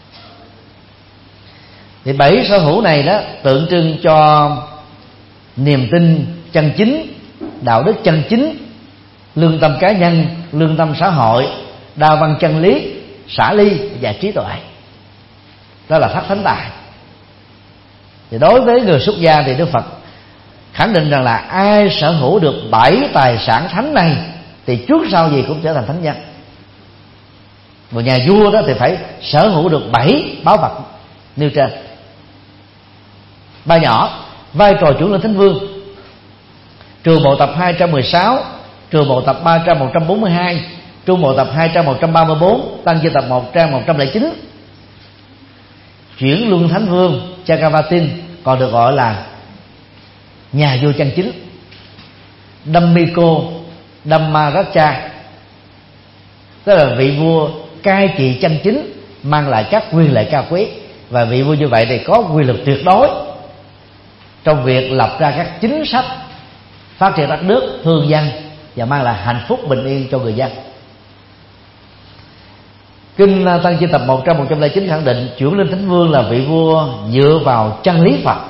Thì bảy sở hữu này đó tượng trưng cho niềm tin chân chính, đạo đức chân chính, lương tâm cá nhân, lương tâm xã hội, đa văn chân lý, xả ly và trí tuệ. Đó là thất thánh tài. Thì đối với người xuất gia thì Đức Phật khẳng định rằng là ai sở hữu được bảy tài sản thánh này thì trước sau gì cũng trở thành thánh nhân. Một nhà vua đó thì phải sở hữu được bảy báu vật nêu trên. Ba nhỏ: vai trò chủ lĩnh thánh vương, trường bộ tập hai trăm mười sáu, trường bộ tập ba trăm một trăm bốn mươi hai, trung bộ tập hai trăm một trăm ba mươi bốn, tăng chi tập một trang một trăm lẻ chín. Chuyển luân thánh vương Chakravatin còn được gọi là nhà vua chân chính. Dhammiko Dhammaraja tức là vị vua cai trị chân chính, mang lại các quyền lợi cao quý. Và vị vua như vậy thì có quyền lực tuyệt đối trong việc lập ra các chính sách phát triển đất nước, thương dân và mang lại hạnh phúc bình yên cho người dân. Kinh Tăng Chi tập một trăm một trăm lẻ chín khẳng định chuyển lên thánh vương là vị vua dựa vào chân lý Phật.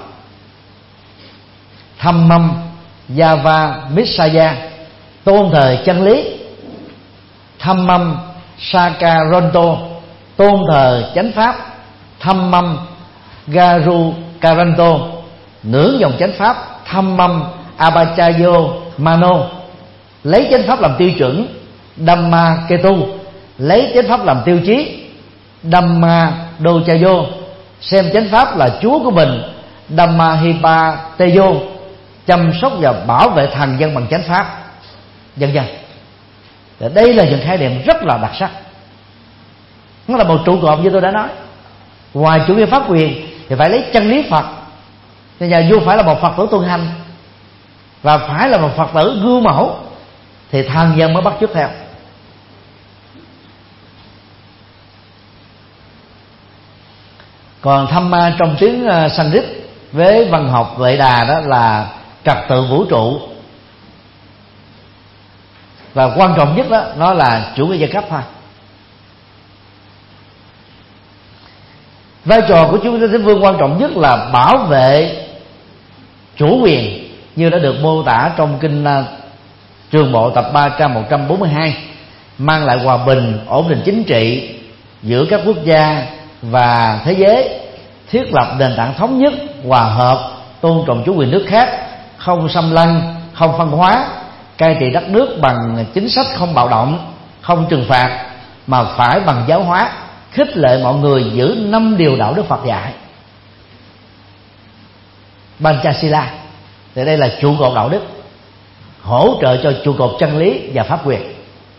Dhammam Yava Missaya tôn thờ chân lý. Dhammam Sakaranto tôn thờ chánh pháp. Dhammam Garu Karanto nưỡng dòng chánh pháp. Dhammam Abachayo Mano lấy chánh pháp làm tiêu chuẩn. Dhamma Ketu lấy chánh pháp làm tiêu chí. Dhamma Dochayo xem chánh pháp là chúa của mình. Dhamma Hipateyo chăm sóc và bảo vệ thần dân bằng chánh pháp, vân vân. Đây là những khái niệm rất là đặc sắc. Nó là một trụ cột như tôi đã nói. Ngoài chủ nghĩa pháp quyền thì phải lấy chân lý Phật. Thì nhà vua phải là một Phật tử tuân hành và phải là một Phật tử gương mẫu, thì thần dân mới bắt chước theo. Còn Dhamma trong tiếng Sanskrit với văn học Vệ Đà đó là trật tự vũ trụ. và quan trọng nhất đó nó là chủ nghĩa giai cấp thôi. Vai trò của chủ nghĩa Thế Vương quan trọng nhất là bảo vệ chủ quyền như đã được mô tả trong kinh Trường Bộ tập ba trang một trăm bốn mươi hai, mang lại hòa bình, ổn định chính trị giữa các quốc gia và thế giới, thiết lập nền tảng thống nhất, hòa hợp, tôn trọng chủ quyền nước khác, không xâm lăng, không phân hóa, cai trị đất nước bằng chính sách không bạo động, không trừng phạt mà phải bằng giáo hóa, khích lệ mọi người giữ năm điều đạo đức Phật dạy. Panchasila thì đây là trụ cột đạo đức, hỗ trợ cho trụ cột chân lý và pháp quyền.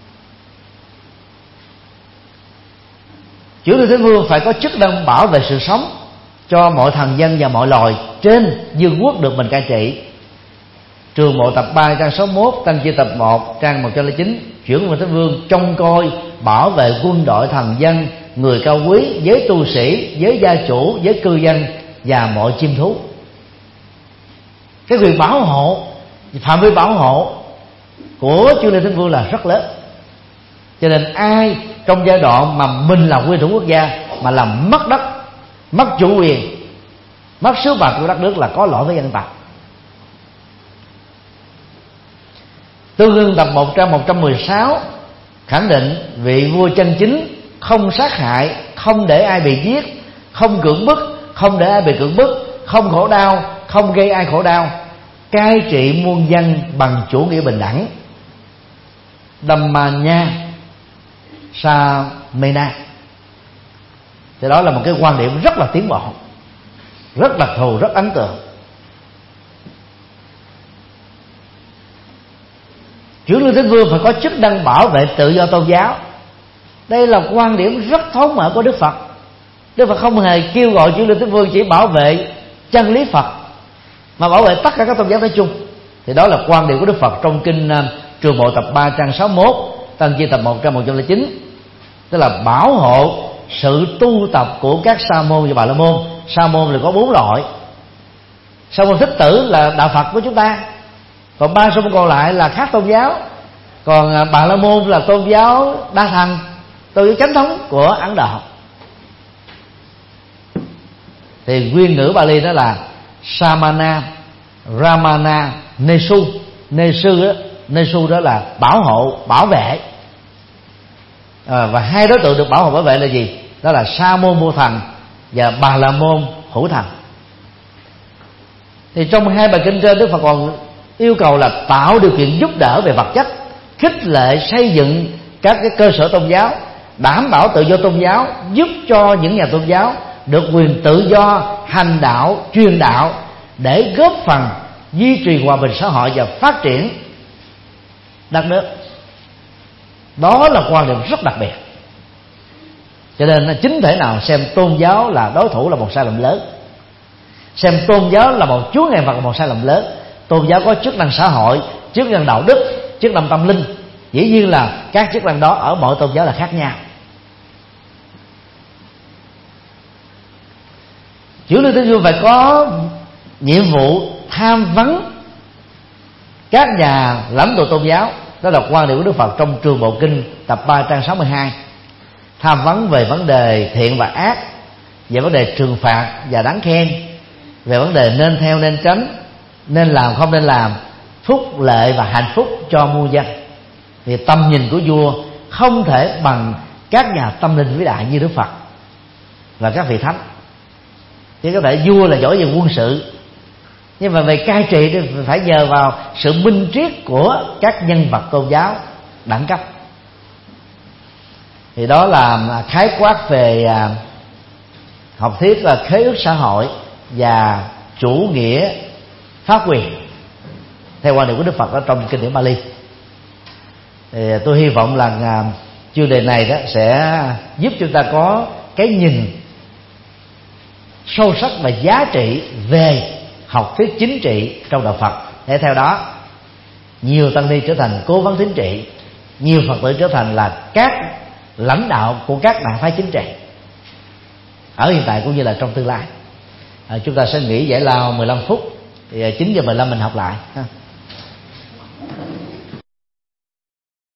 Chủ nghĩa Thế Vương phải có chức năng bảo vệ sự sống cho mọi thần dân và mọi loài trên vương quốc được mình cai trị. Trường Bộ tập ba trang sáu mươi mốt, Tăng Chi tập một trang một trăm lẻ chín, Chủ nghĩa Thế Vương trông coi bảo vệ quân đội thần dân, người cao quý, giới tu sĩ, giới gia chủ, giới cư dân và mọi chim thú. Cái quyền bảo hộ, phạm vi bảo hộ của Chủ nghĩa Thế Vương là rất lớn. Cho nên ai trong giai đoạn mà mình là nguyên thủ quốc gia mà làm mất đất, mất chủ quyền, mất sứ mệnh của đất nước là có lỗi với dân tộc. Tương ưng tập một trang một trăm mười sáu khẳng định vị vua chân chính không sát hại, không để ai bị giết, không cưỡng bức, không để ai bị cưỡng bức, không khổ đau, không gây ai khổ đau, cai trị muôn dân bằng chủ nghĩa bình đẳng. Dhammanya Samena. Thì đó là một cái quan điểm rất là tiến bộ, rất đặc thù, rất ấn tượng. Chủ nghĩa Thế Vương phải có chức năng bảo vệ tự do tôn giáo. Đây là quan điểm rất thấu mở của Đức Phật. Đức Phật không hề kêu gọi chủ nghĩa Thế Vương chỉ bảo vệ chân lý Phật, mà bảo vệ tất cả các tôn giáo nói chung. Thì đó là quan điểm của Đức Phật trong kinh Trường Bộ tập ba trang sáu mươi mốt, Tăng Chi tập một trang một trăm lẻ chín, tức là bảo hộ sự tu tập của các sa môn và bà la môn. Sa môn là có bốn loại. Sa môn Thích Tử là đạo Phật của chúng ta, còn ba sa môn còn lại là khác tôn giáo. Còn bà la môn là tôn giáo đa thần, tôn giáo chánh thống của Ấn Độ. Thì nguyên ngữ Bali đó là Samana, Ramana, Nesu. Nesu đó, Nesu đó là bảo hộ, bảo vệ. À, và hai đối tượng được bảo hộ bảo vệ là gì? Đó là Sa môn vô thần và Bà la môn hữu thần. Thì trong hai bài kinh trên, Đức Phật còn yêu cầu là tạo điều kiện giúp đỡ về vật chất, khích lệ xây dựng các cái cơ sở tôn giáo, đảm bảo tự do tôn giáo, giúp cho những nhà tôn giáo được quyền tự do hành đạo, truyền đạo để góp phần duy trì hòa bình xã hội và phát triển đất nước. Đó là quan điểm rất đặc biệt. Cho nên chính thể nào xem tôn giáo là đối thủ là một sai lầm lớn, xem tôn giáo là một chúa ngài Phật là một sai lầm lớn. Tôn giáo có chức năng xã hội, chức năng đạo đức, chức năng tâm linh. Dĩ nhiên là các chức năng đó ở mỗi tôn giáo là khác nhau. Chủ nghĩa Thế Vương phải có nhiệm vụ tham vấn các nhà lãnh tụ tôn giáo. Đó là quan điểm của Đức Phật trong Trường Bộ Kinh tập ba trang sáu mươi hai. Tham vấn về vấn đề thiện và ác, về vấn đề trừng phạt và đáng khen, về vấn đề nên theo nên tránh, nên làm không nên làm, phúc lệ và hạnh phúc cho muôn dân. Thì tầm nhìn của vua không thể bằng các nhà tâm linh vĩ đại như Đức Phật và các vị thánh. Chỉ có thể vua là giỏi về quân sự, nhưng mà về cai trị thì phải nhờ vào sự minh triết của các nhân vật tôn giáo đẳng cấp. Thì đó là khái quát về học thuyết là khế ước xã hội và chủ nghĩa pháp quyền theo quan điểm của Đức Phật ở trong kinh điển Bali. Thì tôi hy vọng là chuyên đề này đó sẽ giúp chúng ta có cái nhìn sâu sắc và giá trị về học thuyết chính trị trong đạo Phật, để theo đó nhiều tăng ni trở thành cố vấn chính trị, nhiều Phật tử trở thành là các lãnh đạo của các đảng phái chính trị ở hiện tại cũng như là trong tương lai. À, chúng ta sẽ nghỉ giải lao mười lăm phút, thì chín giờ mười lăm mình học lại ha.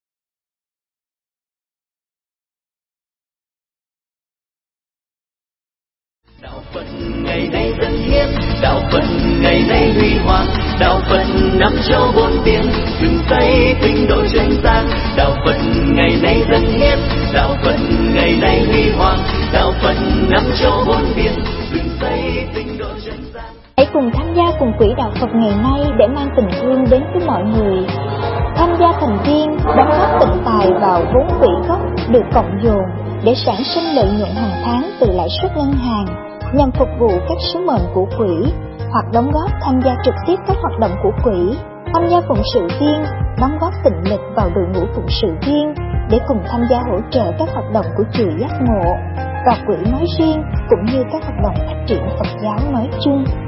Phật ngày nay dân hiến, đạo Phật ngày nay huy hoàng, đạo Phật năm châu bốn biển, dựng xây tinh độ chuyên gian. Đạo Phật ngày nay dân hiến, đạo Phật ngày nay huy hoàng, đạo Phật năm châu bốn biển, dựng xây tinh độ chuyên gian. Hãy cùng tham gia cùng quỹ đạo Phật ngày nay để mang tình thương đến với mọi người. Tham gia thành viên đóng góp tịnh tài vào vốn quỹ gốc được cộng dồn để sản sinh lợi nhuận hàng tháng từ lãi suất ngân hàng nhằm phục vụ các sứ mệnh của quỹ, hoặc đóng góp tham gia trực tiếp các hoạt động của quỹ, tham gia phụng sự viên, đóng góp tịnh lực vào đội ngũ phụng sự viên để cùng tham gia hỗ trợ các hoạt động của chùa Giác Ngộ và quỹ nói riêng cũng như các hoạt động phát triển Phật giáo nói chung.